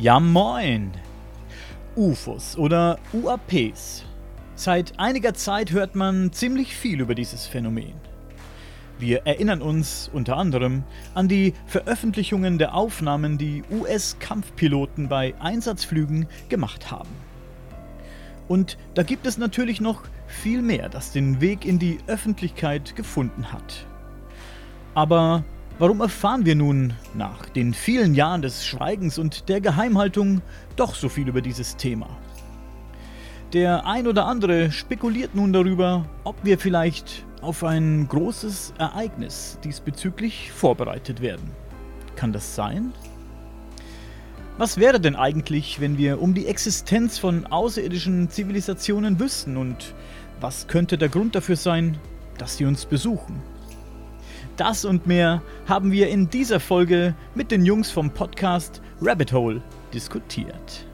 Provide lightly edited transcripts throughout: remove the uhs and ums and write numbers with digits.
Ja moin! UFOs oder UAPs. Seit einiger Zeit hört man ziemlich viel über dieses Phänomen. Wir erinnern uns unter anderem an die Veröffentlichungen der Aufnahmen, die US-Kampfpiloten bei Einsatzflügen gemacht haben. Und da gibt es natürlich noch viel mehr, das den Weg in die Öffentlichkeit gefunden hat. Aber warum erfahren wir nun nach den vielen Jahren des Schweigens und der Geheimhaltung doch so viel über dieses Thema? Der ein oder andere spekuliert nun darüber, ob wir vielleicht auf ein großes Ereignis diesbezüglich vorbereitet werden. Kann das sein? Was wäre denn eigentlich, wenn wir um die Existenz von außerirdischen Zivilisationen wüssten, und was könnte der Grund dafür sein, dass sie uns besuchen? Das und mehr haben wir in dieser Folge mit den Jungs vom Podcast Rabbit Hole diskutiert.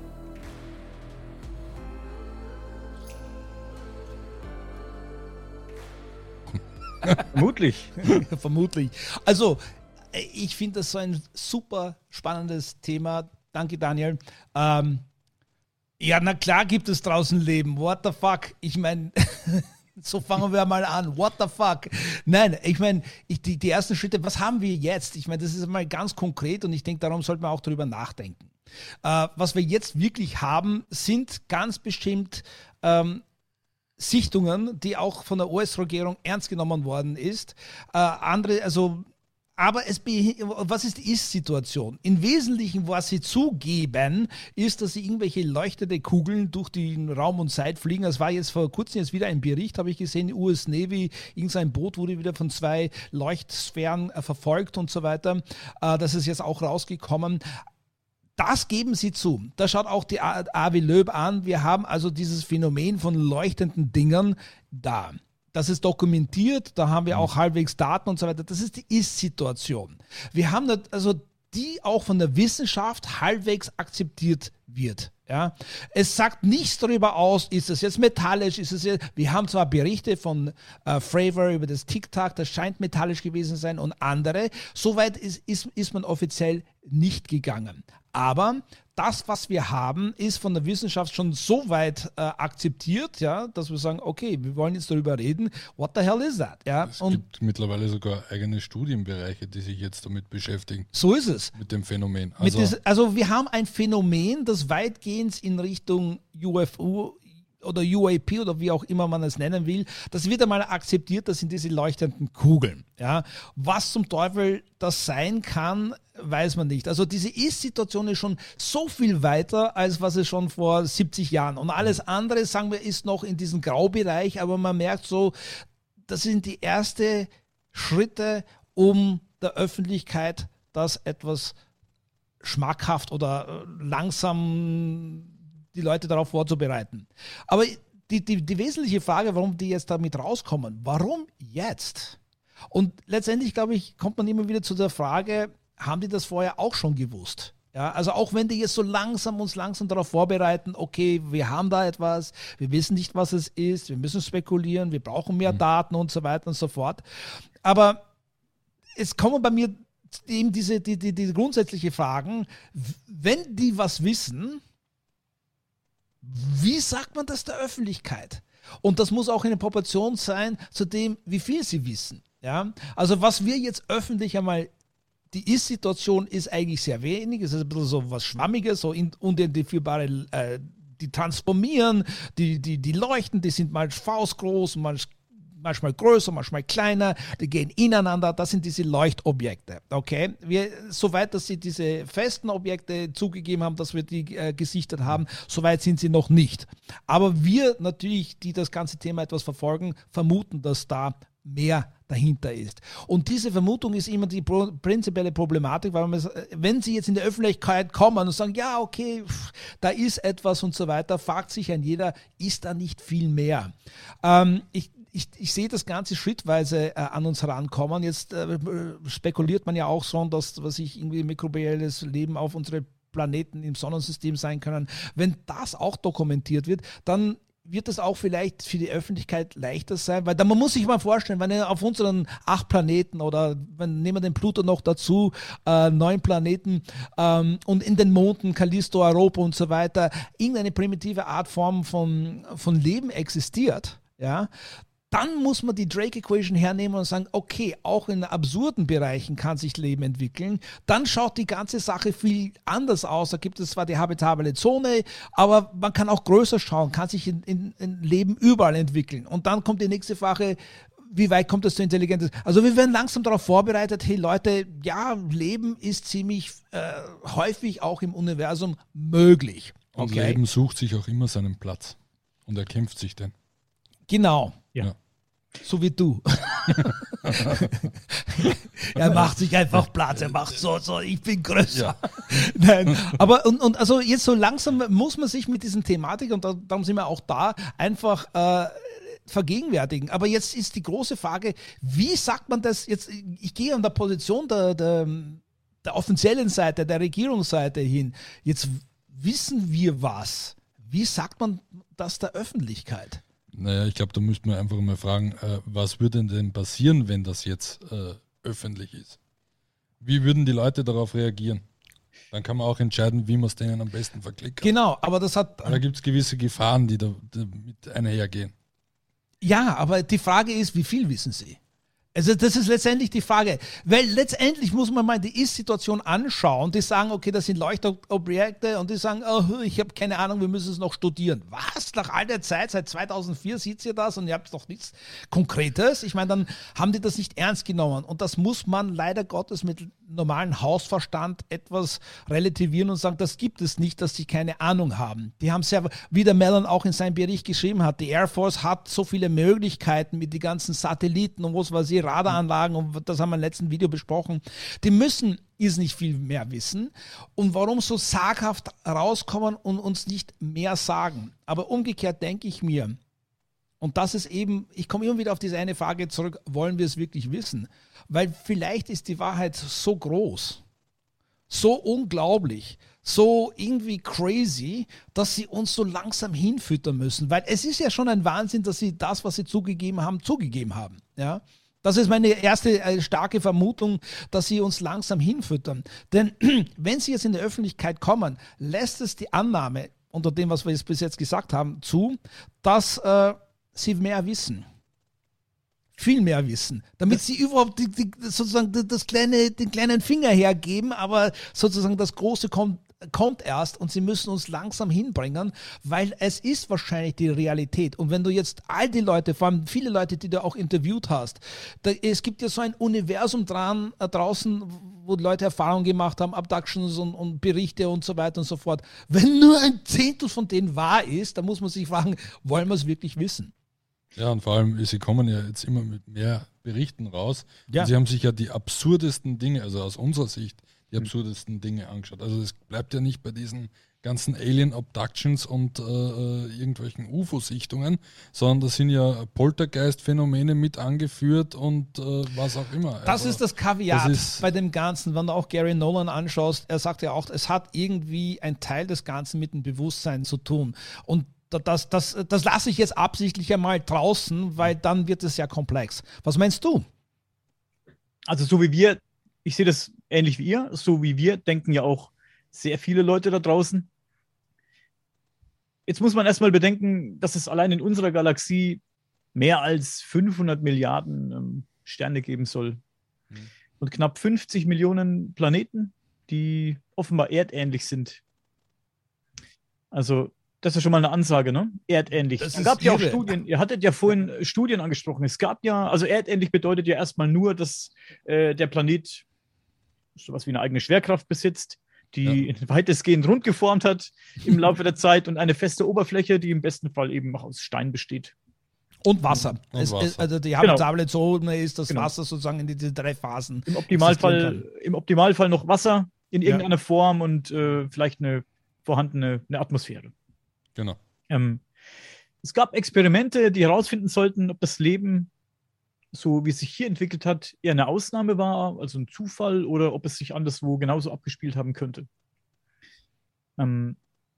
Vermutlich. Vermutlich. Also, ich finde das so ein super spannendes Thema. Danke, Daniel. Ja, na klar gibt es draußen Leben. What the fuck? Ich meine, so fangen wir mal an. What the fuck? Nein, ich meine, die ersten Schritte, was haben wir jetzt? Ich meine, das ist mal ganz konkret und ich denke, darum sollte man auch darüber nachdenken. Was wir jetzt wirklich haben, sind ganz bestimmt Sichtungen, die auch von der US-Regierung ernst genommen worden ist. Aber was ist die Ist-Situation? Im Wesentlichen, was sie zugeben, ist, dass sie irgendwelche leuchtende Kugeln durch den Raum und Zeit fliegen. Das war jetzt vor kurzem jetzt wieder ein Bericht, habe ich gesehen, die US Navy, irgendein Boot wurde wieder von 2 Leuchtsphären verfolgt und so weiter. Das ist jetzt auch rausgekommen. Das geben sie zu. Da schaut auch die Avi Loeb an. Wir haben also dieses Phänomen von leuchtenden Dingern da. Das ist dokumentiert, da haben wir auch halbwegs Daten und so weiter. Das ist die Ist-Situation. Wir haben also die auch von der Wissenschaft halbwegs akzeptiert wird. Ja? Es sagt nichts darüber aus, ist es jetzt metallisch, ist es jetzt, wir haben zwar Berichte von Fravor über das Tic-Tac, das scheint metallisch gewesen zu sein und andere. Soweit ist man offiziell nicht gegangen. Aber das, was wir haben, ist von der Wissenschaft schon so weit akzeptiert, ja, dass wir sagen, okay, wir wollen jetzt darüber reden, what the hell is that? Ja? Es gibt mittlerweile sogar eigene Studienbereiche, die sich jetzt damit beschäftigen. So ist es. Mit dem Phänomen. Also wir haben ein Phänomen, das weitgehend in Richtung UFO oder UAP oder wie auch immer man es nennen will, das wird einmal akzeptiert, das sind diese leuchtenden Kugeln. Ja? Was zum Teufel das sein kann, weiß man nicht. Also diese Ist-Situation ist schon so viel weiter, als was es schon vor 70 Jahren. Und alles andere, sagen wir, ist noch in diesem Graubereich, aber man merkt so, das sind die ersten Schritte, um der Öffentlichkeit das etwas schmackhaft oder langsam die Leute darauf vorzubereiten. Aber die wesentliche Frage, warum die jetzt damit rauskommen, warum jetzt? Und letztendlich, glaube ich, kommt man immer wieder zu der Frage, haben die das vorher auch schon gewusst? Ja, also auch wenn die jetzt so uns langsam darauf vorbereiten, okay, wir haben da etwas, wir wissen nicht, was es ist, wir müssen spekulieren, wir brauchen mehr Daten und so weiter und so fort. Aber es kommen bei mir eben diese grundsätzliche Fragen, wenn die was wissen, wie sagt man das der Öffentlichkeit? Und das muss auch in der Proportion sein zu dem, wie viel sie wissen. Ja? Also was wir jetzt öffentlich einmal, die Ist-Situation ist eigentlich sehr wenig, es ist ein bisschen so was Schwammiges, so unidentifizierbare, die transformieren, die leuchten, die sind mal faustgroß, manchmal größer, manchmal kleiner, die gehen ineinander, das sind diese Leuchtobjekte, okay? Soweit, dass sie diese festen Objekte zugegeben haben, dass wir die gesichtet haben, soweit sind sie noch nicht. Aber wir natürlich, die das ganze Thema etwas verfolgen, vermuten, dass da mehr dahinter ist. Und diese Vermutung ist immer die prinzipielle Problematik, weil wenn sie jetzt in der Öffentlichkeit kommen und sagen, ja, okay, da ist etwas und so weiter, fragt sich ein jeder, ist da nicht viel mehr? Ich sehe das Ganze schrittweise an uns herankommen. Jetzt spekuliert man ja auch schon, dass irgendwie mikrobielles Leben auf unsere Planeten im Sonnensystem sein können. Wenn das auch dokumentiert wird, dann wird das auch vielleicht für die Öffentlichkeit leichter sein? Weil man muss sich mal vorstellen, wenn auf unseren 8 Planeten oder nehmen wir den Pluto noch dazu, 9 Planeten und in den Monden, Callisto, Europa und so weiter, irgendeine primitive Form von Leben existiert, ja, dann muss man die Drake-Equation hernehmen und sagen, okay, auch in absurden Bereichen kann sich Leben entwickeln. Dann schaut die ganze Sache viel anders aus. Da gibt es zwar die habitable Zone, aber man kann auch größer schauen, kann sich in Leben überall entwickeln. Und dann kommt die nächste Frage, wie weit kommt es zu Intelligenz? Also wir werden langsam darauf vorbereitet, hey Leute, ja, Leben ist ziemlich häufig auch im Universum möglich. Und Okay? Leben sucht sich auch immer seinen Platz und er kämpft sich den. Genau. Ja. So wie du. Er macht sich einfach Platz, er macht so, ich bin größer. Ja. Nein, aber und also jetzt so langsam muss man sich mit diesen Thematik, und darum sind wir auch da, einfach vergegenwärtigen. Aber jetzt ist die große Frage, wie sagt man das jetzt, ich gehe an der Position der offiziellen Seite, der Regierungsseite hin, jetzt wissen wir was. Wie sagt man das der Öffentlichkeit? Naja, ich glaube, da müsste man einfach mal fragen, was würde denn passieren, wenn das jetzt öffentlich ist? Wie würden die Leute darauf reagieren? Dann kann man auch entscheiden, wie man es denen am besten verklickt. Genau, aber das hat... Da gibt es gewisse Gefahren, die damit einhergehen. Ja, aber die Frage ist, wie viel wissen Sie? Also das ist letztendlich die Frage, weil letztendlich muss man mal die Ist-Situation anschauen, die sagen, okay, das sind Leuchtobjekte und die sagen, oh, ich habe keine Ahnung, wir müssen es noch studieren. Was? Nach all der Zeit, seit 2004 seht ihr das und ihr habt doch nichts Konkretes? Ich meine, dann haben die das nicht ernst genommen und das muss man leider Gottes mit normalen Hausverstand etwas relativieren und sagen, das gibt es nicht, dass sie keine Ahnung haben. Die haben es ja, wie der Mellon auch in seinem Bericht geschrieben hat, die Air Force hat so viele Möglichkeiten mit den ganzen Satelliten und was weiß ich, Radaranlagen, und das haben wir im letzten Video besprochen, die müssen nicht viel mehr wissen und warum so zaghaft rauskommen und uns nicht mehr sagen. Aber umgekehrt denke ich mir, und das ist eben, ich komme immer wieder auf diese eine Frage zurück, wollen wir es wirklich wissen? Weil vielleicht ist die Wahrheit so groß, so unglaublich, so irgendwie crazy, dass sie uns so langsam hinfüttern müssen. Weil es ist ja schon ein Wahnsinn, dass sie das, was sie zugegeben haben. Ja? Das ist meine erste starke Vermutung, dass sie uns langsam hinfüttern. Denn wenn sie jetzt in die Öffentlichkeit kommen, lässt es die Annahme, unter dem, was wir jetzt bis jetzt gesagt haben, zu, dass sie mehr wissen. Viel mehr wissen. Damit sie überhaupt sozusagen den kleinen Finger hergeben, aber sozusagen das Große kommt erst und sie müssen uns langsam hinbringen, weil es ist wahrscheinlich die Realität. Und wenn du jetzt all die Leute, vor allem viele Leute, die du auch interviewt hast, es gibt ja so ein Universum draußen, wo die Leute Erfahrungen gemacht haben, Abductions und Berichte und so weiter und so fort. Wenn nur ein Zehntel von denen wahr ist, dann muss man sich fragen, wollen wir es wirklich wissen? Ja, und vor allem, sie kommen ja jetzt immer mit mehr Berichten raus. Ja. Und sie haben sich ja die absurdesten Dinge, also aus unserer Sicht, die absurdesten Dinge angeschaut. Also es bleibt ja nicht bei diesen ganzen Alien-Abductions und irgendwelchen UFO-Sichtungen, sondern das sind ja Poltergeist-Phänomene mit angeführt und was auch immer. Das also, ist das Kaviar das bei dem Ganzen, wenn du auch Gary Nolan anschaust, er sagt ja auch, es hat irgendwie ein Teil des Ganzen mit dem Bewusstsein zu tun. Und das lasse ich jetzt absichtlich einmal draußen, weil dann wird es ja komplex. Was meinst du? Also so wie wir, ich sehe das ähnlich wie ihr, so wie wir denken ja auch sehr viele Leute da draußen. Jetzt muss man erstmal bedenken, dass es allein in unserer Galaxie mehr als 500 Milliarden Sterne geben soll. Und knapp 50 Millionen Planeten, die offenbar erdähnlich sind. Also das ist schon mal eine Ansage, ne? Erdähnlich. Es gab ja auch Studien, ihr hattet ja vorhin Studien angesprochen. Es gab ja, also erdähnlich bedeutet ja erstmal nur, dass der Planet sowas wie eine eigene Schwerkraft besitzt, die weitestgehend rund geformt hat im Laufe der Zeit und eine feste Oberfläche, die im besten Fall eben auch aus Stein besteht. Und Wasser. Wasser. Also die habitable Zone ist das Wasser sozusagen in diese 3 Phasen. Im Optimalfall noch Wasser in irgendeiner Form und vielleicht eine vorhandene Atmosphäre. Genau. Es gab Experimente, die herausfinden sollten, ob das Leben, so wie es sich hier entwickelt hat, eher eine Ausnahme war, also ein Zufall, oder ob es sich anderswo genauso abgespielt haben könnte.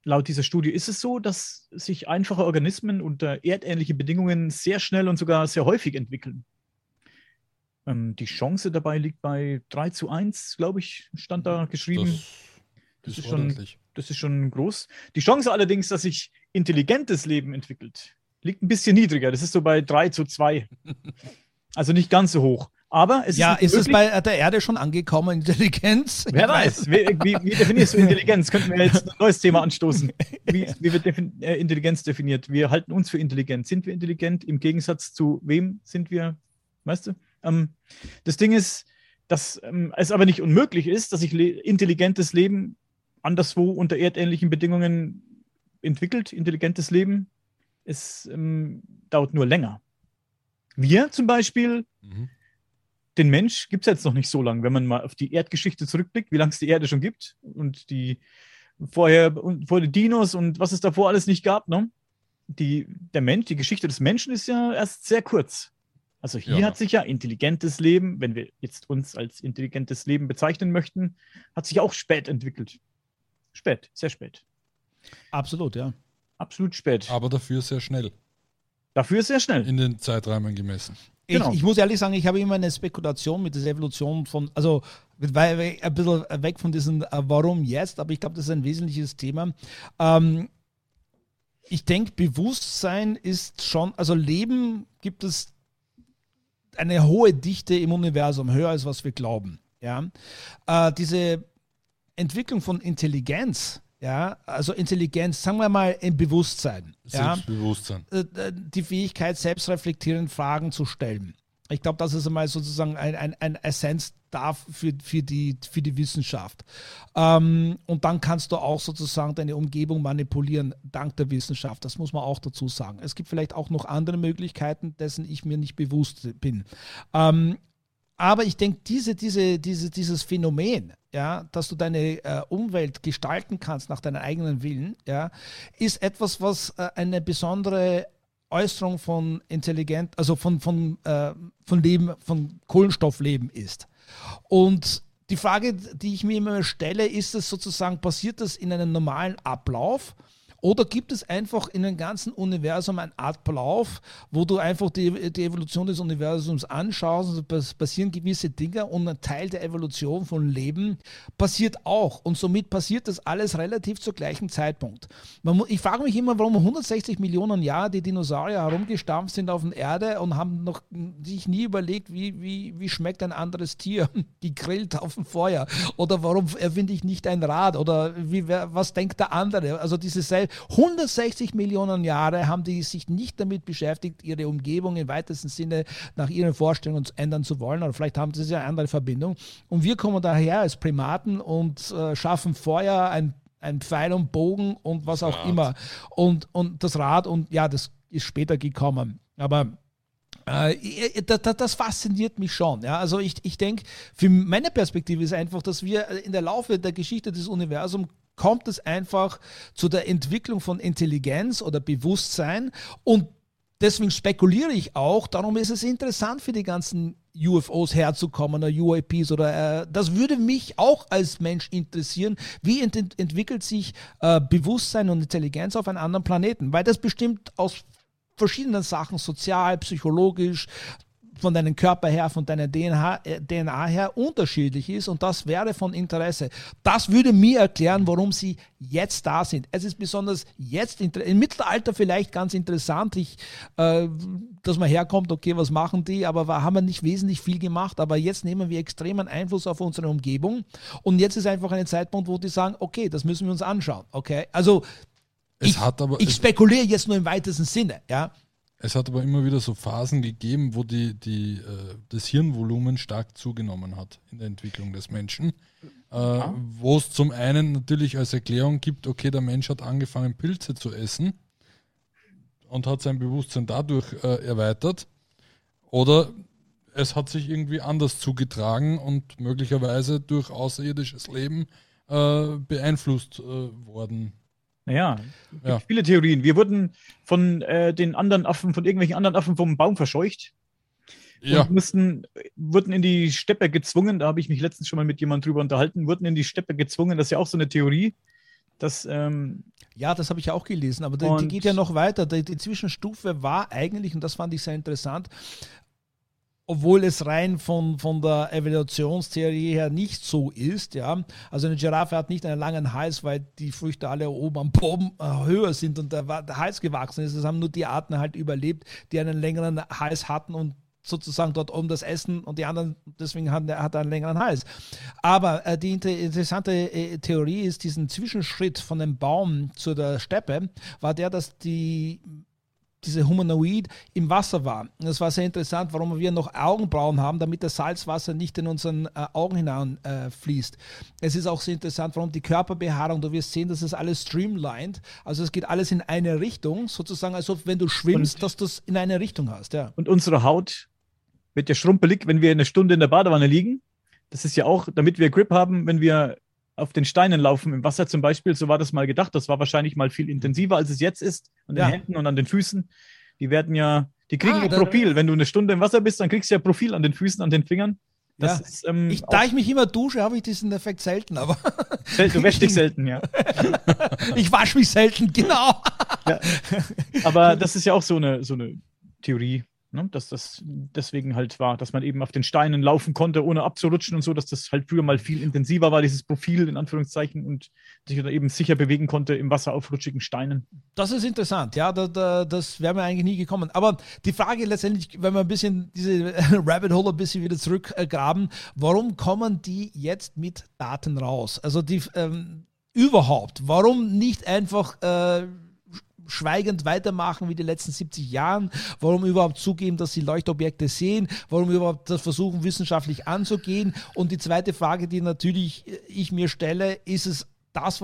laut dieser Studie ist es so, dass sich einfache Organismen unter erdähnlichen Bedingungen sehr schnell und sogar sehr häufig entwickeln. Die Chance dabei liegt bei 3:1, glaube ich, stand da geschrieben. Das ist ordentlich. Das ist schon groß. Die Chance allerdings, dass sich intelligentes Leben entwickelt, liegt ein bisschen niedriger. Das ist so bei 3:2. Also nicht ganz so hoch. Aber es ist es bei der Erde schon angekommen, Intelligenz? Wer weiß. Wie definierst du Intelligenz? Könnten wir jetzt ein neues Thema anstoßen. Wie wird Intelligenz definiert? Wir halten uns für intelligent. Sind wir intelligent? Im Gegensatz zu wem sind wir? Weißt du? Das Ding ist, dass es aber nicht unmöglich ist, dass sich intelligentes Leben anderswo unter erdähnlichen Bedingungen entwickelt. Intelligentes Leben, es dauert nur länger. Wir zum Beispiel, den Mensch gibt es jetzt noch nicht so lange, wenn man mal auf die Erdgeschichte zurückblickt, wie lange es die Erde schon gibt und vor den Dinos und was es davor alles nicht gab. Ne? Die Geschichte des Menschen ist ja erst sehr kurz. Also hier hat sich ja intelligentes Leben, wenn wir jetzt uns als intelligentes Leben bezeichnen möchten, hat sich auch spät entwickelt. Spät, sehr spät. Absolut, ja. Absolut spät. Aber dafür sehr schnell. Dafür sehr schnell. In den Zeiträumen gemessen. Genau. Ich muss ehrlich sagen, ich habe immer eine Spekulation mit dieser Evolution ein bisschen weg von diesem Warum jetzt, aber ich glaube, das ist ein wesentliches Thema. Ich denke, Bewusstsein ist schon, also Leben gibt es eine hohe Dichte im Universum, höher als was wir glauben. Ja? Diese Entwicklung von Intelligenz, ja, also Intelligenz, sagen wir mal im Bewusstsein. Selbstbewusstsein. Ja, die Fähigkeit, selbstreflektierend Fragen zu stellen. Ich glaube, das ist einmal sozusagen ein Essenz für die Wissenschaft. Und dann kannst du auch sozusagen deine Umgebung manipulieren, dank der Wissenschaft. Das muss man auch dazu sagen. Es gibt vielleicht auch noch andere Möglichkeiten, dessen ich mir nicht bewusst bin. Aber ich denke, dieses Phänomen, ja, dass du deine Umwelt gestalten kannst nach deinem eigenen Willen, ja, ist etwas, was eine besondere Äußerung von intelligent, also von Leben, von Kohlenstoffleben ist. Und die Frage, die ich mir immer stelle, ist es sozusagen, passiert das in einem normalen Ablauf? Oder gibt es einfach in dem ganzen Universum einen Ablauf, wo du einfach die Evolution des Universums anschaust, und es passieren gewisse Dinge und ein Teil der Evolution von Leben passiert auch. Und somit passiert das alles relativ zur gleichen Zeitpunkt. Ich frage mich immer, warum 160 Millionen Jahre die Dinosaurier herumgestampft sind auf der Erde und haben noch sich nie überlegt, wie schmeckt ein anderes Tier gegrillt auf dem Feuer. Oder warum erfinde ich nicht ein Rad? Oder was denkt der andere? Also diese 160 Millionen Jahre haben die sich nicht damit beschäftigt, ihre Umgebung im weitesten Sinne nach ihren Vorstellungen ändern zu wollen. Oder vielleicht haben sie eine andere Verbindung. Und wir kommen daher als Primaten und schaffen Feuer, ein Pfeil und Bogen und was auch immer. Und das Rad, und ja, das ist später gekommen. Aber das fasziniert mich schon. Ja? Also ich denke, für meine Perspektive ist einfach, dass wir in der Laufe der Geschichte des Universums kommt es einfach zu der Entwicklung von Intelligenz oder Bewusstsein, und deswegen spekuliere ich auch, darum ist es interessant für die ganzen UFOs herzukommen oder UAPs oder das würde mich auch als Mensch interessieren, wie entwickelt sich Bewusstsein und Intelligenz auf einem anderen Planeten, weil das bestimmt aus verschiedenen Sachen, sozial, psychologisch, von deinem Körper her, von deiner DNA her unterschiedlich ist, und das wäre von Interesse. Das würde mir erklären, warum sie jetzt da sind. Es ist besonders jetzt, im Mittelalter vielleicht ganz interessant, dass man herkommt, okay, was machen die, aber haben wir nicht wesentlich viel gemacht, aber jetzt nehmen wir extremen Einfluss auf unsere Umgebung, und jetzt ist einfach ein Zeitpunkt, wo die sagen, okay, das müssen wir uns anschauen. Okay, also ich spekuliere jetzt nur im weitesten Sinne, ja. Es hat aber immer wieder so Phasen gegeben, wo das Hirnvolumen stark zugenommen hat in der Entwicklung des Menschen. Wo es zum einen natürlich als Erklärung gibt, okay, der Mensch hat angefangen, Pilze zu essen und hat sein Bewusstsein dadurch erweitert. Oder es hat sich irgendwie anders zugetragen und möglicherweise durch außerirdisches Leben beeinflusst worden. Naja, es gibt viele Theorien. Wir wurden von irgendwelchen anderen Affen vom Baum verscheucht. Ja. Und wurden in die Steppe gezwungen, da habe ich mich letztens schon mal mit jemandem drüber unterhalten, wurden in die Steppe gezwungen, das ist ja auch so eine Theorie, Das, Ja, das habe ich auch gelesen, aber die geht ja noch weiter. Die Zwischenstufe war eigentlich, und das fand ich sehr interessant, obwohl es rein von der Evolutionstheorie her nicht so ist, ja. Also eine Giraffe hat nicht einen langen Hals, weil die Früchte alle oben am Boden höher sind und der Hals gewachsen ist. Es haben nur die Arten halt überlebt, die einen längeren Hals hatten und sozusagen dort oben das Essen und die anderen, deswegen hat er einen längeren Hals. Aber die interessante Theorie ist, diesen Zwischenschritt von dem Baum zu der Steppe, war der, dass diese Humanoid im Wasser war. Und das war sehr interessant, warum wir noch Augenbrauen haben, damit das Salzwasser nicht in unseren Augen hinein fließt. Es ist auch sehr interessant, warum die Körperbehaarung, du wirst sehen, dass es alles streamlined, also es geht alles in eine Richtung, sozusagen, als ob wenn du schwimmst, dass du es in eine Richtung hast. Ja. Und unsere Haut wird ja schrumpelig, wenn wir eine Stunde in der Badewanne liegen. Das ist ja auch, damit wir Grip haben, wenn wir auf den Steinen laufen, im Wasser zum Beispiel, so war das mal gedacht. Das war wahrscheinlich mal viel intensiver, als es jetzt ist, an den Händen und an den Füßen. Die kriegen ja Profil. Wenn du eine Stunde im Wasser bist, dann kriegst du ja Profil an den Füßen, an den Fingern. Das ist, da ich mich immer dusche, habe ich diesen Effekt selten, aber. Du wäschst dich selten, ja. Ich wasche mich selten, genau. Ja. Aber das ist ja auch so eine Theorie, ne? Dass das deswegen halt war, dass man eben auf den Steinen laufen konnte, ohne abzurutschen und so, dass das halt früher mal viel intensiver war, dieses Profil in Anführungszeichen, und sich dann eben sicher bewegen konnte im Wasser auf rutschigen Steinen. Das ist interessant, ja, das wäre mir eigentlich nie gekommen. Aber die Frage letztendlich, wenn wir ein bisschen diese Rabbit Hole ein bisschen wieder zurückgraben, warum kommen die jetzt mit Daten raus? Also die überhaupt, warum nicht einfach schweigend weitermachen wie die letzten 70 Jahren, warum überhaupt zugeben, dass sie Leuchtobjekte sehen, warum überhaupt das versuchen, wissenschaftlich anzugehen. Und die zweite Frage, die natürlich ich mir stelle, ist es das,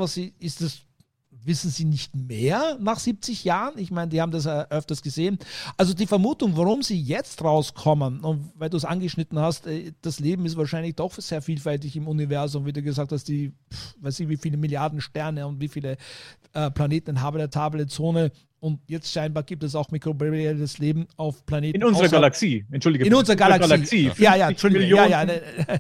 wissen Sie nicht mehr nach 70 Jahren? Ich meine, die haben das öfters gesehen. Also die Vermutung, warum sie jetzt rauskommen, und weil du es angeschnitten hast, das Leben ist wahrscheinlich doch sehr vielfältig im Universum, wie du gesagt hast, weiß ich wie viele Milliarden Sterne und wie viele Planeten in habitable Zone. Und jetzt scheinbar gibt es auch mikrobielles Leben auf Planeten. In unserer Galaxie, entschuldige. In unserer Galaxie. Ja, Entschuldigung. Nein,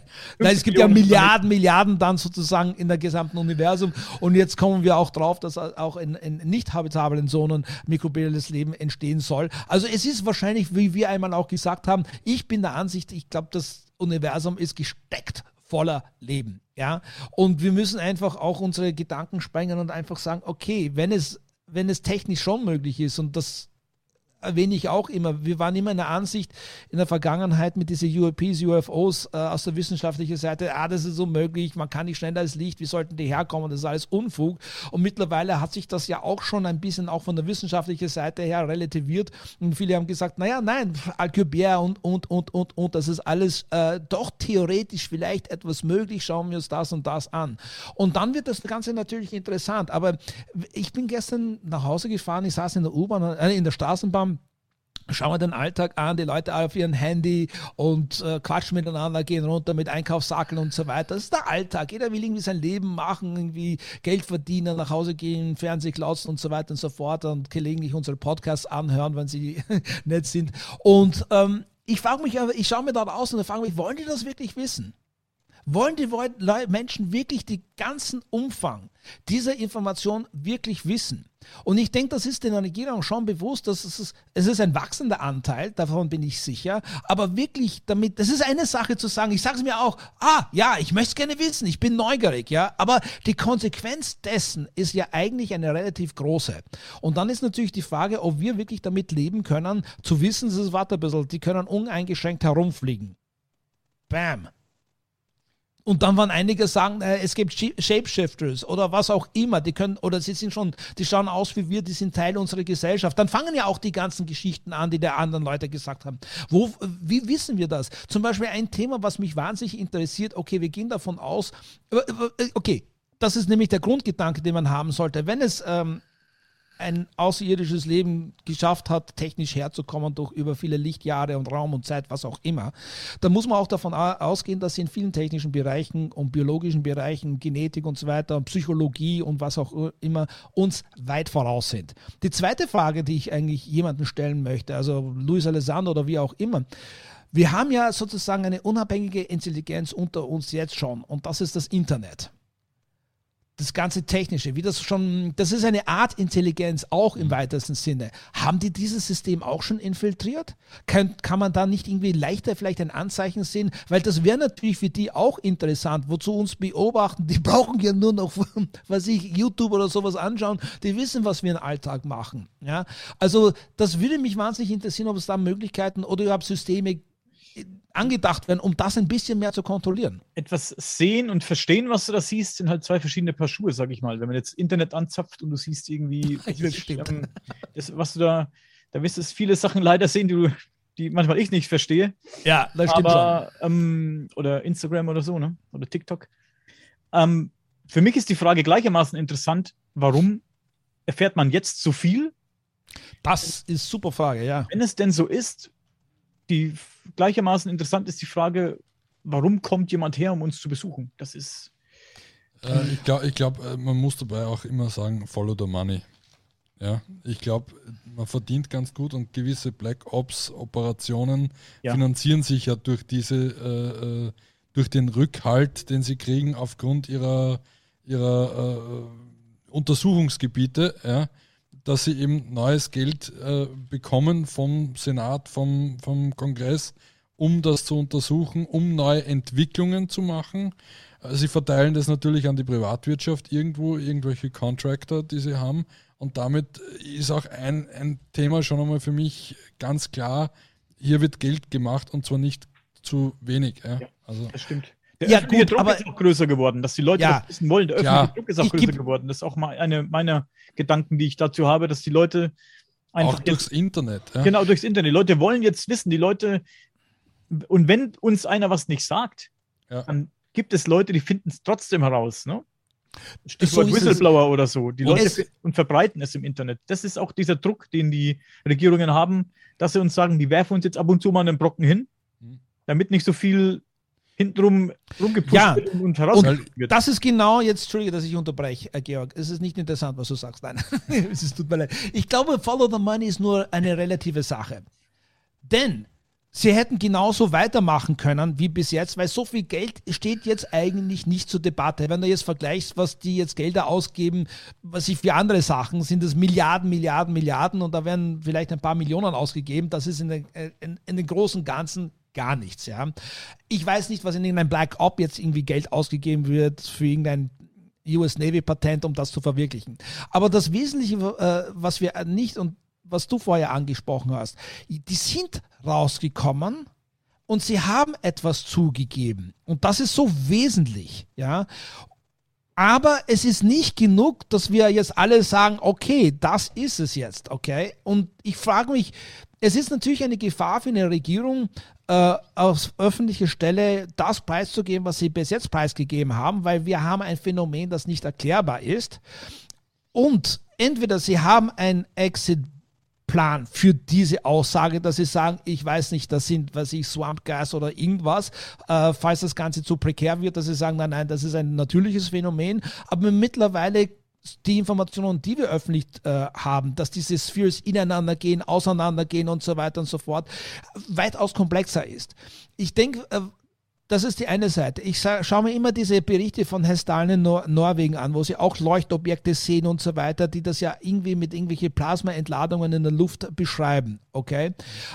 es gibt ja Milliarden dann sozusagen in der gesamten Universum. Und jetzt kommen wir auch drauf, dass auch in nicht habitablen Zonen mikrobielles Leben entstehen soll. Also es ist wahrscheinlich, wie wir einmal auch gesagt haben, ich bin der Ansicht, ich glaube, das Universum ist gesteckt voller Leben. Ja? Und wir müssen einfach auch unsere Gedanken sprengen und einfach sagen, okay, wenn es technisch schon möglich ist, und das erwähne ich auch immer, wir waren immer in der Ansicht in der Vergangenheit mit diesen UAPs, UFOs aus der wissenschaftlichen Seite, das ist unmöglich, man kann nicht schneller als Licht, wie sollten die herkommen, das ist alles Unfug. Und mittlerweile hat sich das ja auch schon ein bisschen auch von der wissenschaftlichen Seite her relativiert, und viele haben gesagt, nein, Alcubierre und das ist alles doch theoretisch vielleicht etwas möglich, schauen wir uns das und das an. Und dann wird das Ganze natürlich interessant, aber ich bin gestern nach Hause gefahren, ich saß in der U-Bahn, in der Straßenbahn, schauen wir den Alltag an, die Leute auf ihrem Handy und quatschen miteinander, gehen runter mit Einkaufssackeln und so weiter. Das ist der Alltag. Jeder will irgendwie sein Leben machen, irgendwie Geld verdienen, nach Hause gehen, Fernsehen klausen und so weiter und so fort und gelegentlich unsere Podcasts anhören, wenn sie nett sind. Und ich schaue mir da aus und frage mich, wollen die das wirklich wissen? Wollen die Menschen wirklich den ganzen Umfang dieser Information wirklich wissen? Und ich denke, das ist den Regierungen schon bewusst, dass es ist ein wachsender Anteil, davon bin ich sicher, aber wirklich damit, das ist eine Sache zu sagen, ich sage es mir auch, ich möchte es gerne wissen, ich bin neugierig, ja, aber die Konsequenz dessen ist ja eigentlich eine relativ große. Und dann ist natürlich die Frage, ob wir wirklich damit leben können, zu wissen, warte ein bisschen, die können uneingeschränkt herumfliegen. Bam. Und dann waren einige sagen, es gibt Shapeshifters oder was auch immer, die schauen aus wie wir, die sind Teil unserer Gesellschaft. Dann fangen ja auch die ganzen Geschichten an, die der anderen Leute gesagt haben. Wie wissen wir das? Zum Beispiel ein Thema, was mich wahnsinnig interessiert, okay, wir gehen davon aus, okay, das ist nämlich der Grundgedanke, den man haben sollte. Wenn es ein außerirdisches Leben geschafft hat, technisch herzukommen durch über viele Lichtjahre und Raum und Zeit, was auch immer, dann muss man auch davon ausgehen, dass sie in vielen technischen Bereichen und biologischen Bereichen, Genetik und so weiter, Psychologie und was auch immer, uns weit voraus sind. Die zweite Frage, die ich eigentlich jemandem stellen möchte, also Luis Alessandro oder wie auch immer, wir haben ja sozusagen eine unabhängige Intelligenz unter uns jetzt schon, und das ist das Internet. das ganze Technische, das ist eine Art Intelligenz auch im weitesten Sinne. Haben die dieses System auch schon infiltriert? Kann man da nicht irgendwie leichter vielleicht ein Anzeichen sehen? Weil das wäre natürlich für die auch interessant, wozu uns beobachten. Die brauchen ja nur noch, YouTube oder sowas anschauen. Die wissen, was wir im Alltag machen. Ja? Also das würde mich wahnsinnig interessieren, ob es da Möglichkeiten oder überhaupt Systeme angedacht werden, um das ein bisschen mehr zu kontrollieren. Etwas sehen und verstehen, was du da siehst, sind halt zwei verschiedene Paar Schuhe, sag ich mal. Wenn man jetzt Internet anzapft und du siehst irgendwie, was du da wirst du viele Sachen leider sehen, die manchmal ich nicht verstehe. Ja, das stimmt schon. Oder Instagram oder so, ne? Oder TikTok. Für mich ist die Frage gleichermaßen interessant, warum erfährt man jetzt so viel? Das ist super Frage, ja. Wenn es denn so ist, gleichermaßen interessant ist die Frage, warum kommt jemand her, um uns zu besuchen? Das ist. Ich glaube, man muss dabei auch immer sagen, follow the money. Ja, ich glaube, man verdient ganz gut und gewisse Black Ops Operationen finanzieren sich ja durch durch den Rückhalt, den sie kriegen aufgrund ihrer Untersuchungsgebiete, ja, dass sie eben neues Geld bekommen vom Senat, vom Kongress, um das zu untersuchen, um neue Entwicklungen zu machen. Sie verteilen das natürlich an die Privatwirtschaft irgendwo, irgendwelche Contractor, die sie haben. Und damit ist auch ein Thema schon einmal für mich ganz klar, hier wird Geld gemacht und zwar nicht zu wenig. Ja, also, das stimmt. Der öffentliche Druck ist auch größer geworden, dass die Leute das wissen wollen. Der öffentliche Druck ist auch größer geworden. Das ist auch mal eine meiner Gedanken, die ich dazu habe, dass die Leute einfach. Auch durchs Internet. Ja. Genau, durchs Internet. Die Leute wollen jetzt wissen, und wenn uns einer was nicht sagt, dann gibt es Leute, die finden es trotzdem heraus. Ne? Stichwort Whistleblower oder so. Die Leute und verbreiten es im Internet. Das ist auch dieser Druck, den die Regierungen haben, dass sie uns sagen, die werfen uns jetzt ab und zu mal einen Brocken hin, damit nicht so viel hintenrum rumgepusht wird und herausgefunden wird. Das ist genau jetzt, Entschuldige, dass ich unterbreche, Georg. Es ist nicht interessant, was du sagst. Nein, es tut mir leid. Ich glaube, Follow the Money ist nur eine relative Sache. Denn sie hätten genauso weitermachen können wie bis jetzt, weil so viel Geld steht jetzt eigentlich nicht zur Debatte. Wenn du jetzt vergleichst, was die jetzt Gelder ausgeben, was ich für andere Sachen, sind es Milliarden und da werden vielleicht ein paar Millionen ausgegeben. Das ist in den großen Ganzen gar nichts. Ja. Ich weiß nicht, was in irgendeinem Black Op jetzt irgendwie Geld ausgegeben wird für irgendein US Navy Patent, um das zu verwirklichen. Aber das Wesentliche, was wir nicht und was du vorher angesprochen hast, die sind rausgekommen und sie haben etwas zugegeben. Und das ist so wesentlich, ja. Aber es ist nicht genug, dass wir jetzt alle sagen, okay, das ist es jetzt, okay. Und ich frage mich, es ist natürlich eine Gefahr für eine Regierung, auf öffentliche Stelle das preiszugeben, was sie bis jetzt preisgegeben haben, weil wir haben ein Phänomen, das nicht erklärbar ist. Und entweder sie haben ein Exit-Plan für diese Aussage, dass sie sagen, ich weiß nicht, das sind, Swamp Gas oder irgendwas, falls das Ganze zu prekär wird, dass sie sagen, nein, das ist ein natürliches Phänomen, aber mittlerweile die Informationen, die wir öffentlich haben, dass diese Spheres ineinander gehen, auseinandergehen und so weiter und so fort, weitaus komplexer ist. Ich denke, das ist die eine Seite. Ich schaue mir immer diese Berichte von Hessdalen in Norwegen an, wo sie auch Leuchtobjekte sehen und so weiter, die das ja irgendwie mit irgendwelchen Plasmaentladungen in der Luft beschreiben. Okay?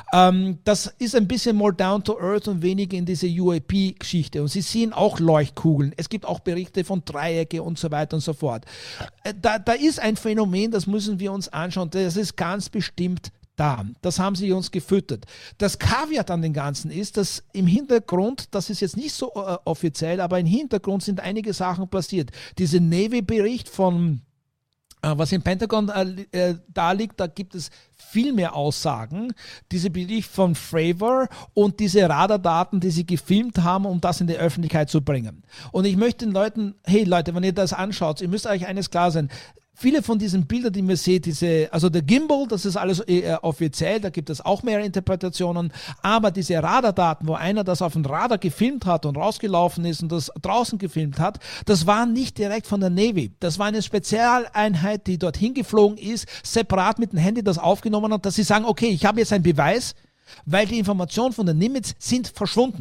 Das ist ein bisschen more down to earth und weniger in diese UAP-Geschichte. Und sie sehen auch Leuchtkugeln. Es gibt auch Berichte von Dreiecke und so weiter und so fort. Da ist ein Phänomen, das müssen wir uns anschauen. Das ist ganz bestimmt da. Das haben sie uns gefüttert. Das Kaviat an den Ganzen ist, dass im Hintergrund, das ist jetzt nicht so offiziell, aber im Hintergrund sind einige Sachen passiert. Dieser Navy-Bericht von was im Pentagon da liegt, da gibt es viel mehr Aussagen. Dieser Bericht von Fravor und diese Radardaten, die sie gefilmt haben, um das in die Öffentlichkeit zu bringen. Und ich möchte den Leuten, hey Leute, wenn ihr das anschaut, ihr müsst euch eines klar sein, viele von diesen Bildern, die ihr seht, also der Gimbal, das ist alles offiziell, da gibt es auch mehr Interpretationen, aber diese Radardaten, wo einer das auf dem Radar gefilmt hat und rausgelaufen ist und das draußen gefilmt hat, das war nicht direkt von der Navy. Das war eine Spezialeinheit, die dorthin geflogen ist, separat mit dem Handy das aufgenommen hat, dass sie sagen, okay, ich habe jetzt einen Beweis, weil die Informationen von der Nimitz sind verschwunden.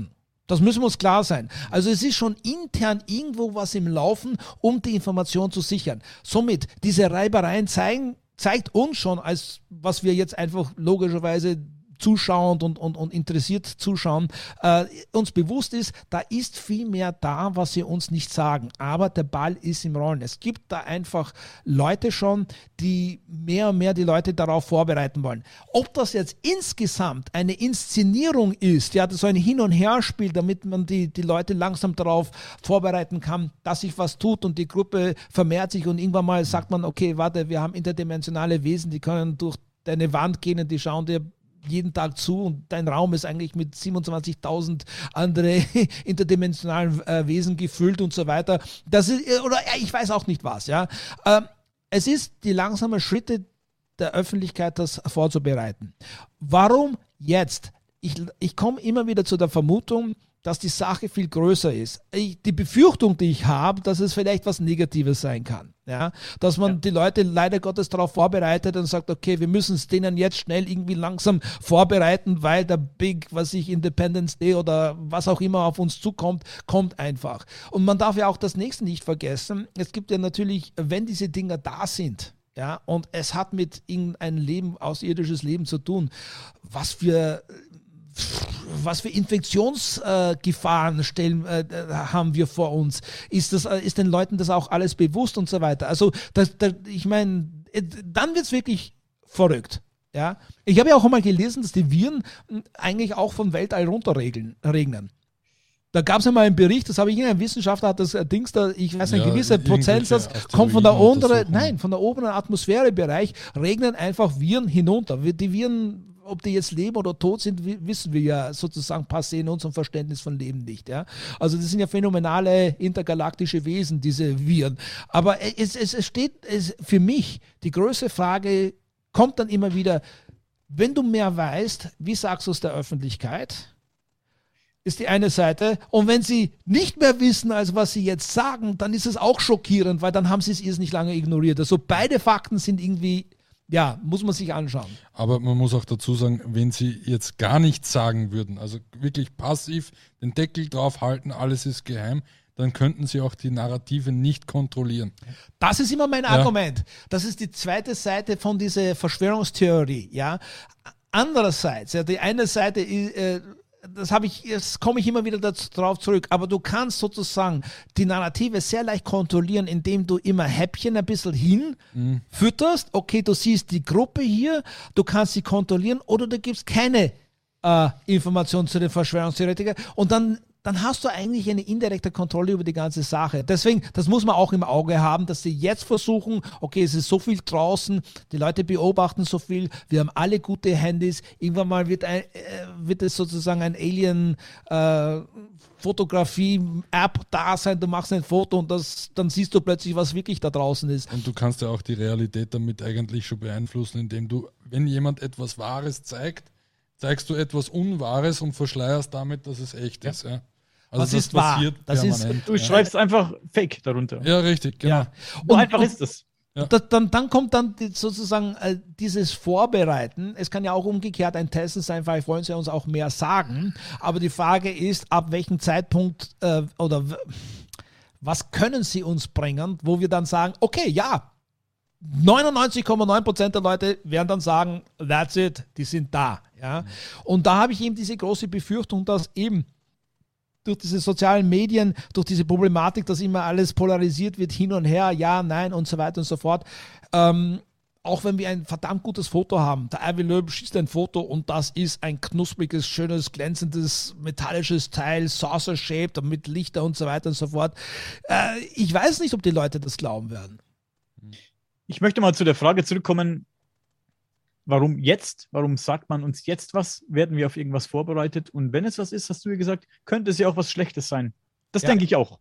Das müssen wir uns klar sein. Also es ist schon intern irgendwo was im Laufen, um die Information zu sichern. Somit, diese Reibereien zeigt uns schon, als was wir jetzt einfach logischerweise zuschauend und interessiert zuschauen, uns bewusst ist, da ist viel mehr da, was sie uns nicht sagen. Aber der Ball ist im Rollen. Es gibt da einfach Leute schon, die mehr und mehr die Leute darauf vorbereiten wollen. Ob das jetzt insgesamt eine Inszenierung ist, ja, so ein Hin- und Herspiel, damit man die Leute langsam darauf vorbereiten kann, dass sich was tut und die Gruppe vermehrt sich und irgendwann mal sagt man, okay, warte, wir haben interdimensionale Wesen, die können durch deine Wand gehen und die schauen dir jeden Tag zu und dein Raum ist eigentlich mit 27.000 andere interdimensionalen Wesen gefüllt und so weiter. Das ist, oder ich weiß auch nicht was. Ja. Es ist die langsamen Schritte der Öffentlichkeit, das vorzubereiten. Warum jetzt? Ich komme immer wieder zu der Vermutung, dass die Sache viel größer ist. Die Befürchtung, die ich habe, dass es vielleicht was Negatives sein kann. Ja? Dass man die Leute leider Gottes darauf vorbereitet und sagt, okay, wir müssen es denen jetzt schnell irgendwie langsam vorbereiten, weil der Independence Day oder was auch immer auf uns zukommt, kommt einfach. Und man darf ja auch das nächste nicht vergessen. Es gibt ja natürlich, wenn diese Dinger da sind, ja, und es hat mit irgendeinem Leben, außerirdisches Leben zu tun, was für Infektionsgefahren haben wir vor uns? Ist den Leuten das auch alles bewusst und so weiter? Also, ich meine, dann wird es wirklich verrückt. Ja? Ich habe ja auch einmal gelesen, dass die Viren eigentlich auch vom Weltall runterregnen. Da gab es ja mal einen Bericht, das habe ich in einem Wissenschaftler, hat das Dings da, ich weiß nicht, ein gewisser Prozentsatz kommt von der oberen Atmosphärebereich, regnen einfach Viren hinunter. Die Viren, ob die jetzt leben oder tot sind, wissen wir ja sozusagen passé in unserem Verständnis von Leben nicht. Ja? Also das sind ja phänomenale intergalaktische Wesen, diese Viren. Aber es steht für mich, die größte Frage kommt dann immer wieder, wenn du mehr weißt, wie sagst du es der Öffentlichkeit? Ist die eine Seite. Und wenn sie nicht mehr wissen, als was sie jetzt sagen, dann ist es auch schockierend, weil dann haben sie es nicht lange ignoriert. Also beide Fakten sind irgendwie, ja, muss man sich anschauen. Aber man muss auch dazu sagen, wenn sie jetzt gar nichts sagen würden, also wirklich passiv den Deckel drauf halten, alles ist geheim, dann könnten sie auch die Narrative nicht kontrollieren. Das ist immer mein Argument. Das ist die zweite Seite von dieser Verschwörungstheorie. Ja? Andererseits, ja, die eine Seite das komme ich immer wieder darauf zurück, aber du kannst sozusagen die Narrative sehr leicht kontrollieren, indem du immer Häppchen ein bisschen hinfütterst. Okay, du siehst die Gruppe hier, du kannst sie kontrollieren oder du gibst keine Informationen zu den Verschwörungstheoretikern und dann hast du eigentlich eine indirekte Kontrolle über die ganze Sache. Deswegen, das muss man auch im Auge haben, dass sie jetzt versuchen, okay, es ist so viel draußen, die Leute beobachten so viel, wir haben alle gute Handys, irgendwann mal wird es sozusagen ein Alien-Fotografie-App da sein, du machst ein Foto und dann siehst du plötzlich, was wirklich da draußen ist. Und du kannst ja auch die Realität damit eigentlich schon beeinflussen, indem du, wenn jemand etwas Wahres zeigst du etwas Unwahres und verschleierst damit, dass es echt ist. Ja. Also was ist wahr? Du schreibst einfach Fake darunter. Ja, richtig, genau. Ja. Und einfach ist es. Ja. Dann kommt dann sozusagen dieses Vorbereiten. Es kann ja auch umgekehrt ein Testen sein, vielleicht wollen sie uns auch mehr sagen. Aber die Frage ist, ab welchem Zeitpunkt oder was können sie uns bringen, wo wir dann sagen, okay, ja, 99,9% der Leute werden dann sagen, that's it, die sind da. Ja? Und da habe ich eben diese große Befürchtung, dass eben durch diese sozialen Medien, durch diese Problematik, dass immer alles polarisiert wird, hin und her, ja, nein und so weiter und so fort. Auch wenn wir ein verdammt gutes Foto haben, der Avi Loeb schießt ein Foto und das ist ein knuspriges, schönes, glänzendes, metallisches Teil, saucer-shaped mit Lichter und so weiter und so fort. Ich weiß nicht, ob die Leute das glauben werden. Ich möchte mal zu der Frage zurückkommen, warum jetzt? Warum sagt man uns jetzt was? Werden wir auf irgendwas vorbereitet? Und wenn es was ist, hast du ja gesagt, könnte es ja auch was Schlechtes sein. Das denke ich auch.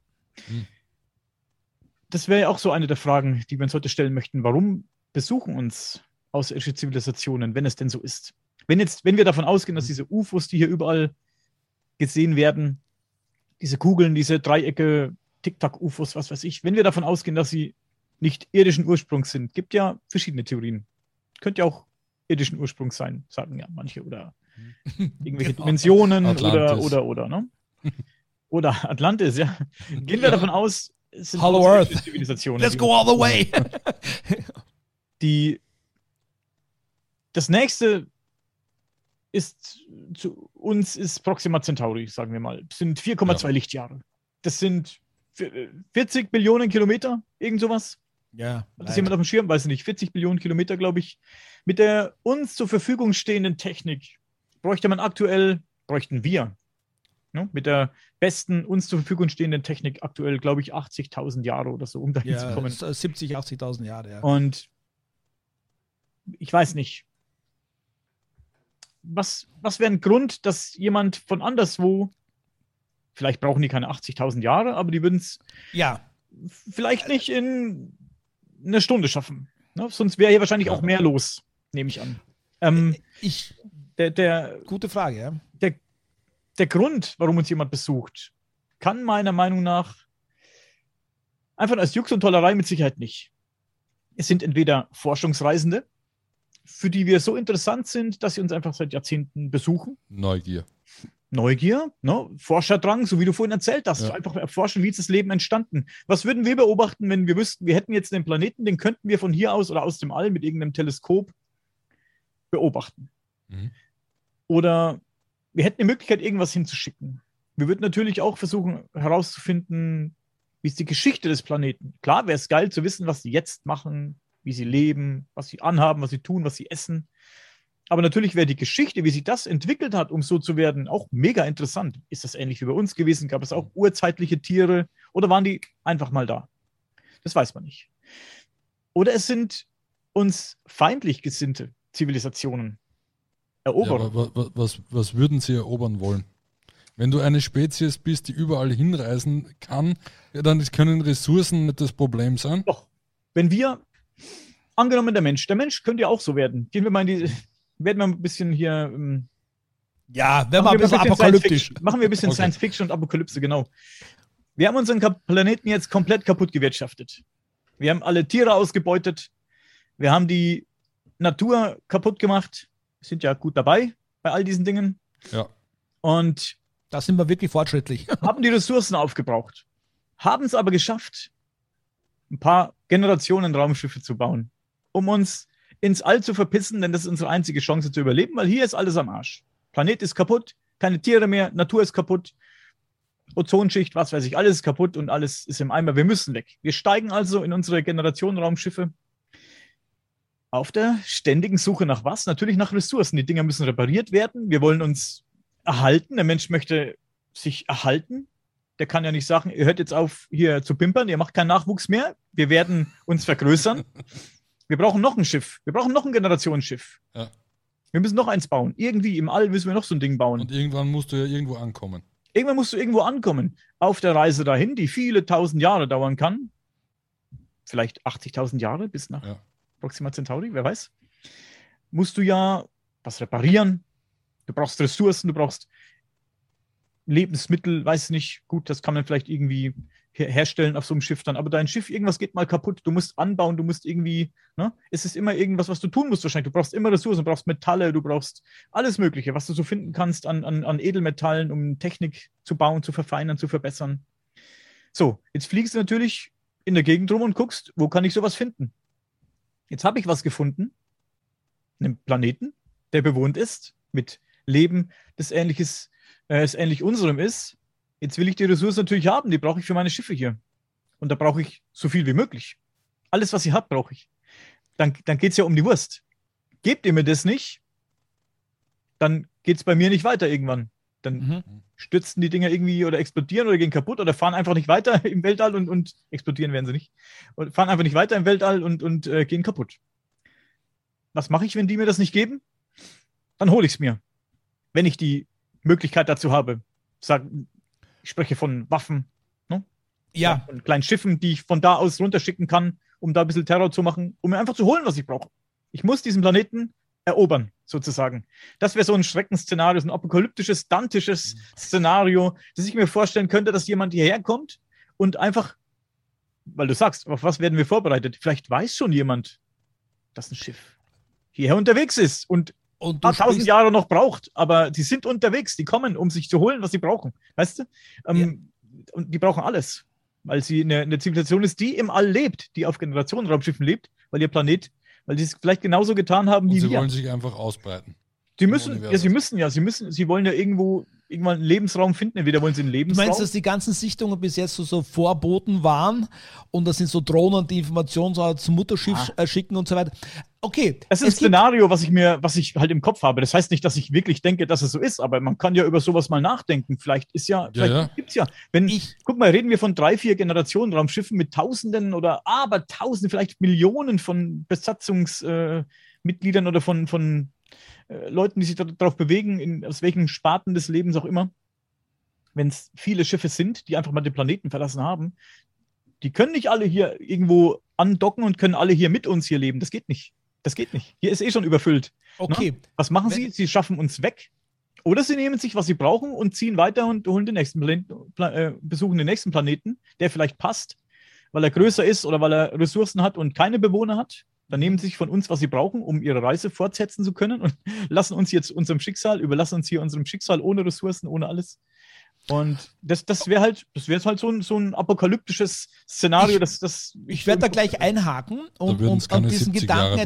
Das wäre ja auch so eine der Fragen, die wir uns heute stellen möchten. Warum besuchen uns außerirdische Zivilisationen, wenn es denn so ist? Wenn wir davon ausgehen, dass diese UFOs, die hier überall gesehen werden, diese Kugeln, diese Dreiecke, Tic-Tac-UFOs, was weiß ich, wenn wir davon ausgehen, dass sie nicht irdischen Ursprungs sind, gibt ja verschiedene Theorien. Könnte ja auch irdischen Ursprungs sein, sagen ja manche, oder irgendwelche Dimensionen oder, ne? oder Atlantis, ja. Gehen wir davon aus, es sind Hollow außerirdische Earth. Zivilisationen. Let's go all the way. Das nächste zu uns ist Proxima Centauri, sagen wir mal. Das sind 4,2 Lichtjahre. Das sind 40 Billionen Kilometer, irgend sowas. Ja. Hat das jemand auf dem Schirm? Weiß ich nicht. 40 Billionen Kilometer, glaube ich. Mit der uns zur Verfügung stehenden Technik bräuchten wir, ne, mit der besten uns zur Verfügung stehenden Technik aktuell, glaube ich, 80.000 Jahre oder so, um dahin zu kommen. 70.000, 80.000 Jahre, ja. Und ich weiß nicht, was wäre ein Grund, dass jemand von anderswo, vielleicht brauchen die keine 80.000 Jahre, aber die würden es vielleicht nicht in einer Stunde schaffen. Ne? Sonst wäre hier wahrscheinlich auch mehr los, nehme ich an. Gute Frage, ja. Der Grund, warum uns jemand besucht, kann meiner Meinung nach einfach als Jux und Tollerei mit Sicherheit nicht. Es sind entweder Forschungsreisende, für die wir so interessant sind, dass sie uns einfach seit Jahrzehnten besuchen. Neugier, ne? Forscherdrang, so wie du vorhin erzählt hast. Ja. Einfach erforschen, wie ist das Leben entstanden. Was würden wir beobachten, wenn wir wüssten, wir hätten jetzt einen Planeten, den könnten wir von hier aus oder aus dem All mit irgendeinem Teleskop beobachten. Oder wir hätten die Möglichkeit, irgendwas hinzuschicken. Wir würden natürlich auch versuchen herauszufinden, wie ist die Geschichte des Planeten. Klar wäre es geil zu wissen, was sie jetzt machen, wie sie leben, was sie anhaben, was sie tun, was sie essen. Aber natürlich wäre die Geschichte, wie sich das entwickelt hat, um so zu werden, auch mega interessant. Ist das ähnlich wie bei uns gewesen? Gab es auch urzeitliche Tiere oder waren die einfach mal da? Das weiß man nicht. Oder es sind uns feindlich gesinnte Zivilisationen. Eroberer. Ja, aber was würden sie erobern wollen? Wenn du eine Spezies bist, die überall hinreisen kann, ja, dann können Ressourcen nicht das Problem sein. Doch. Wenn wir, angenommen der Mensch könnte ja auch so werden. Gehen wir mal werden wir ein bisschen hier. Werden wir ein bisschen apokalyptisch. Machen wir ein bisschen Science Fiction und Apokalypse, genau. Wir haben unseren Planeten jetzt komplett kaputt gewirtschaftet. Wir haben alle Tiere ausgebeutet. Wir haben die Natur kaputt gemacht. Wir sind ja gut dabei bei all diesen Dingen. Ja. Und da sind wir wirklich fortschrittlich. Haben die Ressourcen aufgebraucht. Haben es aber geschafft, ein paar Generationen Raumschiffe zu bauen, um uns ins All zu verpissen, denn das ist unsere einzige Chance zu überleben, weil hier ist alles am Arsch. Planet ist kaputt, keine Tiere mehr, Natur ist kaputt, Ozonschicht, was weiß ich, alles ist kaputt und alles ist im Eimer. Wir müssen weg. Wir steigen also in unsere Generation Raumschiffe auf der ständigen Suche nach was? Natürlich nach Ressourcen. Die Dinger müssen repariert werden. Wir wollen uns erhalten. Der Mensch möchte sich erhalten. Der kann ja nicht sagen, ihr hört jetzt auf, hier zu pimpern, ihr macht keinen Nachwuchs mehr. Wir werden uns vergrößern. Wir brauchen noch ein Schiff. Wir brauchen noch ein Generationsschiff. Ja. Wir müssen noch eins bauen. Irgendwie im All müssen wir noch so ein Ding bauen. Und irgendwann musst du ja irgendwo ankommen. Irgendwann musst du irgendwo ankommen. Auf der Reise dahin, die viele tausend Jahre dauern kann. Vielleicht 80.000 Jahre bis nach Proxima Centauri, wer weiß. Musst du ja was reparieren. Du brauchst Ressourcen, du brauchst Lebensmittel, weiß nicht. Gut, das kann man vielleicht irgendwie herstellen auf so einem Schiff dann. Aber dein Schiff, irgendwas geht mal kaputt. Du musst anbauen, du musst irgendwie, ne? Es ist immer irgendwas, was du tun musst wahrscheinlich. Du brauchst immer Ressourcen, du brauchst Metalle, du brauchst alles Mögliche, was du so finden kannst an Edelmetallen, um Technik zu bauen, zu verfeinern, zu verbessern. So, jetzt fliegst du natürlich in der Gegend rum und guckst, wo kann ich sowas finden? Jetzt habe ich was gefunden, einen Planeten, der bewohnt ist, mit Leben, das ähnlich unserem ist. Jetzt will ich die Ressourcen natürlich haben, die brauche ich für meine Schiffe hier. Und da brauche ich so viel wie möglich. Alles, was ihr habt, brauche ich. Dann geht es ja um die Wurst. Gebt ihr mir das nicht, dann geht es bei mir nicht weiter irgendwann. Dann stürzen die Dinger irgendwie oder explodieren oder gehen kaputt oder fahren einfach nicht weiter im Weltall und explodieren werden sie nicht. Und fahren einfach nicht weiter im Weltall und gehen kaputt. Was mache ich, wenn die mir das nicht geben? Dann hole ich es mir. Wenn ich die Möglichkeit dazu habe. Ich spreche von Waffen, ne? Ja. Von kleinen Schiffen, die ich von da aus runterschicken kann, um da ein bisschen Terror zu machen, um mir einfach zu holen, was ich brauche. Ich muss diesen Planeten erobern, sozusagen. Das wäre so ein Schreckensszenario, so ein apokalyptisches, dantisches Szenario, das ich mir vorstellen könnte, dass jemand hierher kommt und einfach, weil du sagst, auf was werden wir vorbereitet? Vielleicht weiß schon jemand, dass ein Schiff hierher unterwegs ist und Und ein paar tausend Jahre noch braucht, aber die sind unterwegs, die kommen, um sich zu holen, was sie brauchen. Weißt du? Und die brauchen alles, weil sie eine Zivilisation ist, die im All lebt, die auf Generationenraumschiffen lebt, weil weil die es vielleicht genauso getan haben wie wir. Sie wollen sich einfach ausbreiten. Sie wollen ja irgendwann einen Lebensraum finden. Entweder wollen sie einen Lebensraum. Du meinst, dass die ganzen Sichtungen bis jetzt so Vorboten waren und das sind so Drohnen, die Informationen so zum Mutterschiff schicken und so weiter. Okay. Das ist ein Szenario, was ich halt im Kopf habe. Das heißt nicht, dass ich wirklich denke, dass es so ist, aber man kann ja über sowas mal nachdenken. Vielleicht gibt's ja. Guck mal, reden wir von 3, 4 Generationen Raumschiffen mit Tausenden oder Abertausenden, vielleicht Millionen von Besatzungsmitgliedern oder von Leuten, die sich darauf bewegen, aus welchen Sparten des Lebens auch immer, wenn es viele Schiffe sind, die einfach mal den Planeten verlassen haben, die können nicht alle hier irgendwo andocken und können alle hier mit uns hier leben. Das geht nicht. Hier ist schon überfüllt. Okay. Na? Was machen sie? Sie schaffen uns weg. Oder sie nehmen sich, was sie brauchen und ziehen weiter und holen besuchen den nächsten Planeten, der vielleicht passt, weil er größer ist oder weil er Ressourcen hat und keine Bewohner hat. Dann nehmen sie sich von uns, was sie brauchen, um ihre Reise fortsetzen zu können und überlassen uns hier unserem Schicksal ohne Ressourcen, ohne alles. Und das wäre halt so ein apokalyptisches Szenario. Ich werde da gleich einhaken und diesen Gedanken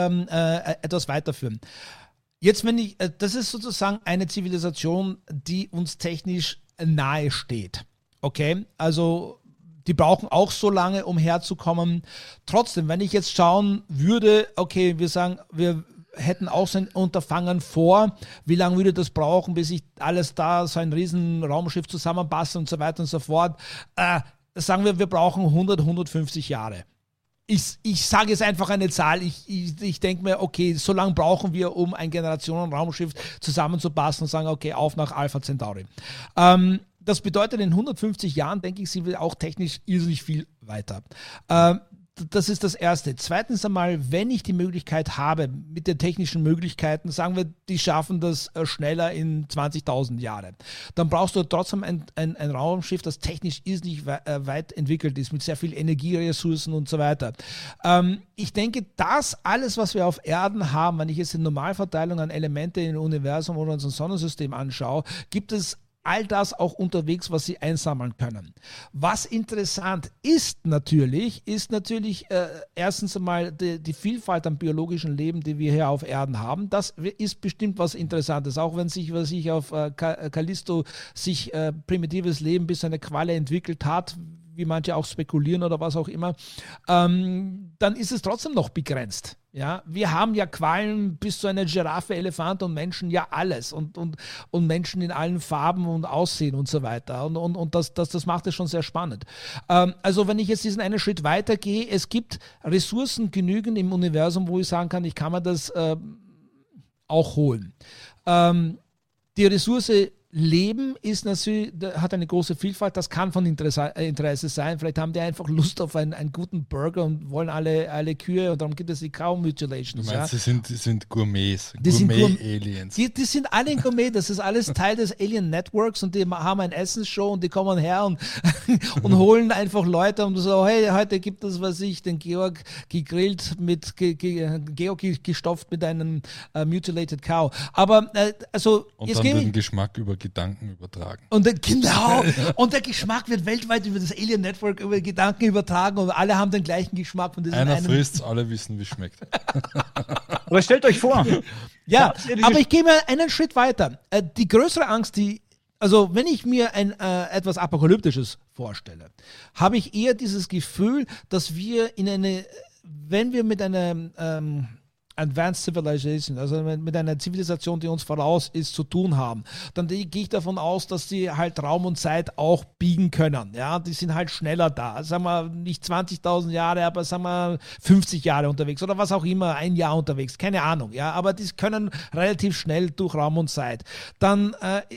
etwas weiterführen. Jetzt, das ist sozusagen eine Zivilisation, die uns technisch nahe steht. Okay, also die brauchen auch so lange, um herzukommen. Trotzdem, wenn ich jetzt schauen würde, okay, wir sagen, wir hätten auch so ein Unterfangen vor, wie lange würde das brauchen, bis ich alles da, so ein riesen Raumschiff zusammenpasse und so weiter und so fort. Sagen wir brauchen 100, 150 Jahre. Ich sage jetzt einfach eine Zahl, ich denke mir, okay, so lange brauchen wir, um ein Generationen-Raumschiff zusammenzupassen und sagen, okay, auf nach Alpha Centauri. Das bedeutet, in 150 Jahren, denke ich, sind wir auch technisch irrsinnig viel weiter. Das ist das Erste. Zweitens einmal, wenn ich die Möglichkeit habe, mit den technischen Möglichkeiten, sagen wir, die schaffen das schneller in 20.000 Jahren, dann brauchst du trotzdem ein Raumschiff, das technisch irrsinnig weit entwickelt ist, mit sehr viel Energieressourcen und so weiter. Ich denke, das alles, was wir auf Erden haben, wenn ich jetzt die Normalverteilung an Elemente im Universum oder unser Sonnensystem anschaue, gibt es all das auch unterwegs, was sie einsammeln können. Was interessant ist natürlich erstens einmal die Vielfalt an biologischen Leben, die wir hier auf Erden haben. Das ist bestimmt was Interessantes, auch wenn sich auf Callisto sich primitives Leben bis eine Qualle entwickelt hat, wie manche auch spekulieren oder was auch immer, dann ist es trotzdem noch begrenzt. Ja, wir haben ja Quallen bis zu einer Giraffe, Elefant und Menschen ja alles und Menschen in allen Farben und Aussehen und so weiter. Und das macht es schon sehr spannend. Also wenn ich jetzt diesen einen Schritt weitergehe, es gibt Ressourcen genügend im Universum, wo ich sagen kann, ich kann mir das auch holen. Die Ressource Leben ist natürlich, hat eine große Vielfalt, das kann von Interesse sein. Vielleicht haben die einfach Lust auf einen guten Burger und wollen alle Kühe und darum gibt es die Cow-Mutilations. Du meinst, die sind Gourmets, Gourmet-Aliens. Die sind alle ein Gourmet, das ist alles Teil des Alien Networks und die haben eine Essensshow und die kommen her und holen einfach Leute und so, hey, heute gibt es, den Georg gegrillt Georg gestopft mit einem Mutilated Cow. Aber also und jetzt dann den Geschmack über Gedanken übertragen. Und der Geschmack wird weltweit über das Alien Network über Gedanken übertragen und alle haben den gleichen Geschmack. Von einer frisst, alle wissen, wie es schmeckt. Aber stellt euch vor. Ja, aber ich gehe mal einen Schritt weiter. Die größere Angst, also wenn ich mir etwas Apokalyptisches vorstelle, habe ich eher dieses Gefühl, dass wir wenn wir mit einer Advanced Civilization, also mit einer Zivilisation, die uns voraus ist, zu tun haben, dann gehe ich davon aus, dass die halt Raum und Zeit auch biegen können. Ja, die sind halt schneller da. Sagen wir nicht 20.000 Jahre, aber sagen wir 50 Jahre unterwegs oder was auch immer, ein Jahr unterwegs, keine Ahnung. Ja, aber die können relativ schnell durch Raum und Zeit. Dann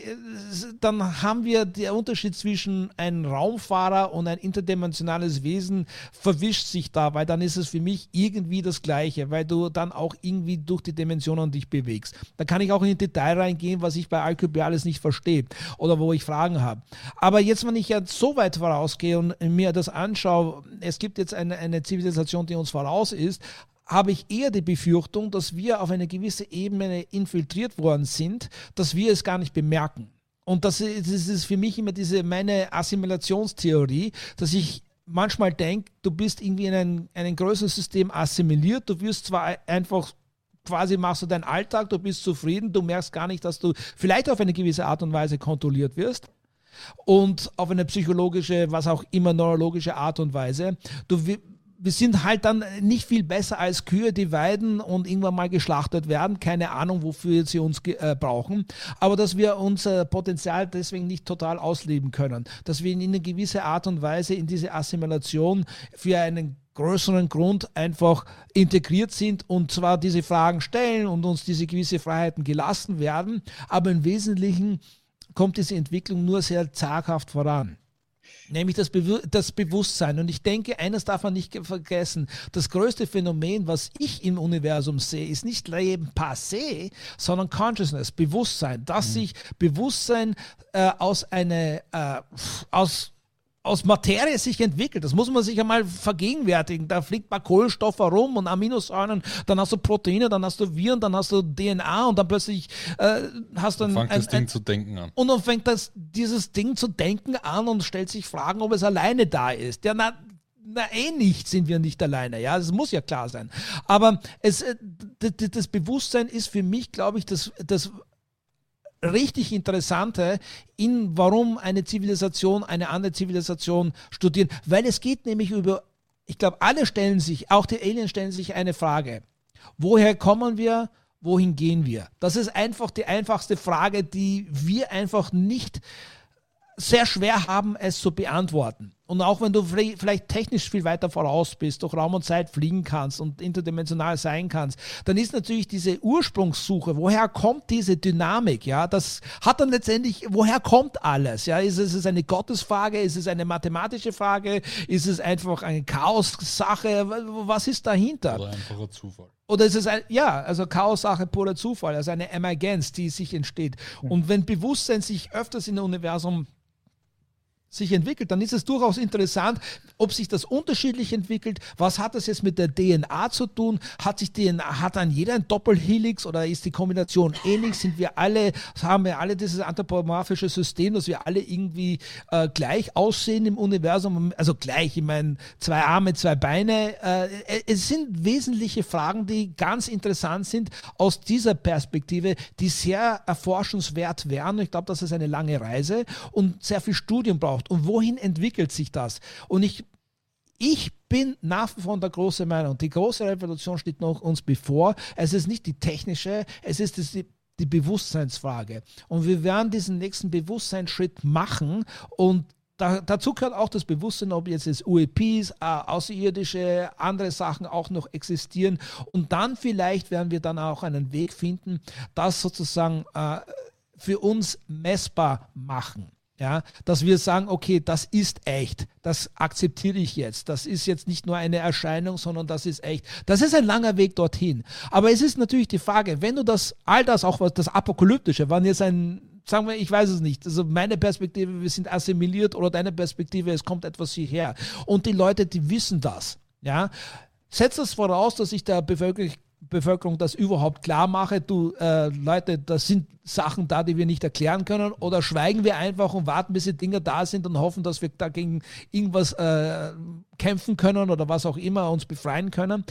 haben wir den Unterschied zwischen einem Raumfahrer und ein interdimensionales Wesen verwischt sich da, weil dann ist es für mich irgendwie das Gleiche, weil du dann auch irgendwie durch die Dimensionen dich bewegst. Da kann ich auch in Detail reingehen, was ich bei Alcibiades nicht verstehe oder wo ich Fragen habe. Aber jetzt, wenn ich jetzt so weit vorausgehe und mir das anschaue, es gibt jetzt eine Zivilisation, die uns voraus ist, habe ich eher die Befürchtung, dass wir auf eine gewisse Ebene infiltriert worden sind, dass wir es gar nicht bemerken. Und das ist für mich immer meine Assimilationstheorie, dass ich manchmal denke, du bist irgendwie in ein größeren System assimiliert, du wirst zwar einfach quasi machst du deinen Alltag, du bist zufrieden, du merkst gar nicht, dass du vielleicht auf eine gewisse Art und Weise kontrolliert wirst und auf eine psychologische, was auch immer, neurologische Art und Weise. Wir sind halt dann nicht viel besser als Kühe, die weiden und irgendwann mal geschlachtet werden. Keine Ahnung, wofür sie uns brauchen. Aber dass wir unser Potenzial deswegen nicht total ausleben können. Dass wir in eine gewisse Art und Weise in diese Assimilation für einen größeren Grund einfach integriert sind und zwar diese Fragen stellen und uns diese gewisse Freiheiten gelassen werden. Aber im Wesentlichen kommt diese Entwicklung nur sehr zaghaft voran. Nämlich das Bewusstsein. Und ich denke, eines darf man nicht vergessen. Das größte Phänomen, was ich im Universum sehe, ist nicht Leben per se, sondern Consciousness, Bewusstsein. Dass sich Bewusstsein aus Materie sich entwickelt. Das muss man sich einmal vergegenwärtigen. Da fliegt mal Kohlenstoff herum und Aminosäuren, dann hast du Proteine, dann hast du Viren, dann hast du DNA und dann plötzlich hast du fängt das Ding zu denken an. Und dann fängt dieses Ding zu denken an und stellt sich Fragen, ob es alleine da ist. Ja, nicht sind wir nicht alleine, ja, das muss ja klar sein. Aber das Bewusstsein ist für mich, glaube ich, das richtig Interessante, warum eine Zivilisation eine andere Zivilisation studieren. Weil es geht nämlich ich glaube, alle stellen sich, auch die Aliens stellen sich eine Frage. Woher kommen wir? Wohin gehen wir? Das ist einfach die einfachste Frage, die wir einfach nicht sehr schwer haben, es zu beantworten. Und auch wenn du vielleicht technisch viel weiter voraus bist, durch Raum und Zeit fliegen kannst und interdimensional sein kannst, dann ist natürlich diese Ursprungssuche, woher kommt diese Dynamik, ja, das hat dann letztendlich, woher kommt alles, ja, ist es eine Gottesfrage, ist es eine mathematische Frage, ist es einfach eine Chaos-Sache, was ist dahinter? Oder einfacher Zufall. Oder ist es also Chaos-Sache, purer Zufall, also eine Emergenz, die sich entsteht. Und wenn Bewusstsein sich öfters in dem Universum sich entwickelt, dann ist es durchaus interessant, ob sich das unterschiedlich entwickelt. Was hat das jetzt mit der DNA zu tun? Hat dann jeder ein Doppelhelix oder ist die Kombination ähnlich? Haben wir alle dieses anthropomorphische System, dass wir alle irgendwie gleich aussehen im Universum? Also gleich, ich meine, 2 Arme, 2 Beine. Es sind wesentliche Fragen, die ganz interessant sind aus dieser Perspektive, die sehr erforschenswert wären. Ich glaube, das ist eine lange Reise und sehr viel Studium braucht. Und wohin entwickelt sich das? Und ich bin nach wie vor der großen Meinung, die große Revolution steht noch uns bevor. Es ist nicht die technische, es ist die Bewusstseinsfrage. Und wir werden diesen nächsten Bewusstseinsschritt machen und dazu gehört auch das Bewusstsein, ob jetzt UAPs, außerirdische, andere Sachen auch noch existieren. Und dann vielleicht werden wir dann auch einen Weg finden, das sozusagen für uns messbar machen. Ja, dass wir sagen, okay, das ist echt, das akzeptiere ich jetzt. Das ist jetzt nicht nur eine Erscheinung, sondern das ist echt. Das ist ein langer Weg dorthin. Aber es ist natürlich die Frage, wenn du all das, auch was das Apokalyptische, wann jetzt sagen wir, ich weiß es nicht, also meine Perspektive, wir sind assimiliert oder deine Perspektive, es kommt etwas hierher. Und die Leute, die wissen das, ja, setzt das voraus, dass ich der Bevölkerung das überhaupt klar mache, Leute, das sind Sachen da, die wir nicht erklären können, oder schweigen wir einfach und warten, bis die Dinge da sind und hoffen, dass wir dagegen irgendwas kämpfen können oder was auch immer, uns befreien können.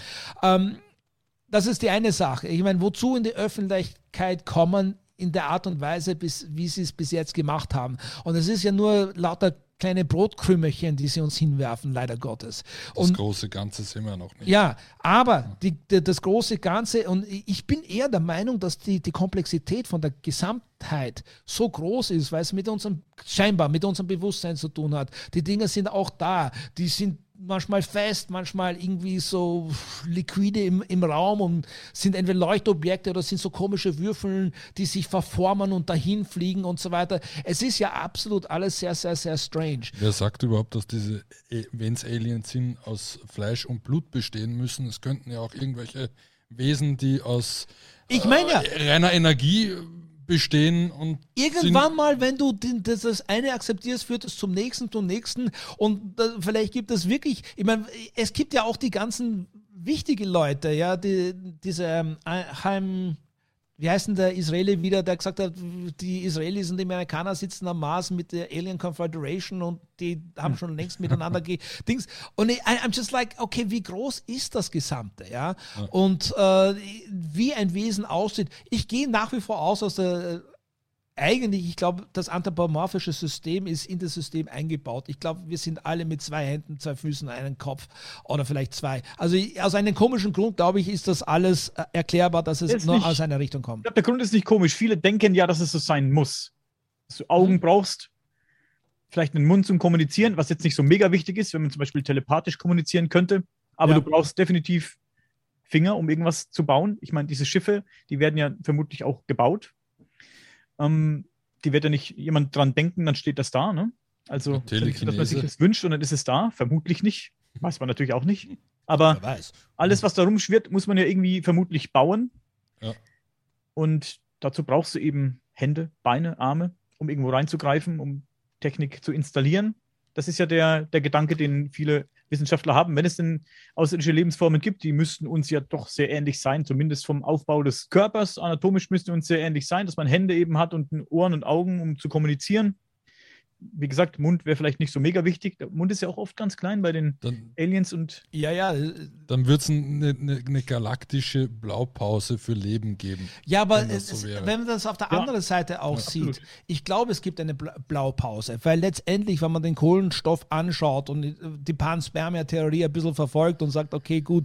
Das ist die eine Sache. Ich meine, wozu in die Öffentlichkeit kommen in der Art und Weise, wie sie es bis jetzt gemacht haben. Und es ist ja nur lauter kleine Brotkrümelchen, die sie uns hinwerfen, leider Gottes. Das große Ganze sehen wir noch nicht. Ja, aber das große Ganze, und ich bin eher der Meinung, dass die Komplexität von der Gesamtheit so groß ist, weil es scheinbar mit unserem Bewusstsein zu tun hat. Die Dinge sind auch da, die sind manchmal fest, manchmal irgendwie so liquide im Raum und sind entweder Leuchtobjekte oder sind so komische Würfel, die sich verformen und dahin fliegen und so weiter. Es ist ja absolut alles sehr, sehr, sehr strange. Wer sagt überhaupt, dass diese, wenn es Aliens sind, aus Fleisch und Blut bestehen müssen? Es könnten ja auch irgendwelche Wesen, die aus reiner Energie bestehen und irgendwann mal, wenn du das eine akzeptierst, führt es zum nächsten und vielleicht gibt es wirklich, ich meine, es gibt ja auch die ganzen wichtige Leute, ja, diese wie heißt denn der Israeli wieder, der gesagt hat, die Israelis und die Amerikaner sitzen am Mars mit der Alien Confederation und die haben schon längst miteinander Dings. Und I'm just like, okay, wie groß ist das Gesamte, ja? Und wie ein Wesen aussieht. Ich gehe nach wie vor aus der eigentlich, ich glaube, das anthropomorphische System ist in das System eingebaut. Ich glaube, wir sind alle mit 2 Händen, 2 Füßen, einem Kopf oder vielleicht 2. Also aus einem komischen Grund, glaube ich, ist das alles erklärbar, dass es nur aus einer Richtung kommt. Ich glaube, der Grund ist nicht komisch. Viele denken ja, dass es so sein muss. Dass du Augen brauchst, vielleicht einen Mund zum Kommunizieren, was jetzt nicht so mega wichtig ist, wenn man zum Beispiel telepathisch kommunizieren könnte. Aber du brauchst definitiv Finger, um irgendwas zu bauen. Ich meine, diese Schiffe, die werden ja vermutlich auch gebaut. Die wird ja nicht jemand dran denken, dann steht das da, ne? Also, dass man sich das wünscht und dann ist es da. Vermutlich nicht. Weiß man natürlich auch nicht. Aber alles, was da rumschwirrt, muss man ja irgendwie vermutlich bauen. Ja. Und dazu brauchst du eben Hände, Beine, Arme, um irgendwo reinzugreifen, um Technik zu installieren. Das ist ja der Gedanke, den viele Wissenschaftler haben. Wenn es denn außerirdische Lebensformen gibt, die müssten uns ja doch sehr ähnlich sein, zumindest vom Aufbau des Körpers. Anatomisch müssten uns sehr ähnlich sein, dass man Hände eben hat und Ohren und Augen, um zu kommunizieren. Wie gesagt, Mund wäre vielleicht nicht so mega wichtig. Der Mund ist ja auch oft ganz klein bei den Aliens und... Ja. Dann wird es eine galaktische Blaupause für Leben geben. Ja, aber wenn man das auf der anderen Seite auch sieht, absolut. Ich glaube, es gibt eine Blaupause, weil letztendlich, wenn man den Kohlenstoff anschaut und die Panspermia-Theorie ein bisschen verfolgt und sagt, okay, gut,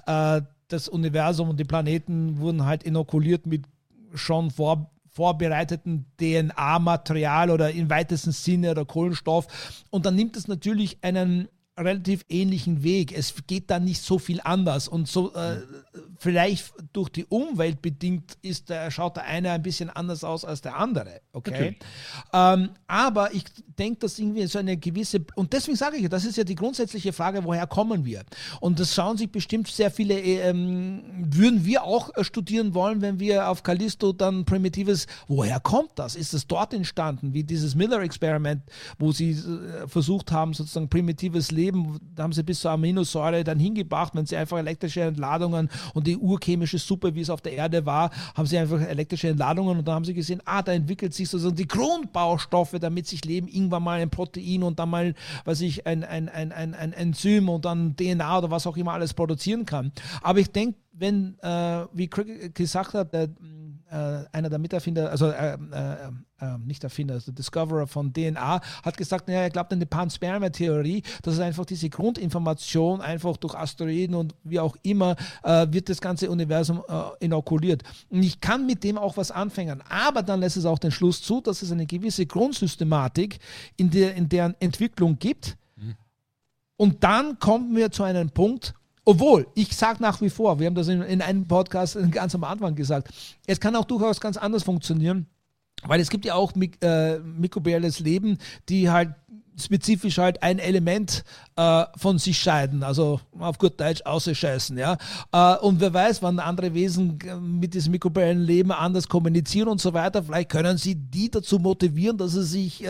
das Universum und die Planeten wurden halt inokuliert mit schon vorbereiteten DNA-Material oder im weitesten Sinne oder Kohlenstoff. Und dann nimmt es natürlich einen relativ ähnlichen Weg. Es geht da nicht so viel anders. Und so vielleicht durch die Umwelt bedingt schaut der eine ein bisschen anders aus als der andere. Okay? Aber ich denke, dass irgendwie so eine gewisse, und deswegen sage ich, das ist ja die grundsätzliche Frage, woher kommen wir? Und das schauen sich bestimmt sehr viele, würden wir auch studieren wollen, wenn wir auf Callisto dann Primitives, woher kommt das? Ist es dort entstanden, wie dieses Miller-Experiment, wo sie versucht haben, sozusagen primitives Leben, da haben sie bis zur Aminosäure dann hingebracht, wenn sie einfach elektrische Entladungen und die urchemische Suppe, wie es auf der Erde war, haben sie einfach elektrische Entladungen und dann haben sie gesehen, da entwickelt sich sozusagen die Grundbaustoffe, damit sich Leben irgendwann mal ein Protein und dann mal, ein Enzym und dann DNA oder was auch immer alles produzieren kann. Aber ich denke, wenn, wie Crick gesagt hat, einer der Miterfinder, also nicht Erfinder, also Discoverer von DNA, hat gesagt, er glaubt an die Panspermia-Theorie, dass es einfach diese Grundinformation einfach durch Asteroiden und wie auch immer wird das ganze Universum inokuliert. Und ich kann mit dem auch was anfangen, aber dann lässt es auch den Schluss zu, dass es eine gewisse Grundsystematik in deren Entwicklung gibt. Und dann kommen wir zu einem Punkt, obwohl, ich sage nach wie vor, wir haben das in einem Podcast ganz am Anfang gesagt, es kann auch durchaus ganz anders funktionieren, weil es gibt ja auch mikrobielles Leben, die halt spezifisch halt ein Element von sich scheiden, also auf gut Deutsch ausscheißen, ja. Und wer weiß, wann andere Wesen mit diesem mikrobiellen Leben anders kommunizieren und so weiter, vielleicht können sie die dazu motivieren, dass sie sich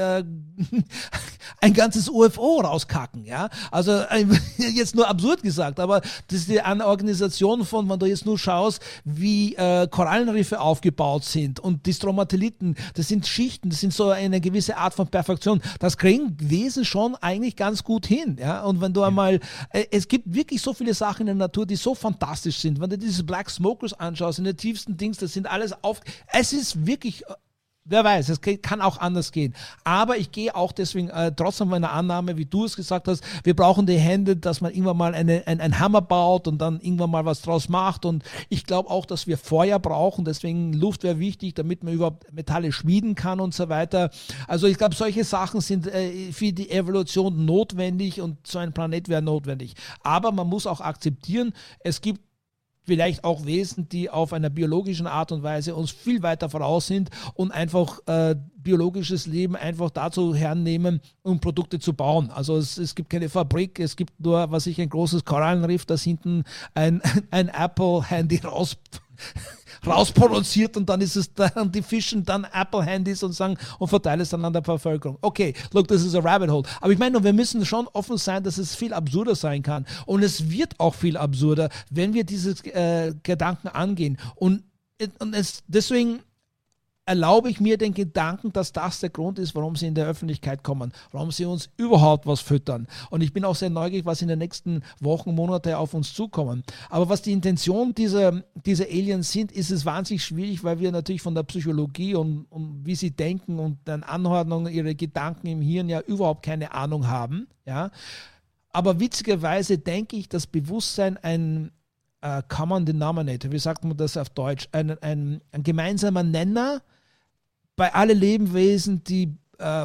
ein ganzes UFO rauskacken, ja. Also jetzt nur absurd gesagt, aber das ist eine Organisation von, wenn du jetzt nur schaust, wie Korallenriffe aufgebaut sind und die Stromatoliten, das sind Schichten, das sind so eine gewisse Art von Perfektion, das kriegen Wesen schon eigentlich ganz gut hin, ja, und wenn du einmal, es gibt wirklich so viele Sachen in der Natur, die so fantastisch sind, wenn du diese Black Smokers anschaust, in den tiefsten Dings, das sind alles es ist wirklich, wer weiß, es kann auch anders gehen, aber ich gehe auch deswegen trotzdem meiner Annahme, wie du es gesagt hast, wir brauchen die Hände, dass man irgendwann mal einen Hammer baut und dann irgendwann mal was draus macht und ich glaube auch, dass wir Feuer brauchen, deswegen Luft wäre wichtig, damit man überhaupt Metalle schmieden kann und so weiter. Also ich glaube, solche Sachen sind für die Evolution notwendig und so ein Planet wäre notwendig. Aber man muss auch akzeptieren, es gibt vielleicht auch Wesen, die auf einer biologischen Art und Weise uns viel weiter voraus sind und einfach biologisches Leben einfach dazu hernehmen, um Produkte zu bauen. Also es gibt keine Fabrik, es gibt nur, ein großes Korallenriff, das hinten ein Apple-Handy rausproduziert und dann ist es dann, die fischen dann Apple-Handys und verteilen es dann an der Bevölkerung. Okay, look, this is a rabbit hole. Aber ich meine, wir müssen schon offen sein, dass es viel absurder sein kann. Und es wird auch viel absurder, wenn wir diese Gedanken angehen. Und deswegen erlaube ich mir den Gedanken, dass das der Grund ist, warum sie in der Öffentlichkeit kommen, warum sie uns überhaupt was füttern. Und ich bin auch sehr neugierig, was in den nächsten Wochen, Monate auf uns zukommen. Aber was die Intention dieser Aliens sind, ist es wahnsinnig schwierig, weil wir natürlich von der Psychologie und wie sie denken und den Anordnungen ihrer Gedanken im Hirn ja überhaupt keine Ahnung haben. Ja? Aber witzigerweise denke ich, dass Bewusstsein ein Common Denominator, wie sagt man das auf Deutsch, ein gemeinsamer Nenner bei allen Lebewesen, die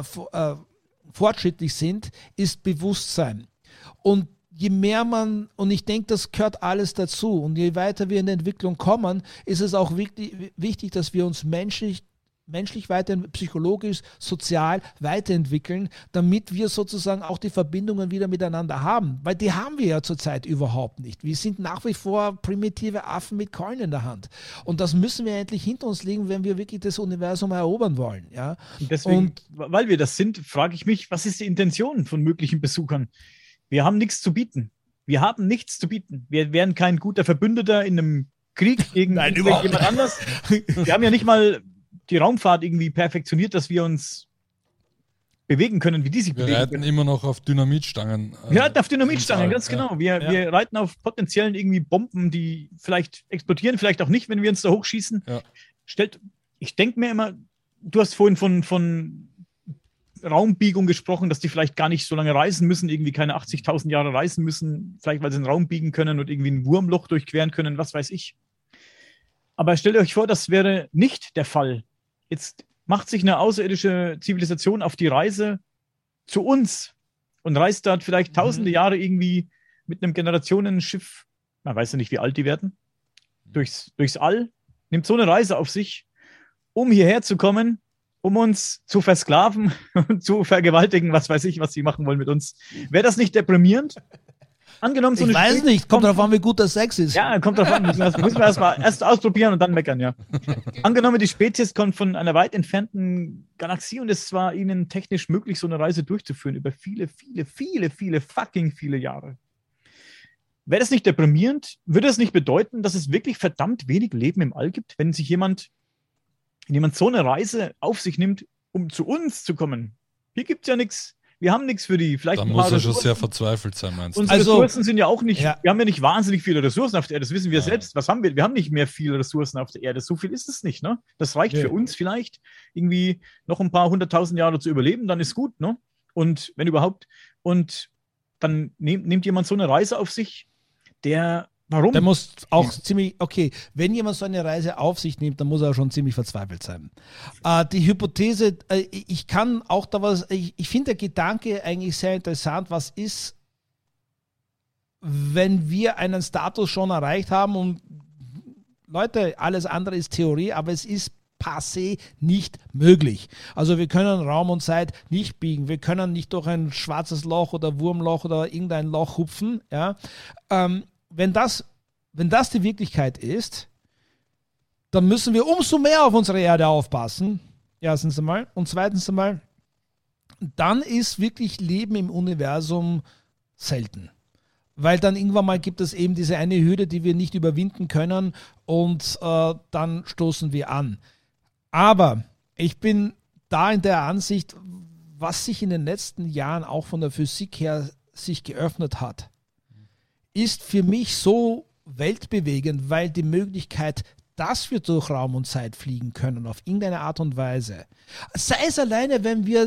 fortschrittlich sind, ist Bewusstsein. Und je mehr und ich denke, das gehört alles dazu, und je weiter wir in der Entwicklung kommen, ist es auch wichtig, dass wir uns menschlich psychologisch, sozial weiterentwickeln, damit wir sozusagen auch die Verbindungen wieder miteinander haben. Weil die haben wir ja zurzeit überhaupt nicht. Wir sind nach wie vor primitive Affen mit Keulen in der Hand. Und das müssen wir endlich hinter uns legen, wenn wir wirklich das Universum erobern wollen. Ja? Und deswegen, weil wir das sind, frage ich mich, was ist die Intention von möglichen Besuchern? Wir haben nichts zu bieten. Wir haben nichts zu bieten. Wir wären kein guter Verbündeter in einem Krieg gegen jemand anders. Wir haben ja nicht mal die Raumfahrt irgendwie perfektioniert, dass wir uns bewegen können, wie die sich bewegen. Wir reiten immer noch auf Dynamitstangen. Ja, auf Dynamitstangen, ganz genau. Wir reiten auf potenziellen irgendwie Bomben, die vielleicht explodieren, vielleicht auch nicht, wenn wir uns da hochschießen. Ja. Ich denke mir immer, du hast vorhin von Raumbiegung gesprochen, dass die vielleicht gar nicht so lange reisen müssen, irgendwie keine 80.000 Jahre reisen müssen, vielleicht weil sie den Raum biegen können und irgendwie ein Wurmloch durchqueren können, was weiß ich. Aber stellt euch vor, das wäre nicht der Fall. Jetzt macht sich eine außerirdische Zivilisation auf die Reise zu uns und reist dort vielleicht tausende Jahre irgendwie mit einem Generationenschiff, man weiß ja nicht, wie alt die werden, durchs All, nimmt so eine Reise auf sich, um hierher zu kommen, um uns zu versklaven und zu vergewaltigen, was weiß ich, was sie machen wollen mit uns. Wäre das nicht deprimierend? Angenommen, so ich weiß nicht, kommt darauf an, wie gut der Sex ist. Ja, kommt darauf an, müssen wir erst ausprobieren und dann meckern, ja. Angenommen, die Spezies kommt von einer weit entfernten Galaxie und es war ihnen technisch möglich, so eine Reise durchzuführen über viele Jahre. Wäre das nicht deprimierend? Würde das nicht bedeuten, dass es wirklich verdammt wenig Leben im All gibt, wenn sich jemand so eine Reise auf sich nimmt, um zu uns zu kommen? Hier gibt es ja nichts. Wir haben nichts für die. Vielleicht da muss er schon sehr verzweifelt sein, meinst du? Unsere Ressourcen sind ja auch nicht, wir haben ja nicht wahnsinnig viele Ressourcen auf der Erde, das wissen wir selbst. Was haben wir? Wir haben nicht mehr viele Ressourcen auf der Erde, so viel ist es nicht, ne? Das reicht für uns vielleicht, irgendwie noch ein paar 100.000 Jahre zu überleben, dann ist gut, ne? Und wenn überhaupt, und dann nimmt jemand so eine Reise auf sich, warum? Der muss auch ziemlich, wenn jemand so eine Reise auf sich nimmt, dann muss er schon ziemlich verzweifelt sein. Die Hypothese, ich kann auch da ich finde der Gedanke eigentlich sehr interessant, was ist, wenn wir einen Status schon erreicht haben und Leute, alles andere ist Theorie, aber es ist passé nicht möglich. Also wir können Raum und Zeit nicht biegen, wir können nicht durch ein schwarzes Loch oder Wurmloch oder irgendein Loch hupfen, ja. Wenn das die Wirklichkeit ist, dann müssen wir umso mehr auf unsere Erde aufpassen. Erstens einmal. Und zweitens einmal, dann ist wirklich Leben im Universum selten. Weil dann irgendwann mal gibt es eben diese eine Hürde, die wir nicht überwinden können und dann stoßen wir an. Aber ich bin da in der Ansicht, was sich in den letzten Jahren auch von der Physik her sich geöffnet hat, ist für mich so weltbewegend, weil die Möglichkeit, dass wir durch Raum und Zeit fliegen können, auf irgendeine Art und Weise. Sei es alleine, wenn wir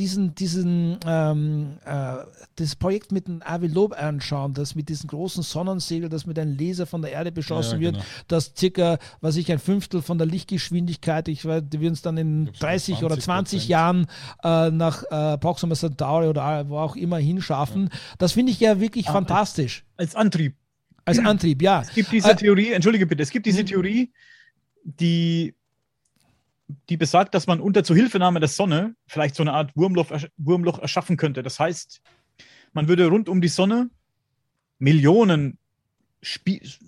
das Projekt mit dem Avi Loeb anschauen, das mit diesem großen Sonnensegel, das mit einem Laser von der Erde beschossen wird, das circa, ein Fünftel von der Lichtgeschwindigkeit, die wir uns dann in 30 oder 20 Jahren nach Proxima Centauri oder wo auch immer hinschaffen. Das finde ich ja wirklich fantastisch. Als Antrieb. Als Antrieb, ja. Es gibt diese Theorie, entschuldige bitte, Theorie, die besagt, dass man unter Zuhilfenahme der Sonne vielleicht so eine Art Wurmloch erschaffen könnte. Das heißt, man würde rund um die Sonne Millionen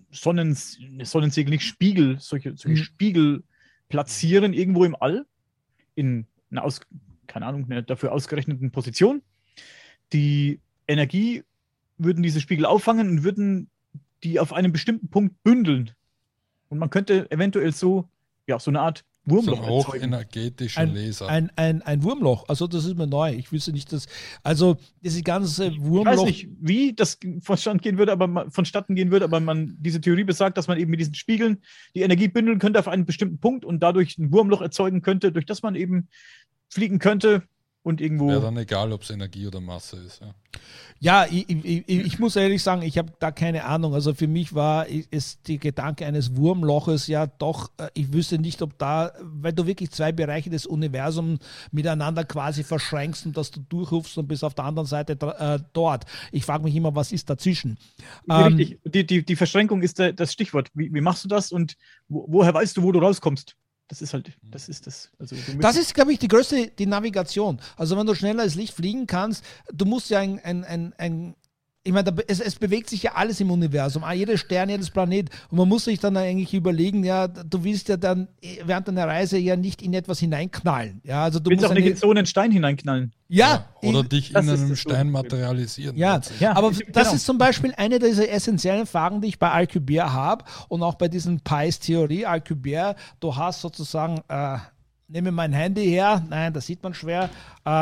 Sonnensegel, nicht Spiegel, solche Spiegel platzieren irgendwo im All in einer keine Ahnung, einer dafür ausgerechneten Position. Die Energie würden diese Spiegel auffangen und würden die auf einem bestimmten Punkt bündeln. Und man könnte eventuell so eine Art Wurmloch so hochenergetischer Laser. Ein Wurmloch, also das ist mir neu. Ich wüsste nicht, dass, also diese ganze Wurmloch. Ich weiß nicht, wie das vonstatten gehen würde, aber diese Theorie besagt, dass man eben mit diesen Spiegeln die Energie bündeln könnte auf einen bestimmten Punkt und dadurch ein Wurmloch erzeugen könnte, durch das man eben fliegen könnte und irgendwo. Wäre dann egal, ob es Energie oder Masse ist. Ja, ich muss ehrlich sagen, ich habe da keine Ahnung. Also für mich ist die Gedanke eines Wurmloches ja doch, ich wüsste nicht, ob da, weil du wirklich zwei Bereiche des Universums miteinander quasi verschränkst und dass du durchrufst und bist auf der anderen Seite dort. Ich frage mich immer, was ist dazwischen? Richtig, die Verschränkung ist das Stichwort. Wie machst du das und woher weißt du, wo du rauskommst? Das ist das. Also das ist, glaube ich, die Navigation. Also wenn du schneller als Licht fliegen kannst, du musst ja ich meine, es bewegt sich ja alles im Universum, jeder Stern, jedes Planet. Und man muss sich dann eigentlich überlegen, ja, du willst ja dann während deiner Reise ja nicht in etwas hineinknallen. Ja, also du willst auch nicht in so einen Stein hineinknallen. Ja. Oder dich in einem Stein materialisieren. Ja, aber das ist zum Beispiel eine dieser essentiellen Fragen, die ich bei Alcubierre habe und auch bei diesen Pies-Theorie. Alcubierre, du hast sozusagen, nehme mein Handy her, nein, das sieht man schwer,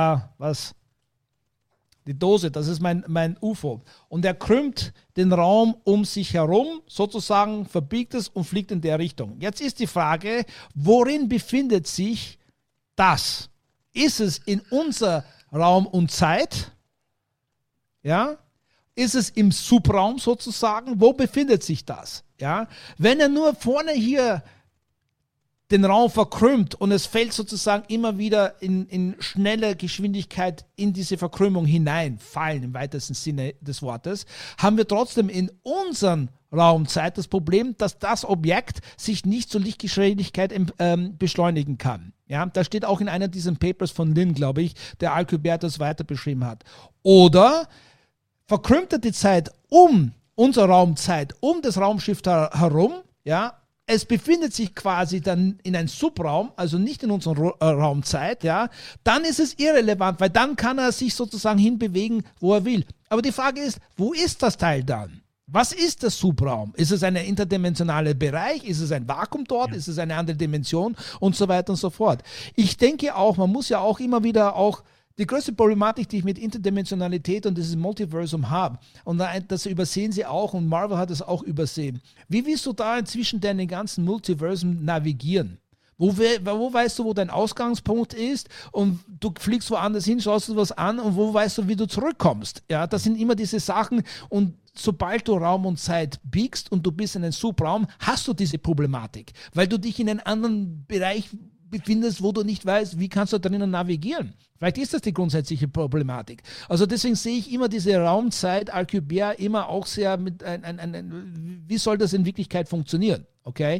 die Dose, das ist mein UFO. Und er krümmt den Raum um sich herum, sozusagen verbiegt es und fliegt in der Richtung. Jetzt ist die Frage, worin befindet sich das? Ist es in unser Raum und Zeit? Ja? Ist es im Subraum sozusagen? Wo befindet sich das? Ja? Wenn er nur vorne hier den Raum verkrümmt und es fällt sozusagen immer wieder in schnelle Geschwindigkeit in diese Verkrümmung hineinfallen, im weitesten Sinne des Wortes, haben wir trotzdem in unseren Raumzeit das Problem, dass das Objekt sich nicht zur Lichtgeschwindigkeit beschleunigen kann. Ja, das steht auch in einer dieser Papers von Lin, glaube ich, der Alcubierre das weiter beschrieben hat. Oder verkrümmt er die Zeit unsere Raumzeit, um das Raumschiff herum, ja, es befindet sich quasi dann in einem Subraum, also nicht in unserer Raumzeit, ja, dann ist es irrelevant, weil dann kann er sich sozusagen hinbewegen, wo er will. Aber die Frage ist, wo ist das Teil dann? Was ist das Subraum? Ist es ein interdimensionaler Bereich? Ist es ein Vakuum dort? Ist es eine andere Dimension? Und so weiter und so fort. Ich denke auch, man muss ja auch immer wieder auch die größte Problematik, die ich mit Interdimensionalität und dieses Multiversum habe, und das übersehen sie auch, und Marvel hat es auch übersehen. Wie willst du da inzwischen deine ganzen Multiversen navigieren? Wo weißt du, wo dein Ausgangspunkt ist, und du fliegst woanders hin, schaust du was an, und wo weißt du, wie du zurückkommst? Ja, das sind immer diese Sachen, und sobald du Raum und Zeit biegst und du bist in einem Subraum, hast du diese Problematik, weil du dich in einem anderen Bereich befindest, wo du nicht weißt, wie kannst du drinnen navigieren. Vielleicht ist das die grundsätzliche Problematik. Also deswegen sehe ich immer diese Raumzeit Alcubierre immer auch sehr mit wie soll das in Wirklichkeit funktionieren? Okay?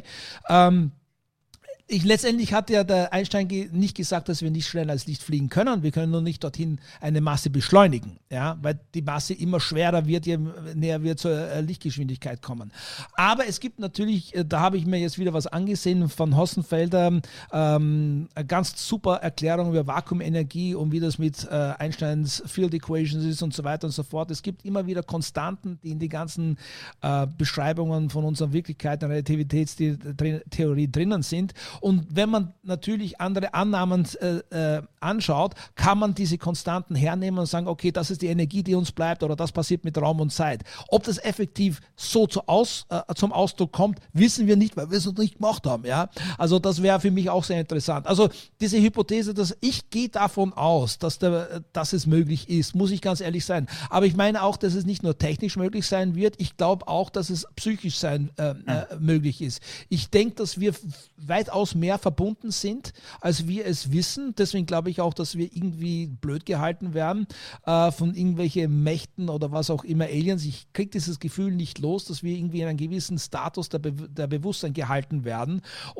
Letztendlich hat ja der Einstein nicht gesagt, dass wir nicht schneller als Licht fliegen können. Wir können nur nicht dorthin eine Masse beschleunigen, ja, weil die Masse immer schwerer wird, je näher wir zur Lichtgeschwindigkeit kommen. Aber es gibt natürlich, da habe ich mir jetzt wieder was angesehen von Hossenfelder, eine ganz super Erklärung über Vakuumenergie und wie das mit Einsteins Field Equations ist und so weiter und so fort. Es gibt immer wieder Konstanten, die in die ganzen Beschreibungen von unserer Wirklichkeit und Relativitätstheorie drinnen sind. Und wenn man natürlich andere Annahmen anschaut, kann man diese Konstanten hernehmen und sagen, okay, das ist die Energie, die uns bleibt, oder das passiert mit Raum und Zeit. Ob das effektiv so zum Ausdruck kommt, wissen wir nicht, weil wir es noch nicht gemacht haben. Ja? Also das wäre für mich auch sehr interessant. Also diese Hypothese, dass ich gehe davon aus, dass es möglich ist, muss ich ganz ehrlich sein. Aber ich meine auch, dass es nicht nur technisch möglich sein wird, ich glaube auch, dass es psychisch möglich ist. Ich denke, dass wir weitaus mehr verbunden sind, als wir es wissen. Deswegen glaube ich auch, dass wir irgendwie blöd gehalten werden von irgendwelchen Mächten oder was auch immer, Aliens. Ich kriege dieses Gefühl nicht los, dass wir irgendwie in einem gewissen Status der Bewusstsein gehalten werden. Und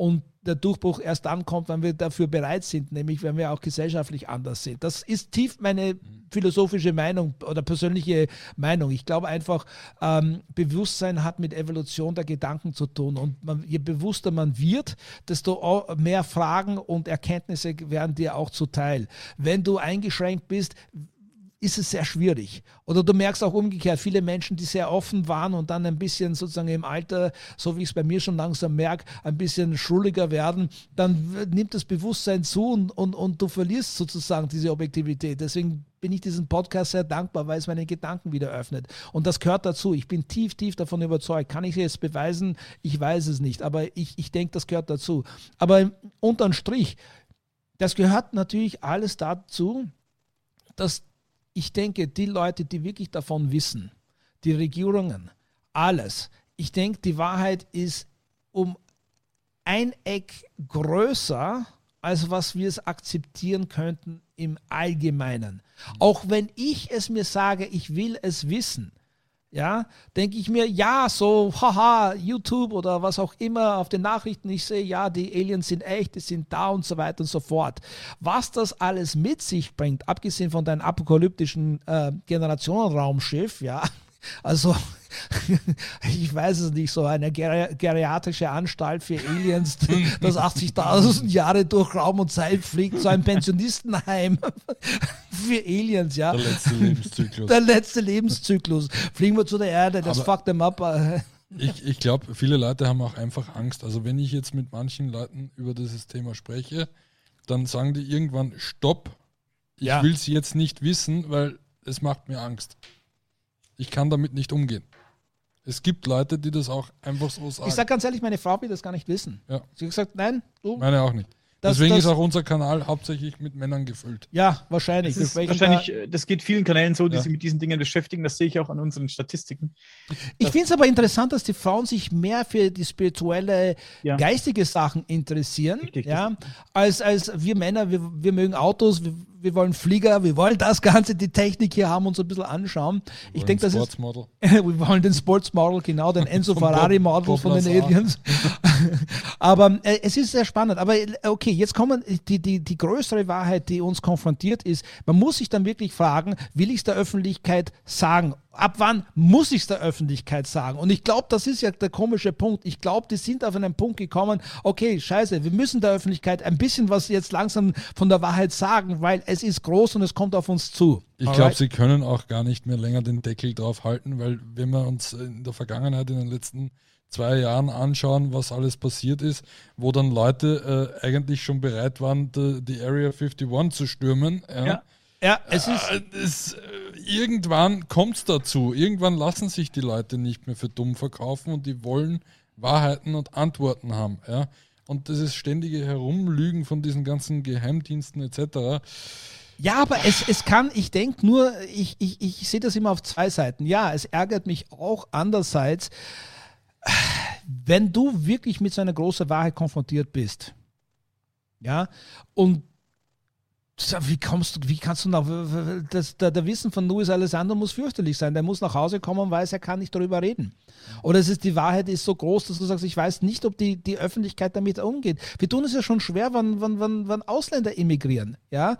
der Durchbruch erst dann kommt, wenn wir dafür bereit sind, nämlich wenn wir auch gesellschaftlich anders sind. Das ist tief meine philosophische Meinung oder persönliche Meinung. Ich glaube einfach, Bewusstsein hat mit Evolution der Gedanken zu tun. Und je bewusster man wird, desto mehr Fragen und Erkenntnisse werden dir auch zuteil. Wenn du eingeschränkt bist, ist es sehr schwierig. Oder du merkst auch umgekehrt, viele Menschen, die sehr offen waren und dann ein bisschen sozusagen im Alter, so wie ich es bei mir schon langsam merke, ein bisschen schrulliger werden, dann nimmt das Bewusstsein zu und du verlierst sozusagen diese Objektivität. Deswegen bin ich diesem Podcast sehr dankbar, weil es meine Gedanken wieder öffnet. Und das gehört dazu. Ich bin tief, tief davon überzeugt. Kann ich es jetzt beweisen? Ich weiß es nicht. Aber ich denke, das gehört dazu. Aber unterm Strich, das gehört natürlich alles dazu, dass ich denke, die Leute, die wirklich davon wissen, die Regierungen, alles, ich denke, die Wahrheit ist um ein Eck größer, als was wir es akzeptieren könnten im Allgemeinen. Auch wenn ich es mir sage, ich will es wissen, ja, denke ich mir, ja, so, haha, YouTube oder was auch immer auf den Nachrichten, ich sehe, ja, die Aliens sind echt, die sind da und so weiter und so fort. Was das alles mit sich bringt, abgesehen von deinem apokalyptischen Generationenraumschiff, ja, also ich weiß es nicht, so eine geriatrische Anstalt für Aliens, das 80.000 Jahre durch Raum und Zeit fliegt, so ein Pensionistenheim für Aliens, ja. Der letzte Lebenszyklus. Der letzte Lebenszyklus. Fliegen wir zu der Erde, das fuckt them up. Ich glaube, viele Leute haben auch einfach Angst. Also wenn ich jetzt mit manchen Leuten über dieses Thema spreche, dann sagen die irgendwann, stopp, ich will es jetzt nicht wissen, weil es macht mir Angst. Ich kann damit nicht umgehen. Es gibt Leute, die das auch einfach so sagen. Ich sage ganz ehrlich, meine Frau will das gar nicht wissen. Ja. Sie hat gesagt, nein, du. Meine auch nicht. Deswegen ist auch unser Kanal hauptsächlich mit Männern gefüllt. Ja, wahrscheinlich. Das geht vielen Kanälen so, die sich mit diesen Dingen beschäftigen. Das sehe ich auch an unseren Statistiken. Ich finde es aber interessant, dass die Frauen sich mehr für die spirituelle, geistige Sachen interessieren, richtig, als wir Männer. Wir mögen Autos, wir wollen Flieger, wir wollen das Ganze, die Technik hier haben, uns ein bisschen anschauen. Ich denke, das ist... Wir wollen den Sportsmodel, genau, den Enzo Ferrari Model von den Aliens. Aber es ist sehr spannend. Aber okay, jetzt kommen die größere Wahrheit, die uns konfrontiert ist. Man muss sich dann wirklich fragen, will ich es der Öffentlichkeit sagen? Ab wann muss ich es der Öffentlichkeit sagen? Und ich glaube, das ist ja der komische Punkt. Ich glaube, die sind auf einen Punkt gekommen, okay, scheiße, wir müssen der Öffentlichkeit ein bisschen was jetzt langsam von der Wahrheit sagen, weil es ist groß und es kommt auf uns zu. Ich glaube, sie können auch gar nicht mehr länger den Deckel drauf halten, weil wenn wir uns in der Vergangenheit, in den letzten 2 Jahren anschauen, was alles passiert ist, wo dann Leute eigentlich schon bereit waren, die Area 51 zu stürmen. Ja, es ist... Irgendwann kommt es dazu. Irgendwann lassen sich die Leute nicht mehr für dumm verkaufen und die wollen Wahrheiten und Antworten haben. Ja? Und das ist ständige Herumlügen von diesen ganzen Geheimdiensten etc. Ja, aber es kann, ich denke nur, ich sehe das immer auf 2 Seiten. Ja, es ärgert mich auch andererseits, wenn du wirklich mit so einer großen Wahrheit konfrontiert bist. Ja, und wie kannst du nach, der Wissen von Luis Alessandro muss fürchterlich sein. Der muss nach Hause kommen und weiß, er kann nicht darüber reden. Oder die Wahrheit ist so groß, dass du sagst, ich weiß nicht, ob die Öffentlichkeit damit umgeht. Wir tun es ja schon schwer, wenn Ausländer emigrieren. Ja?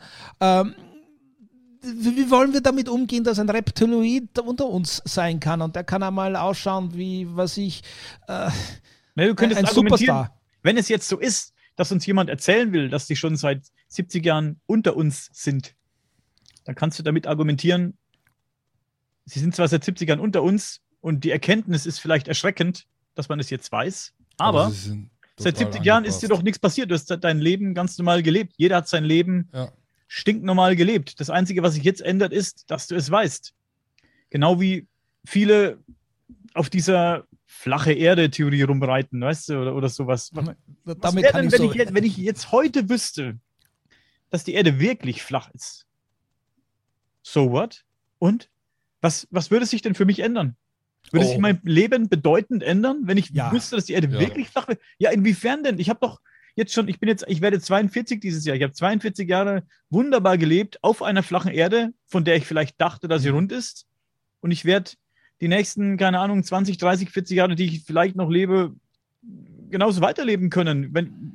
Wie wollen wir damit umgehen, dass ein Reptiloid unter uns sein kann und der kann einmal ausschauen wie, du könntest ein Superstar. Wenn es jetzt so ist, dass uns jemand erzählen will, dass die schon seit 70 Jahren unter uns sind, dann kannst du damit argumentieren, sie sind zwar seit 70 Jahren unter uns und die Erkenntnis ist vielleicht erschreckend, dass man es jetzt weiß, aber seit 70 Jahren ist dir doch nichts passiert. Du hast dein Leben ganz normal gelebt. Jeder hat sein Leben stinknormal gelebt. Das Einzige, was sich jetzt ändert, ist, dass du es weißt. Genau wie viele auf dieser flache Erde-Theorie rumreiten, weißt du, oder sowas. Damit kann ich wenn ich jetzt heute wüsste, dass die Erde wirklich flach ist. So what? Und? Was würde sich denn für mich ändern? Würde sich mein Leben bedeutend ändern, wenn ich wüsste, dass die Erde wirklich flach ist? Ja, inwiefern denn? Ich habe doch jetzt schon, ich werde 42 dieses Jahr. Ich habe 42 Jahre wunderbar gelebt auf einer flachen Erde, von der ich vielleicht dachte, dass sie rund ist. Und ich werde die nächsten, keine Ahnung, 20, 30, 40 Jahre, die ich vielleicht noch lebe, genauso weiterleben können.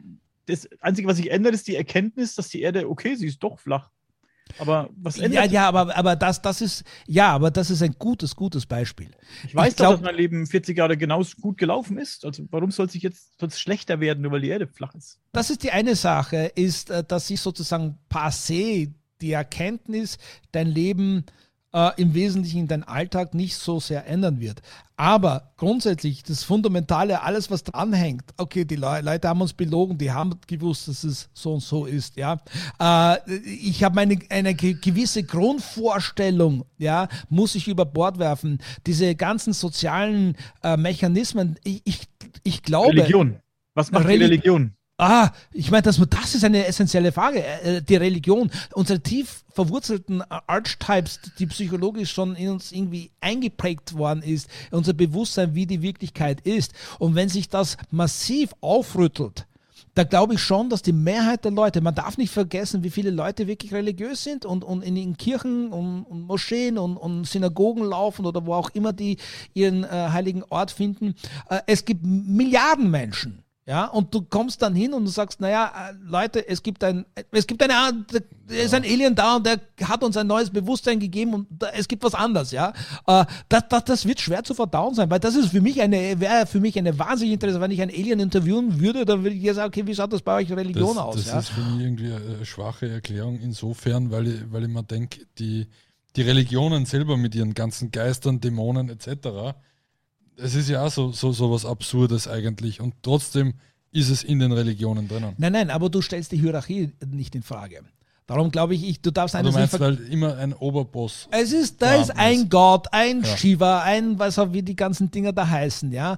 das Einzige, was sich ändert, ist die Erkenntnis, dass die Erde, okay, sie ist doch flach. Aber was ändert? Aber das ist ein gutes Beispiel. Ich weiß doch, dass mein Leben 40 Jahre genauso gut gelaufen ist. Also warum soll es jetzt schlechter werden, nur weil die Erde flach ist? Das ist die eine Sache, ist, dass sich sozusagen passé die Erkenntnis, dein Leben im Wesentlichen dein Alltag nicht so sehr ändern wird. Aber grundsätzlich das Fundamentale, alles was dranhängt, okay, die Leute haben uns belogen, die haben gewusst, dass es so und so ist, ja. Ich habe eine gewisse Grundvorstellung, ja, muss ich über Bord werfen. Diese ganzen sozialen Mechanismen, ich glaube... Religion. Was macht die Religion? Ich meine, das ist eine essentielle Frage. Die Religion, unsere tief verwurzelten Archetypes, die psychologisch schon in uns irgendwie eingeprägt worden ist, unser Bewusstsein, wie die Wirklichkeit ist. Und wenn sich das massiv aufrüttelt, da glaube ich schon, dass die Mehrheit der Leute, man darf nicht vergessen, wie viele Leute wirklich religiös sind und in Kirchen und Moscheen und Synagogen laufen oder wo auch immer die ihren heiligen Ort finden. Es gibt Milliarden Menschen. Ja, und du kommst dann hin und du sagst, naja, Leute, es ist ein Alien da und der hat uns ein neues Bewusstsein gegeben und es gibt was anderes, ja. Das wird schwer zu verdauen sein, weil das ist wäre für mich eine wahnsinnig interessante, wenn ich ein Alien interviewen würde, dann würde ich ja sagen, okay, wie schaut das bei euch Religion aus? Das ist für mich irgendwie eine schwache Erklärung insofern, weil ich mir denke, die Religionen selber mit ihren ganzen Geistern, Dämonen etc., es ist ja auch so was Absurdes eigentlich und trotzdem ist es in den Religionen drinnen. Nein, aber du stellst die Hierarchie nicht in Frage. Darum glaube ich, du darfst eines nicht... Du meinst, weil immer ein Oberboss... Da ist ein Gott, ein Shiva, wie die ganzen Dinger da heißen, ja.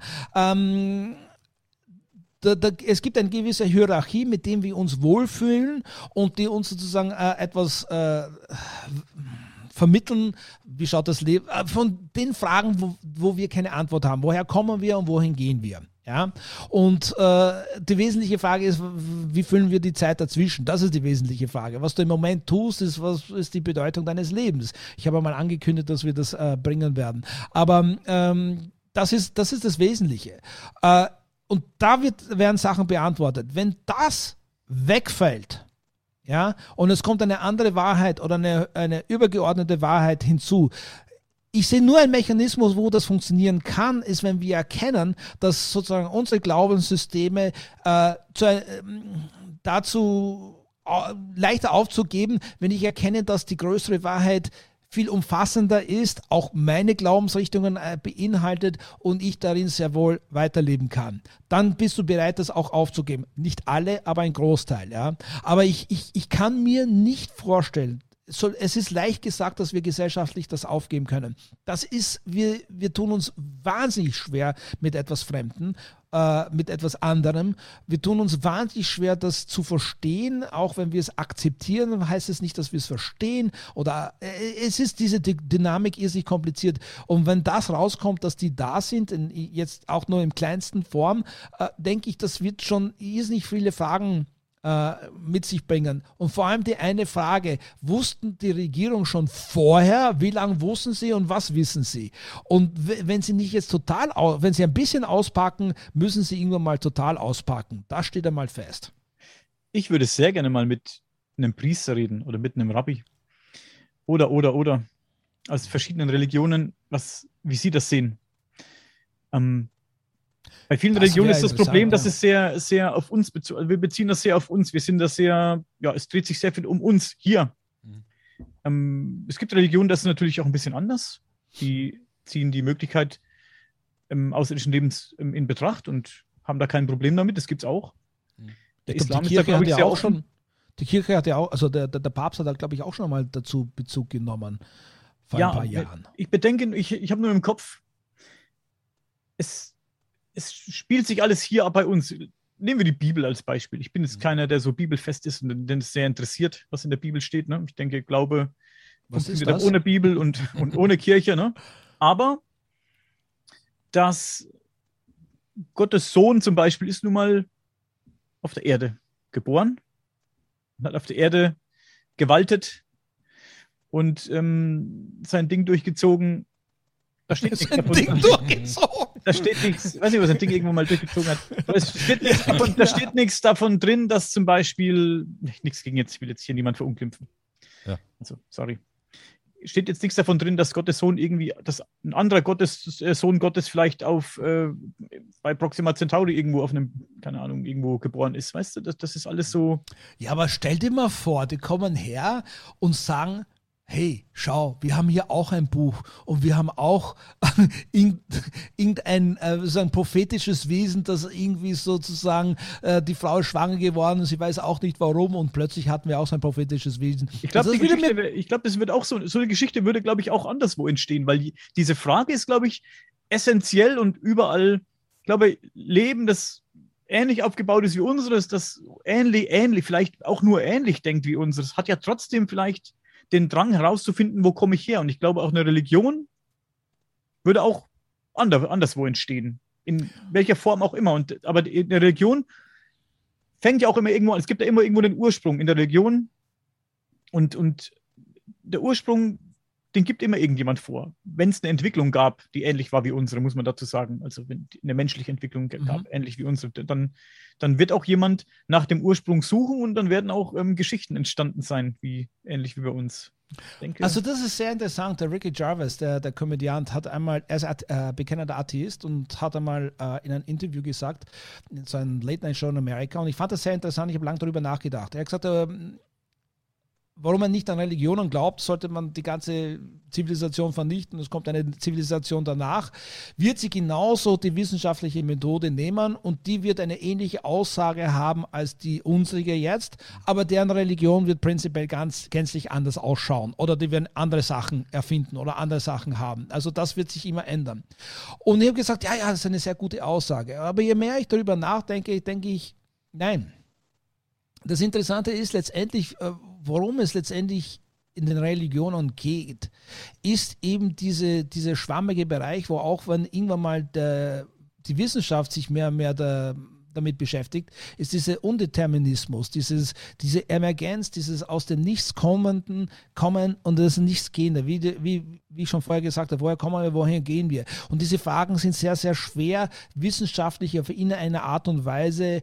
Es gibt eine gewisse Hierarchie, mit dem wir uns wohlfühlen und die uns sozusagen etwas... vermitteln, wie schaut das Leben, von den Fragen, wo wir keine Antwort haben. Woher kommen wir und wohin gehen wir? Ja? Und die wesentliche Frage ist, wie füllen wir die Zeit dazwischen? Das ist die wesentliche Frage. Was du im Moment tust, was ist die Bedeutung deines Lebens? Ich habe einmal angekündigt, dass wir das bringen werden. Aber das ist das Wesentliche. Und da werden Sachen beantwortet. Wenn das wegfällt, ja, und es kommt eine andere Wahrheit oder eine übergeordnete Wahrheit hinzu. Ich sehe nur einen Mechanismus, wo das funktionieren kann, ist, wenn wir erkennen, dass sozusagen unsere Glaubenssysteme dazu leichter aufzugeben, wenn ich erkenne, dass die größere Wahrheit viel umfassender ist, auch meine Glaubensrichtungen beinhaltet und ich darin sehr wohl weiterleben kann. Dann bist du bereit, das auch aufzugeben. Nicht alle, aber ein Großteil. Ja? Aber ich kann mir nicht vorstellen, es ist leicht gesagt, dass wir gesellschaftlich das aufgeben können. Wir tun uns wahnsinnig schwer mit etwas Fremden, mit etwas anderem. Wir tun uns wahnsinnig schwer, das zu verstehen, auch wenn wir es akzeptieren, heißt es nicht, dass wir es verstehen oder es ist diese Dynamik irrsinnig kompliziert. Und wenn das rauskommt, dass die da sind, jetzt auch nur in kleinsten Form, denke ich, das wird schon irrsinnig viele Fragen mit sich bringen. Und vor allem die eine Frage, wussten die Regierung schon vorher, wie lange wussten sie und was wissen sie? Und wenn sie nicht jetzt wenn sie ein bisschen auspacken, müssen sie irgendwann mal total auspacken. Das steht einmal fest. Ich würde sehr gerne mal mit einem Priester reden oder mit einem Rabbi. Oder. Aus verschiedenen Religionen, wie sie das sehen. Bei vielen Religionen ist das Problem, dass es sehr, sehr auf uns bezieht. Wir beziehen das sehr auf uns. Wir sind das sehr, es dreht sich sehr viel um uns hier. Es gibt Religionen, das ist natürlich auch ein bisschen anders. Die ziehen die Möglichkeit außerirdischen Lebens in Betracht und haben da kein Problem damit. Das gibt es auch. Der Islam ist da, glaube ich, sehr offen. Die Kirche hat ja auch, also der Papst hat da, glaube ich, auch schon mal dazu Bezug genommen vor ein paar Jahren. Ich bedenke, ich habe nur im Kopf, es spielt sich alles hier bei uns. Nehmen wir die Bibel als Beispiel. Ich bin jetzt keiner, der so bibelfest ist und den es sehr interessiert, was in der Bibel steht. Ne? Ich denke, Glaube funktioniert ohne Bibel und ohne Kirche. Ne? Aber dass Gottes Sohn zum Beispiel ist nun mal auf der Erde geboren und hat auf der Erde gewaltet und sein Ding durchgezogen. Da steht Das ist nichts ein davon. Ding durchgezogen. Da steht nichts, ich weiß nicht, was ein Ding irgendwo mal durchgezogen hat. Aber da steht nichts davon drin, dass zum Beispiel, nichts gegen jetzt, ich will jetzt hier niemand verunglimpfen. Ja. Also, sorry. Steht jetzt nichts davon drin, dass Gottes Sohn irgendwie, dass ein anderer Sohn Gottes vielleicht bei Proxima Centauri irgendwo auf einem, keine Ahnung, irgendwo geboren ist. Weißt du, das ist alles so. Ja, aber stell dir mal vor, die kommen her und sagen, hey, schau, wir haben hier auch ein Buch und wir haben auch irgendein so ein prophetisches Wesen, das irgendwie sozusagen die Frau ist schwanger geworden und sie weiß auch nicht warum und plötzlich hatten wir auch so ein prophetisches Wesen. Ich glaube, Also das wird auch so eine Geschichte würde, glaube ich, auch anderswo entstehen, weil diese Frage ist, glaube ich, essentiell und überall, ich glaube, Leben, das ähnlich aufgebaut ist wie unseres, das ähnlich, vielleicht auch nur ähnlich denkt wie unseres, hat ja trotzdem vielleicht den Drang herauszufinden, wo komme ich her. Und ich glaube, auch eine Religion würde auch anderswo entstehen. In welcher Form auch immer. Aber eine Religion fängt ja auch immer irgendwo an. Es gibt ja immer irgendwo den Ursprung in der Religion. Und der Ursprung, den gibt immer irgendjemand vor. Wenn es eine Entwicklung gab, die ähnlich war wie unsere, muss man dazu sagen. Also wenn eine menschliche Entwicklung gab, ähnlich wie unsere, dann wird auch jemand nach dem Ursprung suchen und dann werden auch Geschichten entstanden sein, ähnlich wie bei uns. Also das ist sehr interessant. Der Ricky Gervais, der Komödiant, er ist bekennender Atheist und hat einmal in einem Interview gesagt, in so einem Late-Night-Show in Amerika, und ich fand das sehr interessant, ich habe lange darüber nachgedacht. Er hat gesagt, warum man nicht an Religionen glaubt, sollte man die ganze Zivilisation vernichten. Es kommt eine Zivilisation danach, wird sie genauso die wissenschaftliche Methode nehmen und die wird eine ähnliche Aussage haben als die unsere jetzt, aber deren Religion wird prinzipiell gänzlich anders ausschauen oder die werden andere Sachen erfinden oder andere Sachen haben. Also das wird sich immer ändern. Und ich habe gesagt, ja, das ist eine sehr gute Aussage. Aber je mehr ich darüber nachdenke, denke ich, nein. Das Interessante ist letztendlich, worum es letztendlich in den Religionen geht, ist eben dieser schwammige Bereich, wo auch wenn irgendwann mal die Wissenschaft sich mehr und mehr damit beschäftigt, ist dieser Undeterminismus, diese Emergenz, dieses aus dem Nichts kommen und das Nichtsgehende, wie ich schon vorher gesagt habe, woher kommen wir, wohin gehen wir? Und diese Fragen sind sehr, sehr schwer wissenschaftlich auf irgendeine Art und Weise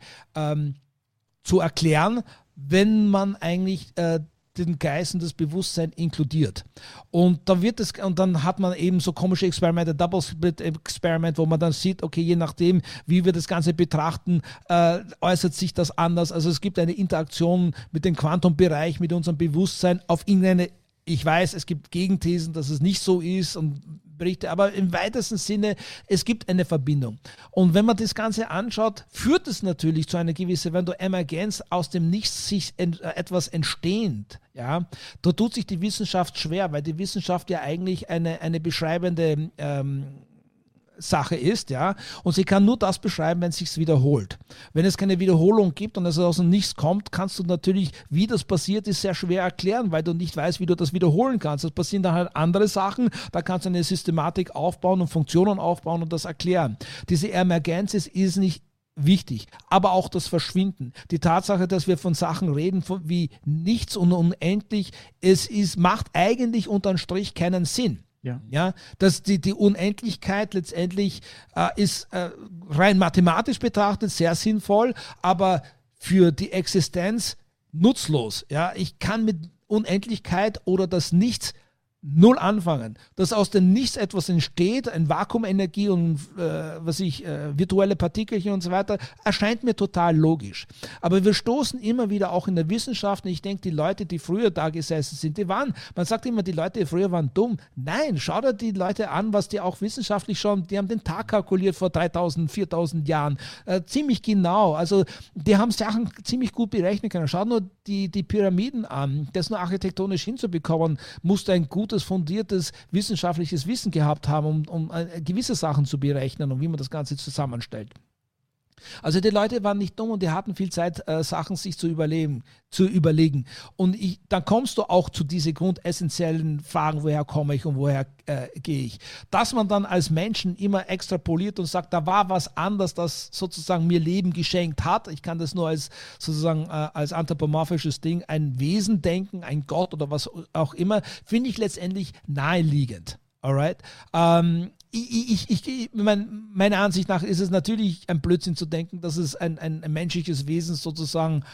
zu erklären, wenn man eigentlich den Geist und das Bewusstsein inkludiert. Und dann hat man eben so komische Experimente, Double Split Experiment, wo man dann sieht, okay, je nachdem, wie wir das Ganze betrachten, äußert sich das anders. Also es gibt eine Interaktion mit dem Quantumbereich, mit unserem Bewusstsein auf irgendeine, ich weiß, es gibt Gegenthesen, dass es nicht so ist und Berichte, aber im weitesten Sinne, es gibt eine Verbindung. Und wenn man das Ganze anschaut, führt es natürlich zu einer gewissen, wenn du Emergenz aus dem Nichts sich etwas entstehend, ja, da tut sich die Wissenschaft schwer, weil die Wissenschaft ja eigentlich eine beschreibende Sache ist, ja, und sie kann nur das beschreiben, wenn es sich wiederholt. Wenn es keine Wiederholung gibt und es aus dem Nichts kommt, kannst du natürlich, wie das passiert ist, sehr schwer erklären, weil du nicht weißt, wie du das wiederholen kannst. Es passieren dann halt andere Sachen, da kannst du eine Systematik aufbauen und Funktionen aufbauen und das erklären. Diese Emergenz ist nicht wichtig, aber auch das Verschwinden. Die Tatsache, dass wir von Sachen reden, wie nichts und unendlich, macht eigentlich unterm Strich keinen Sinn. Ja, dass die Unendlichkeit letztendlich ist rein mathematisch betrachtet sehr sinnvoll, aber für die Existenz nutzlos. Ja, ich kann mit Unendlichkeit oder das Nichts null anfangen. Dass aus dem Nichts etwas entsteht, ein Vakuumenergie und virtuelle Partikelchen und so weiter, erscheint mir total logisch. Aber wir stoßen immer wieder auch in der Wissenschaft, und ich denke, die Leute, die früher da gesessen sind, man sagt immer, die Leute früher waren dumm. Nein, schau dir die Leute an, was die auch wissenschaftlich schon, die haben den Tag kalkuliert vor 3000, 4000 Jahren, ziemlich genau. Also die haben Sachen ziemlich gut berechnen können. Schau nur die Pyramiden an. Das nur architektonisch hinzubekommen, musste ein gutes, fundiertes wissenschaftliches Wissen gehabt haben, um gewisse Sachen zu berechnen und wie man das Ganze zusammenstellt. Also die Leute waren nicht dumm und die hatten viel Zeit, Sachen sich zu überlegen. Und dann kommst du auch zu diesen grundessentiellen Fragen, woher komme ich und woher gehe ich. Dass man dann als Menschen immer extrapoliert und sagt, da war was anders, das sozusagen mir Leben geschenkt hat. Ich kann das nur als sozusagen als anthropomorphisches Ding, ein Wesen denken, ein Gott oder was auch immer, finde ich letztendlich naheliegend. Alright? Meiner Ansicht nach ist es natürlich ein Blödsinn zu denken, dass es ein menschliches Wesen sozusagen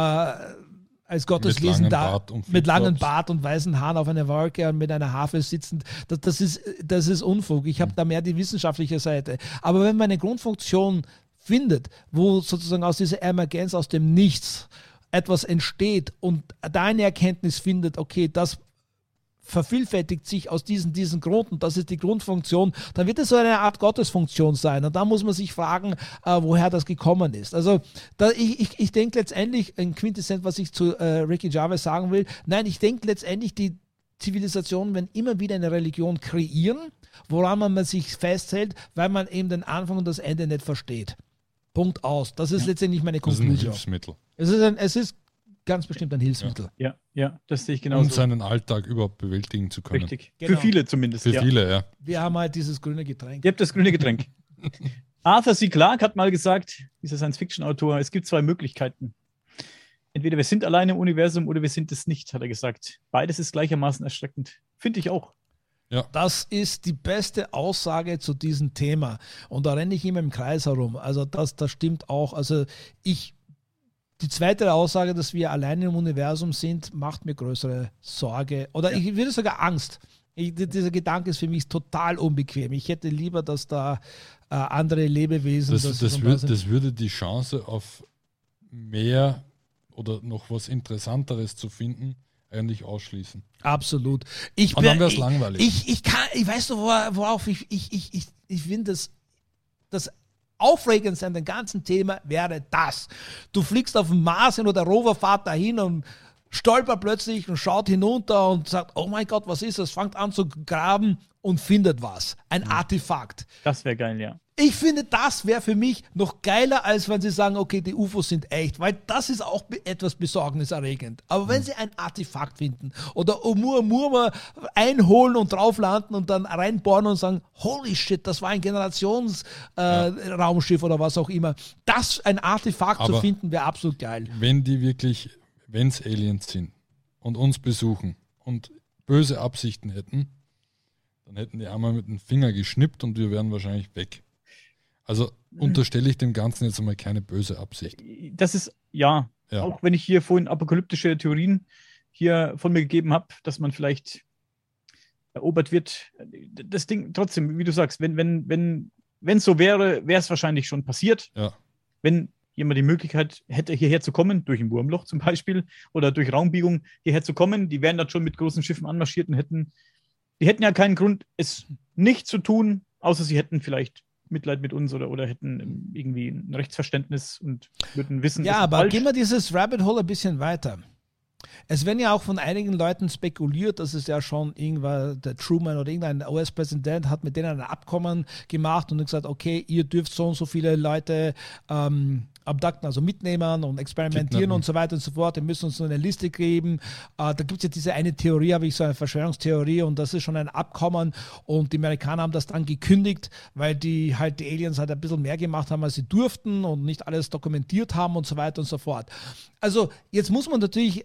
als Gotteswesen da mit langem Bart und weißen Haaren auf einer Wolke und mit einer Harfe sitzend, das ist Unfug. Ich habe da mehr die wissenschaftliche Seite. Aber wenn man eine Grundfunktion findet, wo sozusagen aus dieser Emergenz, aus dem Nichts etwas entsteht und da eine Erkenntnis findet, okay, das vervielfältigt sich aus diesen Grund und das ist die Grundfunktion, dann wird es so eine Art Gottesfunktion sein. Und da muss man sich fragen, woher das gekommen ist. Also ich denke letztendlich, ein Quintessenz, was ich zu Ricky Gervais sagen will, nein, ich denke letztendlich, die Zivilisationen werden immer wieder eine Religion kreieren, woran man sich festhält, weil man eben den Anfang und das Ende nicht versteht. Punkt aus. Das ist letztendlich meine Konklusion. Das ist ein Hilfsmittel. Es ist ganz bestimmt ein Hilfsmittel. Ja, das sehe ich genauso. Um seinen Alltag überhaupt bewältigen zu können. Richtig. Genau. Für viele zumindest. Für viele, ja. Wir haben halt dieses grüne Getränk. Ihr habt das grüne Getränk. Arthur C. Clarke hat mal gesagt, dieser Science-Fiction-Autor, es gibt zwei Möglichkeiten. Entweder wir sind alleine im Universum oder wir sind es nicht, hat er gesagt. Beides ist gleichermaßen erschreckend. Finde ich auch. Ja. Das ist die beste Aussage zu diesem Thema. Und da renne ich immer im Kreis herum. Also das stimmt auch. Also die zweite Aussage, dass wir alleine im Universum sind, macht mir größere Sorge. Oder ich würde sogar Angst. Dieser Gedanke ist für mich total unbequem. Ich hätte lieber, dass da andere Lebewesen... Das würde die Chance auf mehr oder noch was Interessanteres zu finden eigentlich ausschließen. Absolut. Und dann wäre es langweilig. Ich weiß doch, worauf ich finde, das Aufregendste an dem ganzen Thema wäre das. Du fliegst auf den Mars hin oder der Rover fährt dahin und stolpert plötzlich und schaut hinunter und sagt, oh mein Gott, was ist das? Fängt an zu graben und findet was. Ein Artefakt. Das wäre geil, ja. Ich finde, das wäre für mich noch geiler, als wenn sie sagen, okay, die UFOs sind echt, weil das ist auch etwas besorgniserregend. Aber wenn sie ein Artefakt finden oder Oumuamua einholen und drauf landen und dann reinbohren und sagen, holy shit, das war ein Generationsraumschiff oder was auch immer. Das, ein Artefakt zu finden, wäre absolut geil. Wenn es Aliens sind und uns besuchen und böse Absichten hätten, dann hätten die einmal mit dem Finger geschnippt und wir wären wahrscheinlich weg. Also unterstelle ich dem Ganzen jetzt einmal keine böse Absicht. Das ist, ja. Auch wenn ich hier vorhin apokalyptische Theorien hier von mir gegeben habe, dass man vielleicht erobert wird. Das Ding, trotzdem, wie du sagst, wenn es so wäre, wäre es wahrscheinlich schon passiert. Ja. Wenn jemand die Möglichkeit hätte, hierher zu kommen, durch ein Wurmloch zum Beispiel, oder durch Raumbiegung hierher zu kommen, die wären dann schon mit großen Schiffen anmarschiert und hätten ja keinen Grund, es nicht zu tun, außer sie hätten vielleicht Mitleid mit uns oder hätten irgendwie ein Rechtsverständnis und würden wissen, ja, aber gehen wir dieses Rabbit Hole ein bisschen weiter. Es werden ja auch von einigen Leuten spekuliert, dass es ja schon irgendwann der Truman oder irgendein US-Präsident hat mit denen ein Abkommen gemacht und gesagt, okay, ihr dürft so und so viele Leute abducten, also mitnehmen und experimentieren und so weiter und so fort. Die müssen uns so eine Liste geben. Da gibt es ja diese eine Theorie, habe ich so eine Verschwörungstheorie und das ist schon ein Abkommen und die Amerikaner haben das dann gekündigt, weil die Aliens halt ein bisschen mehr gemacht haben, als sie durften und nicht alles dokumentiert haben und so weiter und so fort. Also jetzt muss man natürlich,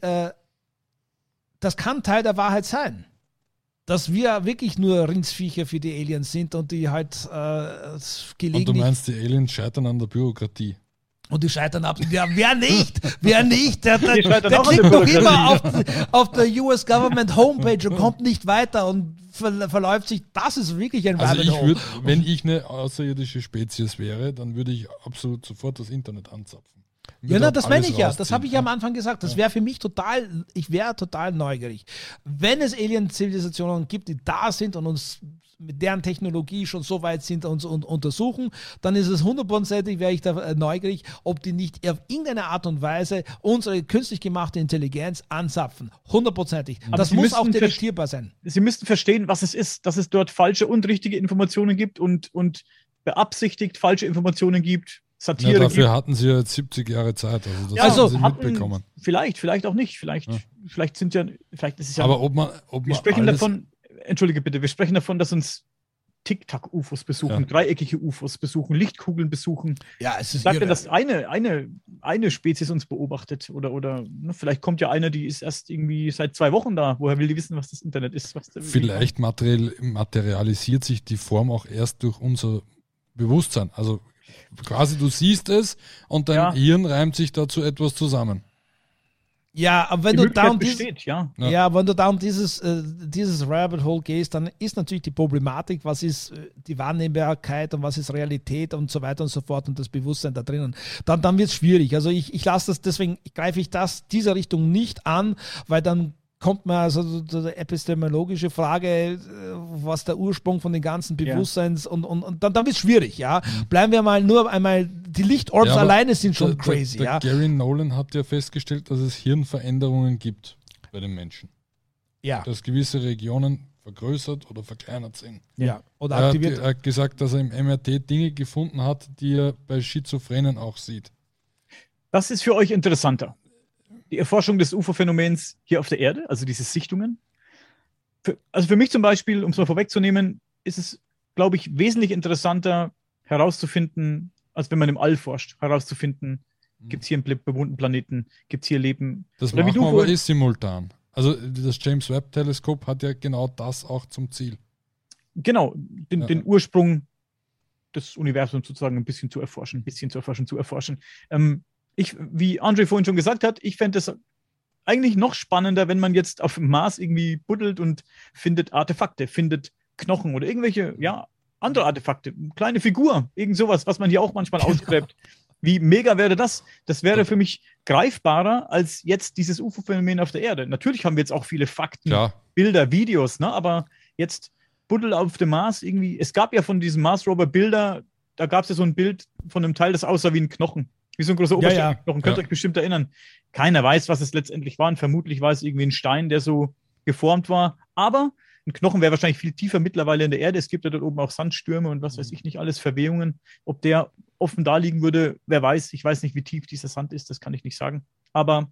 das kann Teil der Wahrheit sein, dass wir wirklich nur Rindsviecher für die Aliens sind und die halt gelegentlich... Und du meinst, die Aliens scheitern an der Bürokratie? Und die scheitern ab. Ja, wer nicht? Wer nicht? Der klickt doch immer auf der US Government Homepage und kommt nicht weiter und verläuft sich. Das ist wirklich ein Rabbit Hole. Wenn ich eine außerirdische Spezies wäre, dann würde ich absolut sofort das Internet anzapfen. Ja, das meine ich ja. Das habe ich ja am Anfang gesagt. Das wäre für mich ich wäre total neugierig. Wenn es Alien-Zivilisationen gibt, die da sind und uns mit deren Technologie schon so weit sind und untersuchen, dann ist es 100%, wäre ich da neugierig, ob die nicht auf irgendeine Art und Weise unsere künstlich gemachte Intelligenz anzapfen. 100%. Das muss auch detektierbar sein. Sie müssten verstehen, was es ist, dass es dort falsche und richtige Informationen gibt und beabsichtigt falsche Informationen gibt. Satire ja, dafür hatten sie ja jetzt 70 Jahre Zeit, also das haben sie mitbekommen. Vielleicht auch nicht. Vielleicht ist es ja. Aber ob man wir sprechen davon, entschuldige bitte, wir sprechen davon, dass uns Tic-Tac-UFOs besuchen, dreieckige UFOs besuchen, Lichtkugeln besuchen. Ja, es ist sagt denn, dass eine eine Spezies uns beobachtet oder ne, vielleicht kommt ja eine, die ist erst irgendwie seit 2 Wochen da. Woher will die wissen, was das Internet ist? Vielleicht materialisiert sich die Form auch erst durch unser Bewusstsein. Also quasi du siehst es und dein Hirn reimt sich dazu etwas zusammen. Ja, aber wenn die du da um besteht, wenn du da um dieses Rabbit Hole gehst, dann ist natürlich die Problematik, was ist die Wahrnehmbarkeit und was ist Realität und so weiter und so fort und das Bewusstsein da drinnen. Dann wird es schwierig. Also ich lasse das, deswegen greife ich diese Richtung nicht an, weil dann kommt man also die epistemologische Frage, was der Ursprung von den ganzen Bewusstseins und dann wird es schwierig, ja. Bleiben wir mal nur einmal, die Lichtorbs alleine sind schon crazy, der Gary Nolan hat ja festgestellt, dass es Hirnveränderungen gibt bei den Menschen. Ja. Dass gewisse Regionen vergrößert oder verkleinert sind. Ja. Oder aktiviert. Er hat gesagt, dass er im MRT Dinge gefunden hat, die er bei Schizophrenen auch sieht. Das ist für euch interessanter. Die Erforschung des UFO-Phänomens hier auf der Erde, also diese Sichtungen. Also für mich zum Beispiel, um es mal vorwegzunehmen, ist es, glaube ich, wesentlich interessanter herauszufinden, als wenn man im All forscht, herauszufinden, gibt es hier einen bewohnten Planeten, gibt es hier Leben. Das machen wir aber simultan. Also das James Webb-Teleskop hat ja genau das auch zum Ziel. Genau, den Ursprung des Universums sozusagen ein bisschen zu erforschen. Wie André vorhin schon gesagt hat, ich fände es eigentlich noch spannender, wenn man jetzt auf dem Mars irgendwie buddelt und findet Artefakte, findet Knochen oder irgendwelche, andere Artefakte, eine kleine Figur, irgend sowas, was man hier auch manchmal ausgräbt. Wie mega wäre das? Das wäre für mich greifbarer als jetzt dieses UFO-Phänomen auf der Erde. Natürlich haben wir jetzt auch viele Fakten, Bilder, Videos, ne? Aber jetzt buddel auf dem Mars irgendwie, es gab ja von diesem Mars-Rover Bilder, da gab es ja so ein Bild von einem Teil, das aussah wie ein Knochen. Wie so ein großer Oberschenkelknochen, könnt ihr euch bestimmt erinnern. Keiner weiß, was es letztendlich war und vermutlich war es irgendwie ein Stein, der so geformt war. Aber ein Knochen wäre wahrscheinlich viel tiefer mittlerweile in der Erde. Es gibt ja dort oben auch Sandstürme und was weiß ich nicht, alles Verwehungen. Ob der offen da liegen würde, wer weiß. Ich weiß nicht, wie tief dieser Sand ist, das kann ich nicht sagen. Aber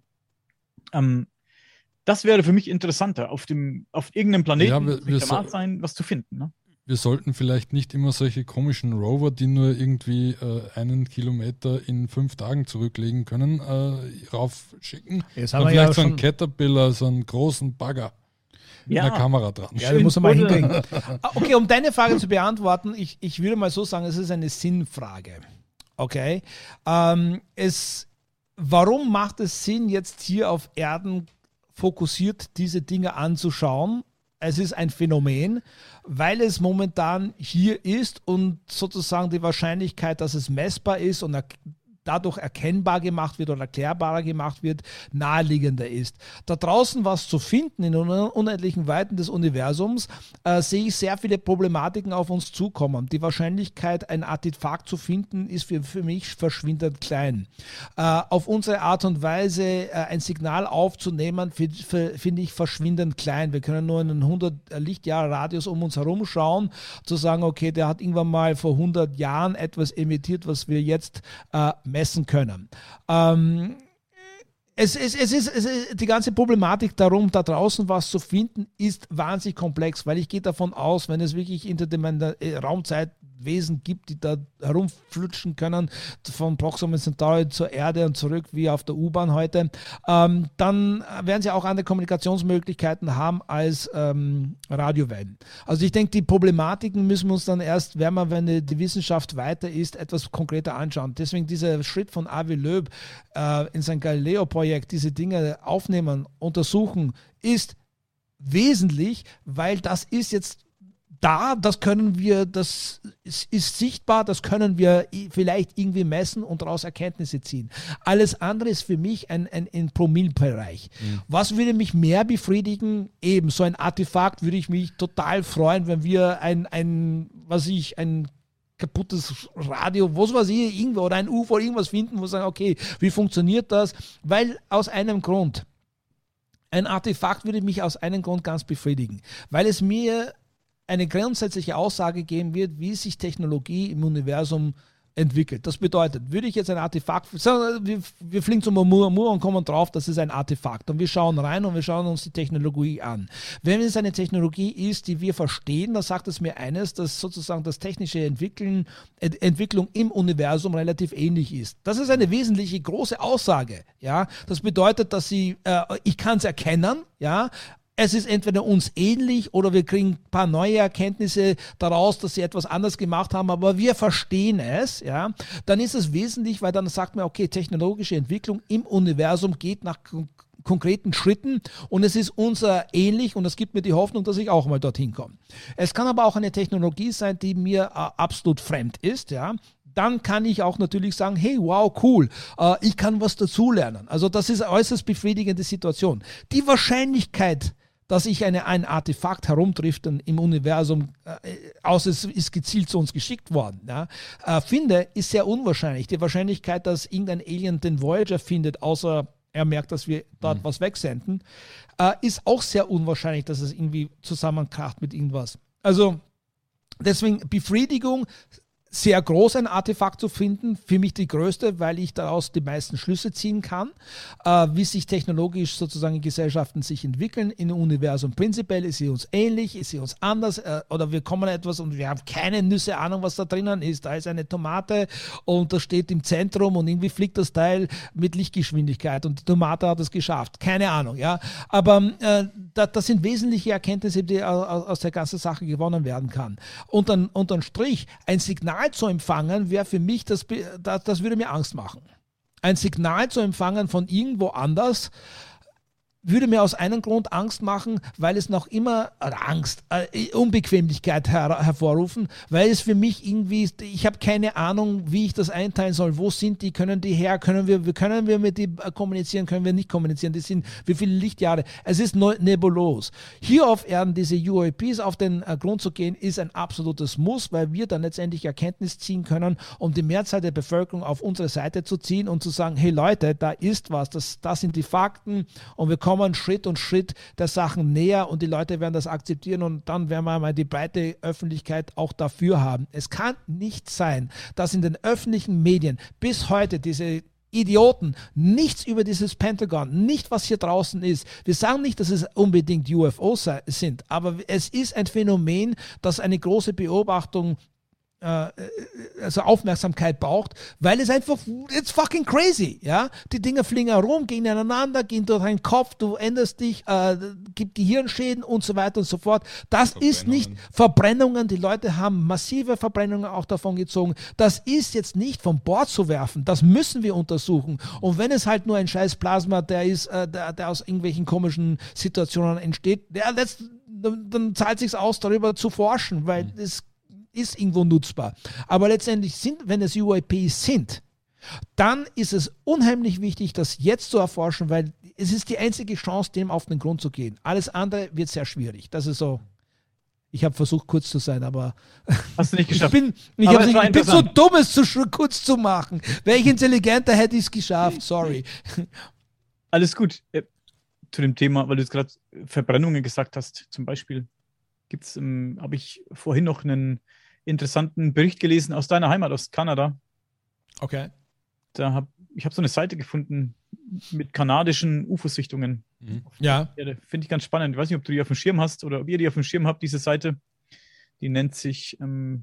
das wäre für mich interessanter, auf irgendeinem Planeten, der Mars sein, was zu finden. Ne? Wir sollten vielleicht nicht immer solche komischen Rover, die nur irgendwie 1 Kilometer in 5 Tagen zurücklegen können, raufschicken. Vielleicht so einen Caterpillar, so einen großen Bagger mit einer Kamera dran. Ja, da muss man mal hinkriegen. Okay, um deine Frage zu beantworten, ich würde mal so sagen, es ist eine Sinnfrage. Okay? Warum macht es Sinn, jetzt hier auf Erden fokussiert diese Dinge anzuschauen? Es ist ein Phänomen, weil es momentan hier ist und sozusagen die Wahrscheinlichkeit, dass es messbar ist und dadurch erkennbar gemacht wird oder erklärbarer gemacht wird, naheliegender ist. Da draußen was zu finden in den unendlichen Weiten des Universums, sehe ich sehr viele Problematiken auf uns zukommen. Die Wahrscheinlichkeit, ein Artefakt zu finden, ist für mich verschwindend klein. Auf unsere Art und Weise ein Signal aufzunehmen, finde ich verschwindend klein. Wir können nur in einen 100 Lichtjahre Radius um uns herum schauen, zu sagen, okay, der hat irgendwann mal vor 100 Jahren etwas emittiert, was wir jetzt messen können. Es ist die ganze Problematik darum, da draußen was zu finden, ist wahnsinnig komplex, weil ich gehe davon aus, wenn es wirklich Raumzeitwesen gibt, die da herumflutschen können, von Proxima Centauri zur Erde und zurück, wie auf der U-Bahn heute, dann werden sie auch andere Kommunikationsmöglichkeiten haben als Radiowellen. Also ich denke, die Problematiken müssen wir uns dann erst, wenn die Wissenschaft weiter ist, etwas konkreter anschauen. Deswegen dieser Schritt von Avi Loeb in sein Galileo-Projekt, diese Dinge aufnehmen, untersuchen, ist wesentlich, weil das ist jetzt da, das ist sichtbar, das können wir vielleicht irgendwie messen und daraus Erkenntnisse ziehen. Alles andere ist für mich ein Promillebereich. Was würde mich mehr befriedigen? Eben so ein Artefakt würde ich mich total freuen, wenn wir ein kaputtes Radio, was weiß ich, irgendwo oder ein UFO, irgendwas finden, wo wir sagen, okay, wie funktioniert das? Weil aus einem Grund, ein Artefakt würde mich aus einem Grund ganz befriedigen, weil es mir eine grundsätzliche Aussage geben wird, wie sich Technologie im Universum entwickelt. Das bedeutet, würde ich jetzt ein Artefakt, wir fliegen zum Oumuamua und kommen drauf, das ist ein Artefakt und wir schauen rein und wir schauen uns die Technologie an. Wenn es eine Technologie ist, die wir verstehen, dann sagt es mir eines, dass sozusagen das technische Entwicklung im Universum relativ ähnlich ist. Das ist eine wesentliche große Aussage. Ja? Das bedeutet, dass ich kann es erkennen, ja, es ist entweder uns ähnlich oder wir kriegen ein paar neue Erkenntnisse daraus, dass sie etwas anders gemacht haben, aber wir verstehen es, ja, dann ist es wesentlich, weil dann sagt man, okay, technologische Entwicklung im Universum geht nach konkreten Schritten und es ist uns ähnlich und das gibt mir die Hoffnung, dass ich auch mal dorthin komme. Es kann aber auch eine Technologie sein, die mir absolut fremd ist, ja. Dann kann ich auch natürlich sagen, hey, wow, cool, ich kann was dazulernen. Also das ist eine äußerst befriedigende Situation. Die Wahrscheinlichkeit, dass ich ein Artefakt herumtrifft im Universum, außer es ist gezielt zu uns geschickt worden, ja, finde, ist sehr unwahrscheinlich. Die Wahrscheinlichkeit, dass irgendein Alien den Voyager findet, außer er merkt, dass wir dort was wegsenden, ist auch sehr unwahrscheinlich, dass es irgendwie zusammenkracht mit irgendwas. Also deswegen Befriedigung, sehr groß ein Artefakt zu finden, für mich die größte, weil ich daraus die meisten Schlüsse ziehen kann, wie sich technologisch sozusagen Gesellschaften sich entwickeln im Universum. Prinzipiell ist sie uns ähnlich, ist sie uns anders oder wir kommen etwas und wir haben keine Nüsse Ahnung, was da drinnen ist. Da ist eine Tomate und das steht im Zentrum und irgendwie fliegt das Teil mit Lichtgeschwindigkeit und die Tomate hat es geschafft. Keine Ahnung, ja. Aber das sind wesentliche Erkenntnisse, die aus der ganzen Sache gewonnen werden kann. Unterm Strich, ein Signal zu empfangen, wäre für mich, das würde mir Angst machen. Ein Signal zu empfangen von irgendwo anders, würde mir aus einem Grund Angst machen, weil es noch immer, Unbequemlichkeit hervorrufen, weil es für mich irgendwie, ich habe keine Ahnung, wie ich das einteilen soll. Wo sind die? Können die her? Können wir mit die kommunizieren? Können wir nicht kommunizieren? Die sind wie viele Lichtjahre? Es ist nebulos. Hier auf Erden diese UAPs auf den Grund zu gehen, ist ein absolutes Muss, weil wir dann letztendlich Erkenntnis ziehen können, um die Mehrzahl der Bevölkerung auf unsere Seite zu ziehen und zu sagen, hey Leute, da ist was, das sind die Fakten und wir kommen Schritt und Schritt der Sachen näher und die Leute werden das akzeptieren und dann werden wir mal die breite Öffentlichkeit auch dafür haben. Es kann nicht sein, dass in den öffentlichen Medien bis heute diese Idioten nichts über dieses Pentagon, nicht was hier draußen ist. Wir sagen nicht, dass es unbedingt UFOs sind, aber es ist ein Phänomen, das eine große Beobachtung also Aufmerksamkeit braucht, weil es einfach, it's fucking crazy, ja. Die Dinger fliegen herum, gehen ineinander, gehen durch deinen Kopf, du änderst dich, gibt Gehirnschäden und so weiter und so fort. Das ist nicht Verbrennungen, die Leute haben massive Verbrennungen auch davon gezogen. Das ist jetzt nicht vom Bord zu werfen, das müssen wir untersuchen. Und wenn es halt nur ein scheiß Plasma, der ist, der aus irgendwelchen komischen Situationen entsteht, dann zahlt es sich aus, darüber zu forschen, weil es ist irgendwo nutzbar. Aber letztendlich wenn es UAPs sind, dann ist es unheimlich wichtig, das jetzt zu erforschen, weil es ist die einzige Chance, dem auf den Grund zu gehen. Alles andere wird sehr schwierig. Das ist so. Ich habe versucht, kurz zu sein, aber hast du nicht geschafft. Ich bin so dumm, es kurz zu machen. Wäre ich intelligenter, hätte ich es geschafft. Sorry. Alles gut. Zu dem Thema, weil du jetzt gerade Verbrennungen gesagt hast, zum Beispiel, habe ich vorhin noch einen interessanten Bericht gelesen aus deiner Heimat, aus Kanada. Okay. Ich habe so eine Seite gefunden mit kanadischen UFO-Sichtungen. Ja. Finde ich ganz spannend. Ich weiß nicht, ob du die auf dem Schirm hast oder ob ihr die auf dem Schirm habt, diese Seite. Die nennt sich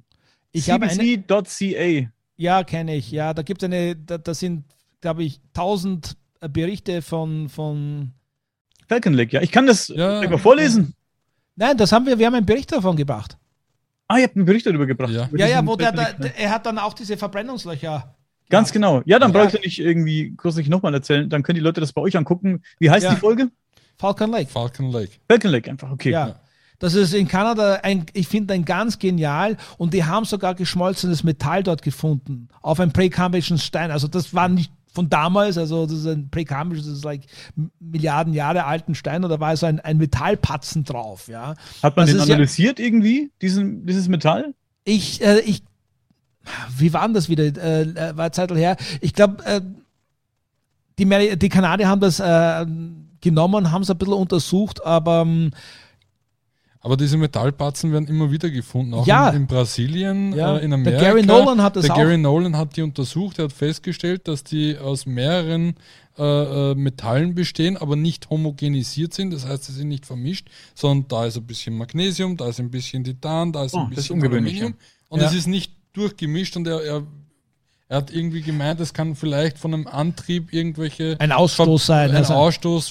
CBC.ca. Ja, kenne ich. Ja, da gibt es da sind, glaube ich, 1000 Berichte von Falcon Lake, ja. Ich kann das mal vorlesen. Nein, wir haben einen Bericht davon gebracht. Ah, ihr habt einen Bericht darüber gebracht. Ja, wo er hat dann auch diese Verbrennungslöcher. Ganz genau. Ja, dann brauche ich ja nicht irgendwie kurzlich nochmal erzählen. Dann können die Leute das bei euch angucken. Wie heißt die Folge? Falcon Lake. Falcon Lake einfach, okay. Ja. Das ist in Kanada, ich finde, ein ganz genial. Und die haben sogar geschmolzenes Metall dort gefunden. Auf einem präkambrischen Stein. Also das war nicht von damals, also das ist ein präkambrisch, das ist like Milliarden Jahre alten Stein, und da war so ein Metallpatzen drauf. Ja. Hat man den analysiert irgendwie, dieses Metall? Wie war denn das wieder? War eine Zeit her. Ich glaube, die Kanadier haben das genommen, haben es ein bisschen untersucht, aber Aber diese Metallbatzen werden immer wieder gefunden, auch in Brasilien, in Amerika. Der Gary Nolan hat das auch. Gary Nolan hat die untersucht, er hat festgestellt, dass die aus mehreren Metallen bestehen, aber nicht homogenisiert sind, das heißt, sie sind nicht vermischt, sondern da ist ein bisschen Magnesium, da ist ein bisschen Titan, da ist ein bisschen Aluminium und es ist nicht durchgemischt und er hat irgendwie gemeint, es kann vielleicht von einem Antrieb ein Ausstoß sein. Ausstoß,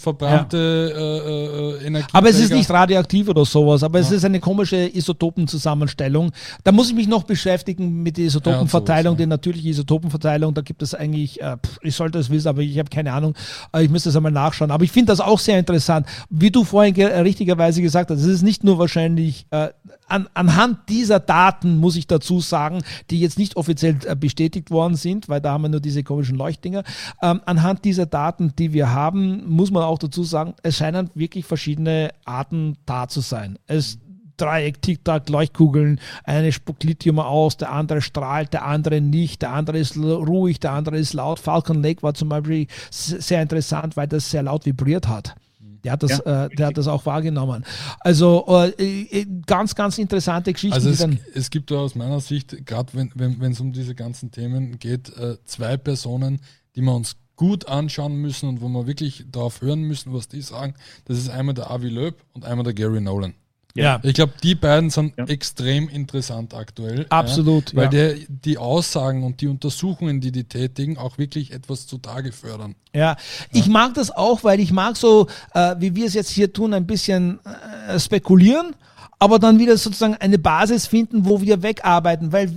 verbrannte Energie. Aber es ist nicht radioaktiv oder sowas, aber es ist eine komische Isotopenzusammenstellung. Da muss ich mich noch beschäftigen mit der Isotopenverteilung, die natürliche Isotopenverteilung. Da gibt es eigentlich, ich sollte es wissen, aber ich habe keine Ahnung. Ich müsste das einmal nachschauen. Aber ich finde das auch sehr interessant. Wie du vorhin richtigerweise gesagt hast, es ist nicht nur wahrscheinlich anhand dieser Daten, muss ich dazu sagen, die jetzt nicht offiziell bestätigt worden sind, weil da haben wir nur diese komischen Leuchtdinger. Anhand dieser Daten, die wir haben, muss man auch dazu sagen, es scheinen wirklich verschiedene Arten da zu sein. Dreieck, Tic-Tac, Leuchtkugeln, eine spuckt Lithium aus, der andere strahlt, der andere nicht, der andere ist ruhig, der andere ist laut. Falcon Lake war zum Beispiel sehr interessant, weil das sehr laut vibriert hat. Der hat das auch wahrgenommen. Also ganz, ganz interessante Geschichten. Also es gibt da aus meiner Sicht, gerade wenn es um diese ganzen Themen geht, zwei Personen, die wir uns gut anschauen müssen und wo wir wirklich darauf hören müssen, was die sagen. Das ist einmal der Avi Loeb und einmal der Gary Nolan. Ja. Ich glaube, die beiden sind extrem interessant aktuell. Absolut. Weil die Aussagen und die Untersuchungen, die tätigen, auch wirklich etwas zutage fördern. Ja, ich mag das auch, weil ich mag so, wie wir es jetzt hier tun, ein bisschen spekulieren, aber dann wieder sozusagen eine Basis finden, wo wir wegarbeiten, weil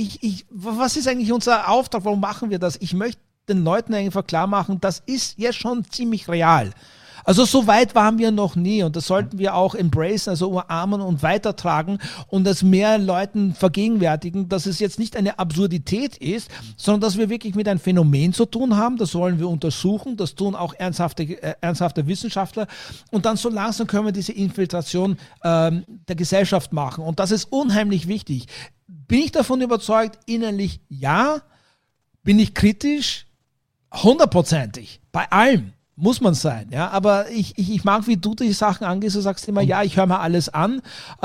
was ist eigentlich unser Auftrag, warum machen wir das? Ich möchte den Leuten einfach klar machen, das ist ja schon ziemlich real. Also so weit waren wir noch nie und das sollten wir auch embracen, also umarmen und weitertragen und das mehr Leuten vergegenwärtigen, dass es jetzt nicht eine Absurdität ist, sondern dass wir wirklich mit einem Phänomen zu tun haben, das wollen wir untersuchen, das tun auch ernsthafte Wissenschaftler und dann so langsam können wir diese Infiltration der Gesellschaft machen und das ist unheimlich wichtig. Bin ich davon überzeugt? Innerlich ja. Bin ich kritisch? 100%ig. Bei allem. Muss man sein, ja, aber ich mag, wie du die Sachen angehst, du sagst immer, ja, ich höre mir alles an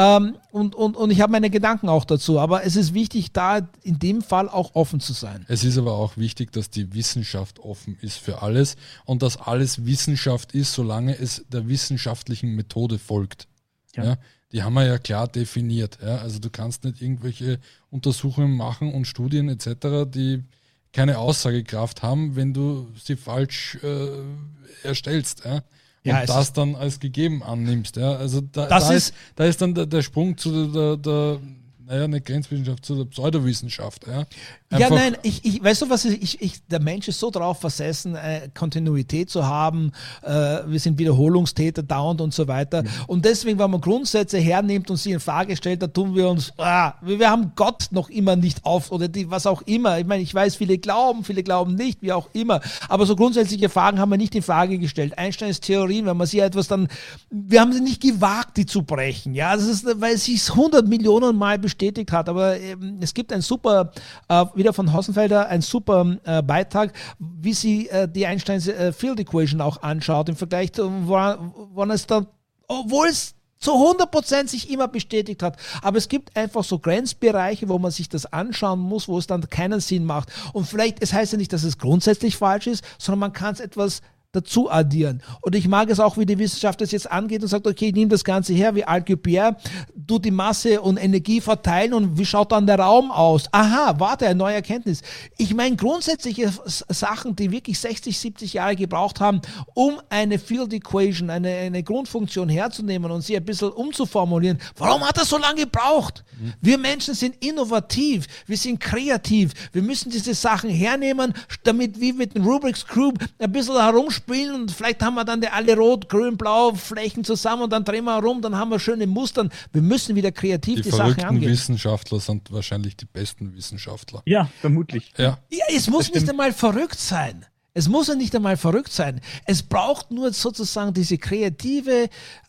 und ich habe meine Gedanken auch dazu, aber es ist wichtig, da in dem Fall auch offen zu sein. Es ist aber auch wichtig, dass die Wissenschaft offen ist für alles und dass alles Wissenschaft ist, solange es der wissenschaftlichen Methode folgt. Ja. Die haben wir ja klar definiert. Ja. Also du kannst nicht irgendwelche Untersuchungen machen und Studien etc., die keine Aussagekraft haben, wenn du sie falsch erstellst, ja? Und das dann als gegeben annimmst. Ja? Also da ist dann der Sprung zu der nicht Grenzwissenschaft, zu der Pseudowissenschaft. Ja, weißt du was, der Mensch ist so drauf versessen, Kontinuität zu haben, wir sind Wiederholungstäter dauernd und so weiter. Und deswegen, wenn man Grundsätze hernimmt und sie in Frage stellt, da tun wir uns, wir haben Gott noch immer nicht auf, oder was auch immer. Ich meine, ich weiß, viele glauben nicht, wie auch immer. Aber so grundsätzliche Fragen haben wir nicht in Frage gestellt. Einsteins Theorien, wenn man sie wir haben sie nicht gewagt, die zu brechen. Ja, das ist, weil sie es 100 Millionen Mal bestätigt hat. Aber es gibt ein super, wieder von Hossenfelder, ein super Beitrag, wie sie die Einsteins Field Equation auch anschaut, im Vergleich zu, wann es dann, obwohl es zu 100% sich immer bestätigt hat. Aber es gibt einfach so Grenzbereiche, wo man sich das anschauen muss, wo es dann keinen Sinn macht. Und vielleicht, es heißt ja nicht, dass es grundsätzlich falsch ist, sondern man kann es etwas dazu addieren. Und ich mag es auch, wie die Wissenschaft das jetzt angeht und sagt, okay, ich nehme das Ganze her, wie Alcubierre, du die Masse und Energie verteilen und wie schaut dann der Raum aus? Aha, warte, eine neue Erkenntnis. Ich meine, grundsätzliche Sachen, die wirklich 60, 70 Jahre gebraucht haben, um eine Field Equation, eine Grundfunktion herzunehmen und sie ein bisschen umzuformulieren. Warum hat das so lange gebraucht? Wir Menschen sind innovativ, wir sind kreativ, wir müssen diese Sachen hernehmen, damit wir mit dem Rubik's Cube ein bisschen herumspielen und vielleicht haben wir dann alle rot, grün, blau Flächen zusammen und dann drehen wir herum, dann haben wir schöne Mustern. Wir müssen wieder kreativ die Sachen angehen. Die Wissenschaftler sind wahrscheinlich die besten Wissenschaftler. Ja, vermutlich. Ja, es muss nicht einmal verrückt sein. Es muss ja nicht einmal verrückt sein. Es braucht nur sozusagen diese kreative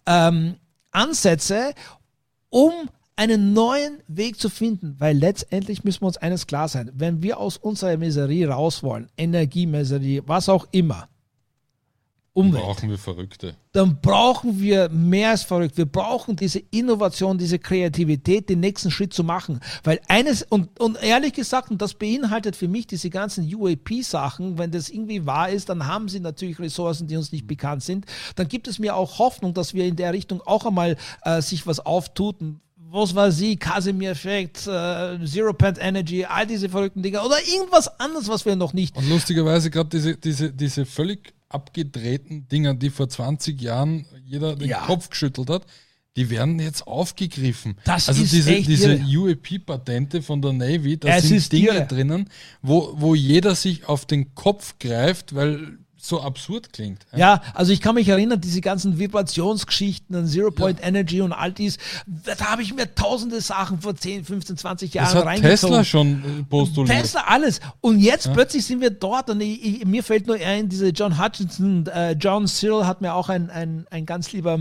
Ansätze, um einen neuen Weg zu finden, weil letztendlich müssen wir uns eines klar sein, wenn wir aus unserer Miserie raus wollen, Energiemiserie, was auch immer, Umwelt. Brauchen wir Verrückte. Dann brauchen wir mehr als verrückt. Wir brauchen diese Innovation, diese Kreativität, den nächsten Schritt zu machen. Weil eines, und ehrlich gesagt, und das beinhaltet für mich diese ganzen UAP-Sachen, wenn das irgendwie wahr ist, dann haben sie natürlich Ressourcen, die uns nicht bekannt sind. Dann gibt es mir auch Hoffnung, dass wir in der Richtung auch einmal sich was auftut. Was war sie, Casimir-Effekt, Zero-Point Energy, all diese verrückten Dinge oder irgendwas anderes, was wir noch nicht. Und lustigerweise gerade diese völlig abgedrehten Dinger, die vor 20 Jahren jeder den Kopf geschüttelt hat, die werden jetzt aufgegriffen. Das also ist diese UAP-Patente von der Navy, da sind Dinge drinnen, wo jeder sich auf den Kopf greift, weil so absurd klingt. Ja, also ich kann mich erinnern, diese ganzen Vibrationsgeschichten und Zero-Point Energy und all dies, da habe ich mir tausende Sachen vor 10, 15, 20 Jahren reingezogen. Das hat Tesla schon postuliert. Tesla, alles. Und jetzt plötzlich sind wir dort und mir fällt nur ein, diese John Hutchinson, John Cyril hat mir auch ein ganz lieber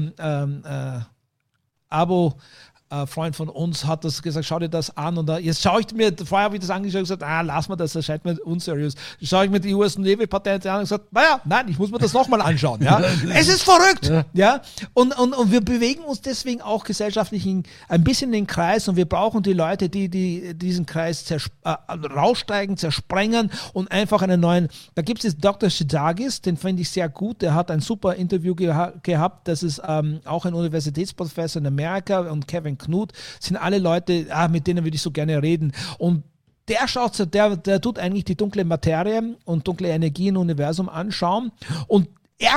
Freund von uns hat das gesagt, schau dir das an und jetzt schaue ich mir, vorher habe ich das angeschaut und gesagt, lass mal das scheint mir unseriös. Schaue ich mir die US Navy Patente an und gesagt, nein, ich muss mir das nochmal anschauen. Ja? Es ist verrückt. Ja? Und wir bewegen uns deswegen auch gesellschaftlich ein bisschen in den Kreis und wir brauchen die Leute, die diesen Kreis raussteigen, zersprengen und einfach einen neuen, da gibt es Dr. Shidagis, den finde ich sehr gut, der hat ein super Interview gehabt, das ist auch ein Universitätsprofessor in Amerika und Kevin Knut, sind alle Leute, mit denen würde ich so gerne reden. Und der tut eigentlich die dunkle Materie und dunkle Energie im Universum anschauen und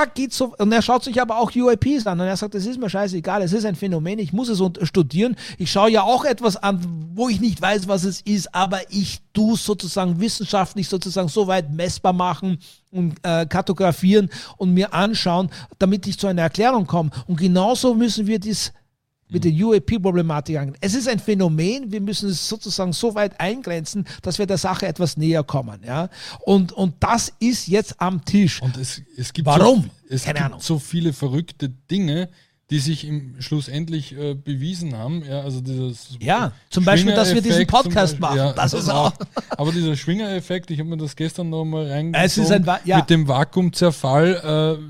er schaut sich aber auch UAPs an und er sagt, das ist mir scheißegal, es ist ein Phänomen, ich muss es studieren. Ich schaue ja auch etwas an, wo ich nicht weiß, was es ist, aber ich tue es sozusagen wissenschaftlich sozusagen so weit messbar machen und kartografieren und mir anschauen, damit ich zu einer Erklärung komme. Und genauso müssen wir das mit der UAP-Problematik angehen. Es ist ein Phänomen, wir müssen es sozusagen so weit eingrenzen, dass wir der Sache etwas näher kommen. Ja? Und das ist jetzt am Tisch. Und es gibt Warum? Keine Ahnung. So viele verrückte Dinge, die sich schlussendlich bewiesen haben. Ja, also dieses zum Beispiel, dass wir diesen Podcast machen. Ja, das ist auch. Aber dieser Schwinger-Effekt, ich habe mir das gestern nochmal reingezogen, es ist mit dem Vakuumzerfall.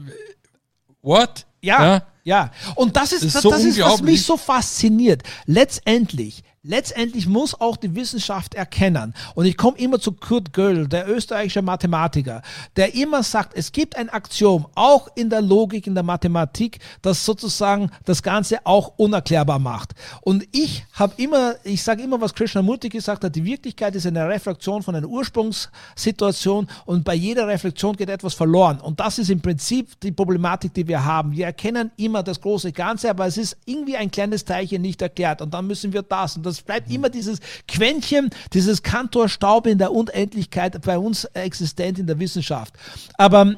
What? Ja. Und das ist was mich so fasziniert. Letztendlich muss auch die Wissenschaft erkennen. Und ich komme immer zu Kurt Gödel, der österreichische Mathematiker, der immer sagt, es gibt ein Axiom, auch in der Logik, in der Mathematik, das sozusagen das Ganze auch unerklärbar macht. Und ich sage immer, was Krishnamurti gesagt hat, die Wirklichkeit ist eine Reflexion von einer Ursprungssituation und bei jeder Reflexion geht etwas verloren. Und das ist im Prinzip die Problematik, die wir haben. Wir erkennen immer das große Ganze, aber es ist irgendwie ein kleines Teilchen nicht erklärt und dann müssen wir das und das bleibt immer dieses Quäntchen, dieses Kantorstaub in der Unendlichkeit bei uns existent in der Wissenschaft. Aber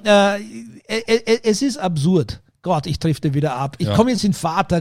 es ist absurd. Gott, ich drifte wieder ab. Ich komme jetzt in Fahrt,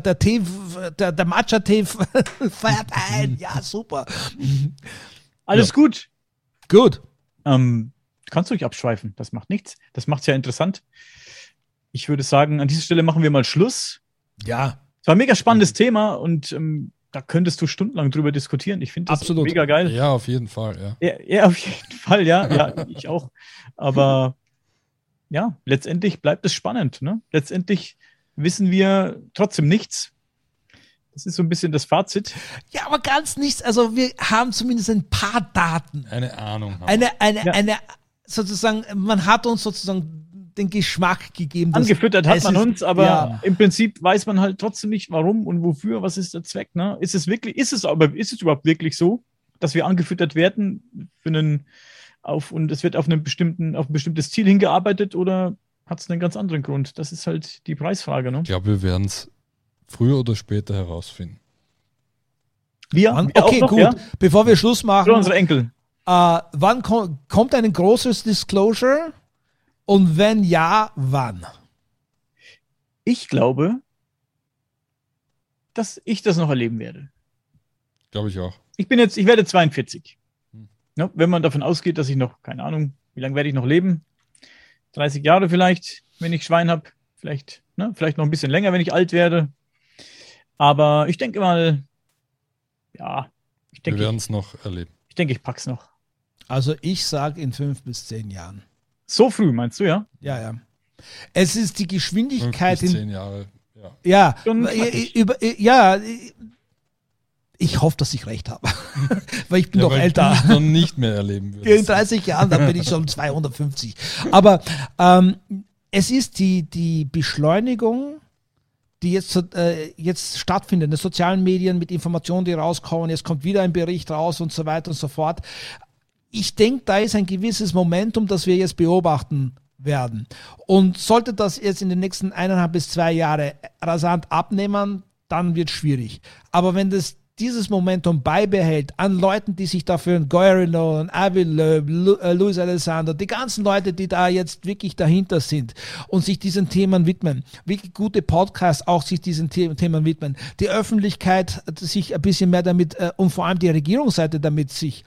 der Matcha-Tee feiert ein. Ja, super. Alles gut. Gut. Kannst du dich abschweifen, das macht nichts. Das macht es ja interessant. Ich würde sagen, an dieser Stelle machen wir mal Schluss. Ja. Es war ein mega spannendes Thema und da könntest du stundenlang drüber diskutieren. Ich finde das mega geil. Ja, auf jeden Fall, ja. Ja, auf jeden Fall, ja, ich auch. Aber ja, letztendlich bleibt es spannend. Ne? Letztendlich wissen wir trotzdem nichts. Das ist so ein bisschen das Fazit. Ja, aber ganz nichts. Also wir haben zumindest ein paar Daten. Eine Ahnung. Sozusagen, man hat uns sozusagen den Geschmack gegeben. Angefüttert hat man uns, aber im Prinzip weiß man halt trotzdem nicht, warum und wofür, was ist der Zweck. Ne? Ist es überhaupt wirklich so, dass wir angefüttert werden und es wird auf ein bestimmtes Ziel hingearbeitet oder hat es einen ganz anderen Grund? Das ist halt die Preisfrage. Ne? Ich glaube, wir werden es früher oder später herausfinden. Okay, gut. Ja? Bevor wir Schluss machen. Für unsere Enkel. Wann kommt ein großes Disclosure? Und wenn ja, wann? Ich glaube, dass ich das noch erleben werde. Glaube ich auch. Ich werde 42. Ja, wenn man davon ausgeht, dass ich noch, keine Ahnung, wie lange werde ich noch leben? 30 Jahre vielleicht, wenn ich Schwein habe. Vielleicht noch ein bisschen länger, wenn ich alt werde. Aber ich denke mal, wir werden es noch erleben. Ich denke, ich pack's noch. Also ich sage in 5 bis 10 Jahren. So früh, meinst du, ja? Ja. Es ist die Geschwindigkeit 5 bis 10 Jahre. Ja, Schon ich hoffe, dass ich recht habe, weil ich bin doch älter. Ich noch nicht mehr erleben würde. In 30 Jahren, dann bin ich schon 250. Aber es ist die Beschleunigung, die jetzt stattfindet in den sozialen Medien mit Informationen, die rauskommen. Jetzt kommt wieder ein Bericht raus und so weiter und so fort. Ich denke, da ist ein gewisses Momentum, das wir jetzt beobachten werden. Und sollte das jetzt in den nächsten 1,5 bis 2 Jahre rasant abnehmen, dann wird es schwierig. Aber wenn das dieses Momentum beibehält an Leuten, die sich dafür Guerrero, Avi Loeb, Luis Alessandro, die ganzen Leute, die da jetzt wirklich dahinter sind und sich diesen Themen widmen, wirklich gute Podcasts auch sich diesen Themen widmen, die Öffentlichkeit sich ein bisschen mehr damit und vor allem die Regierungsseite damit sich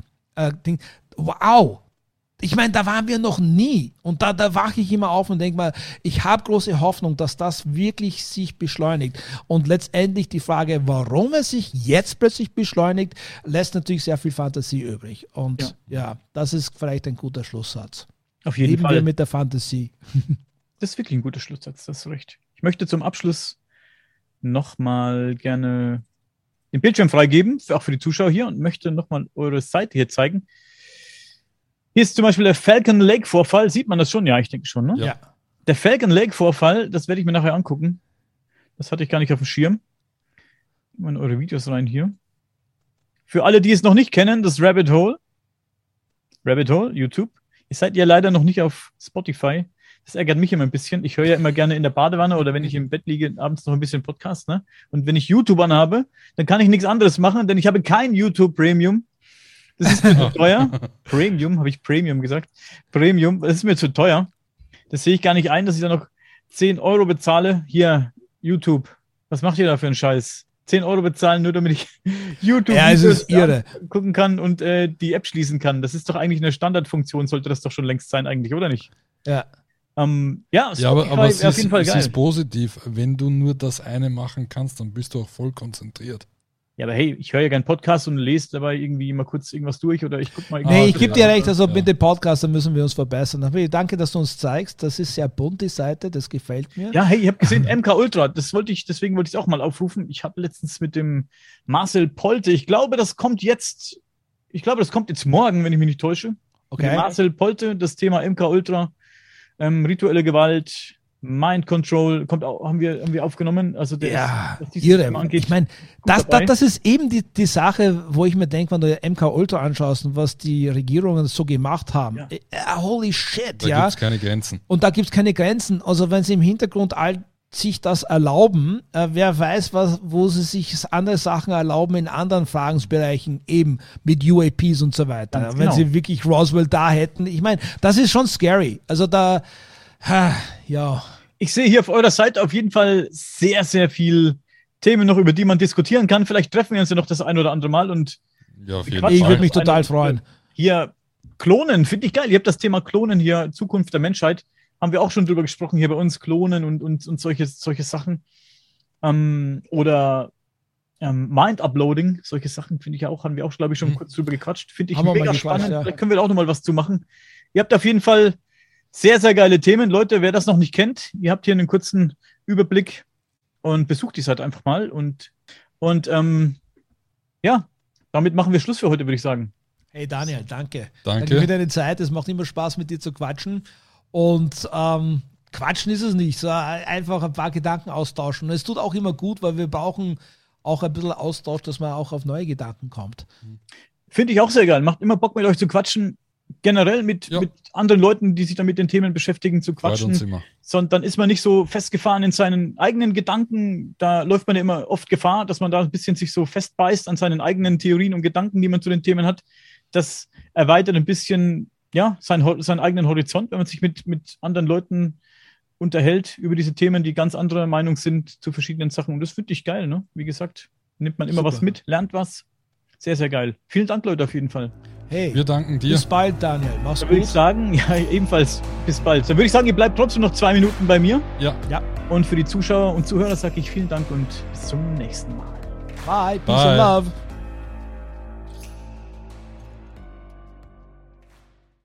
wow! Ich meine, da waren wir noch nie. Und da wache ich immer auf und denke mal, ich habe große Hoffnung, dass das wirklich sich beschleunigt. Und letztendlich die Frage, warum es sich jetzt plötzlich beschleunigt, lässt natürlich sehr viel Fantasie übrig. Und ja das ist vielleicht ein guter Schlusssatz. Auf jeden Leben Fall. wir mit der Fantasie. Das ist wirklich ein guter Schlusssatz, das ist recht. Ich möchte zum Abschluss nochmal gerne den Bildschirm freigeben, auch für die Zuschauer hier, und möchte nochmal eure Seite hier zeigen. Hier ist zum Beispiel der Falcon Lake Vorfall. Sieht man das schon? Ja, ich denke schon. Ne? Ja. Der Falcon Lake Vorfall, das werde ich mir nachher angucken. Das hatte ich gar nicht auf dem Schirm. Mal in eure Videos rein hier. Für alle, die es noch nicht kennen, das Rabbit Hole, YouTube. Ihr seid ja leider noch nicht auf Spotify. Das ärgert mich immer ein bisschen. Ich höre ja immer gerne in der Badewanne oder wenn ich im Bett liege, abends noch ein bisschen Podcast. Ne? Und wenn ich YouTube anhabe, dann kann ich nichts anderes machen, denn ich habe kein YouTube Premium. Das ist mir zu teuer. Premium, habe ich Premium gesagt? Premium, das ist mir zu teuer. Das sehe ich gar nicht ein, dass ich da noch 10 Euro bezahle. Hier, YouTube. Was macht ihr da für einen Scheiß? 10 Euro bezahlen, nur damit ich YouTube gucken kann und die App schließen kann. Das ist doch eigentlich eine Standardfunktion, sollte das doch schon längst sein eigentlich, oder nicht? Ja. Aber es auf jeden Fall geil. ist positiv. Wenn du nur das eine machen kannst, dann bist du auch voll konzentriert. Ja, aber hey, ich höre ja keinen Podcast und lese dabei irgendwie mal kurz irgendwas durch oder ich gucke mal. Nee, ich gebe dir recht, also mit dem Podcast, da müssen wir uns verbessern. Aber danke, dass du uns zeigst. Das ist sehr bunt, die Seite, das gefällt mir. Ja, hey, ich habe gesehen, MK Ultra, deswegen wollte ich es auch mal aufrufen. Ich habe letztens mit dem Marcel Polte, ich glaube, das kommt jetzt morgen, wenn ich mich nicht täusche. Okay. Mit Marcel Polte, das Thema MK Ultra, rituelle Gewalt, Mind Control haben wir aufgenommen. Also irre. Ich meine, das ist eben die Sache, wo ich mir denke, wenn du MK Ultra anschaust und was die Regierungen so gemacht haben. Ja. Holy shit, da gibt es keine Grenzen. Und da gibt es keine Grenzen. Also wenn sie im Hintergrund sich das erlauben, wer weiß, wo sie sich andere Sachen erlauben in anderen Fragenbereichen, eben mit UAPs und so weiter. Ganz wenn genau. sie wirklich Roswell da hätten. Ich meine, das ist schon scary. Also ja. Ich sehe hier auf eurer Seite auf jeden Fall sehr, sehr viel Themen noch, über die man diskutieren kann. Vielleicht treffen wir uns ja noch das ein oder andere Mal und ja, auf jeden Fall. Ich würde mich total freuen. Hier Klonen, finde ich geil. Ihr habt das Thema Klonen hier, Zukunft der Menschheit, haben wir auch schon drüber gesprochen hier bei uns, Klonen und solche Sachen. Oder Mind-Uploading, solche Sachen finde ich ja auch, haben wir auch, glaube ich, schon kurz drüber gequatscht. Finde ich mega spannend. Ja. Vielleicht können wir da auch nochmal was zu machen. Ihr habt auf jeden Fall sehr, sehr geile Themen. Leute, wer das noch nicht kennt, ihr habt hier einen kurzen Überblick und besucht die Seite einfach mal. Und damit machen wir Schluss für heute, würde ich sagen. Hey Daniel, danke. Danke für deine Zeit. Es macht immer Spaß, mit dir zu quatschen. Und quatschen ist es nicht, so einfach ein paar Gedanken austauschen. Und es tut auch immer gut, weil wir brauchen auch ein bisschen Austausch, dass man auch auf neue Gedanken kommt. Finde ich auch sehr geil. Macht immer Bock, mit euch zu quatschen. Generell mit anderen Leuten, die sich dann mit den Themen beschäftigen, zu quatschen. Sondern dann ist man nicht so festgefahren in seinen eigenen Gedanken. Da läuft man ja immer oft Gefahr, dass man da ein bisschen sich so festbeißt an seinen eigenen Theorien und Gedanken, die man zu den Themen hat. Das erweitert ein bisschen seinen eigenen Horizont, wenn man sich mit anderen Leuten unterhält über diese Themen, die ganz anderer Meinung sind zu verschiedenen Sachen. Und das finde ich geil, ne? Wie gesagt, nimmt man immer was mit, lernt was. Sehr, sehr geil. Vielen Dank, Leute, auf jeden Fall. Hey, wir danken dir. Bis bald, Daniel. Mach's gut. Würde ich sagen, ja, ebenfalls bis bald. Dann würde ich sagen, ihr bleibt trotzdem noch 2 Minuten bei mir. Ja. Und für die Zuschauer und Zuhörer sage ich vielen Dank und bis zum nächsten Mal. Bye. Peace and love.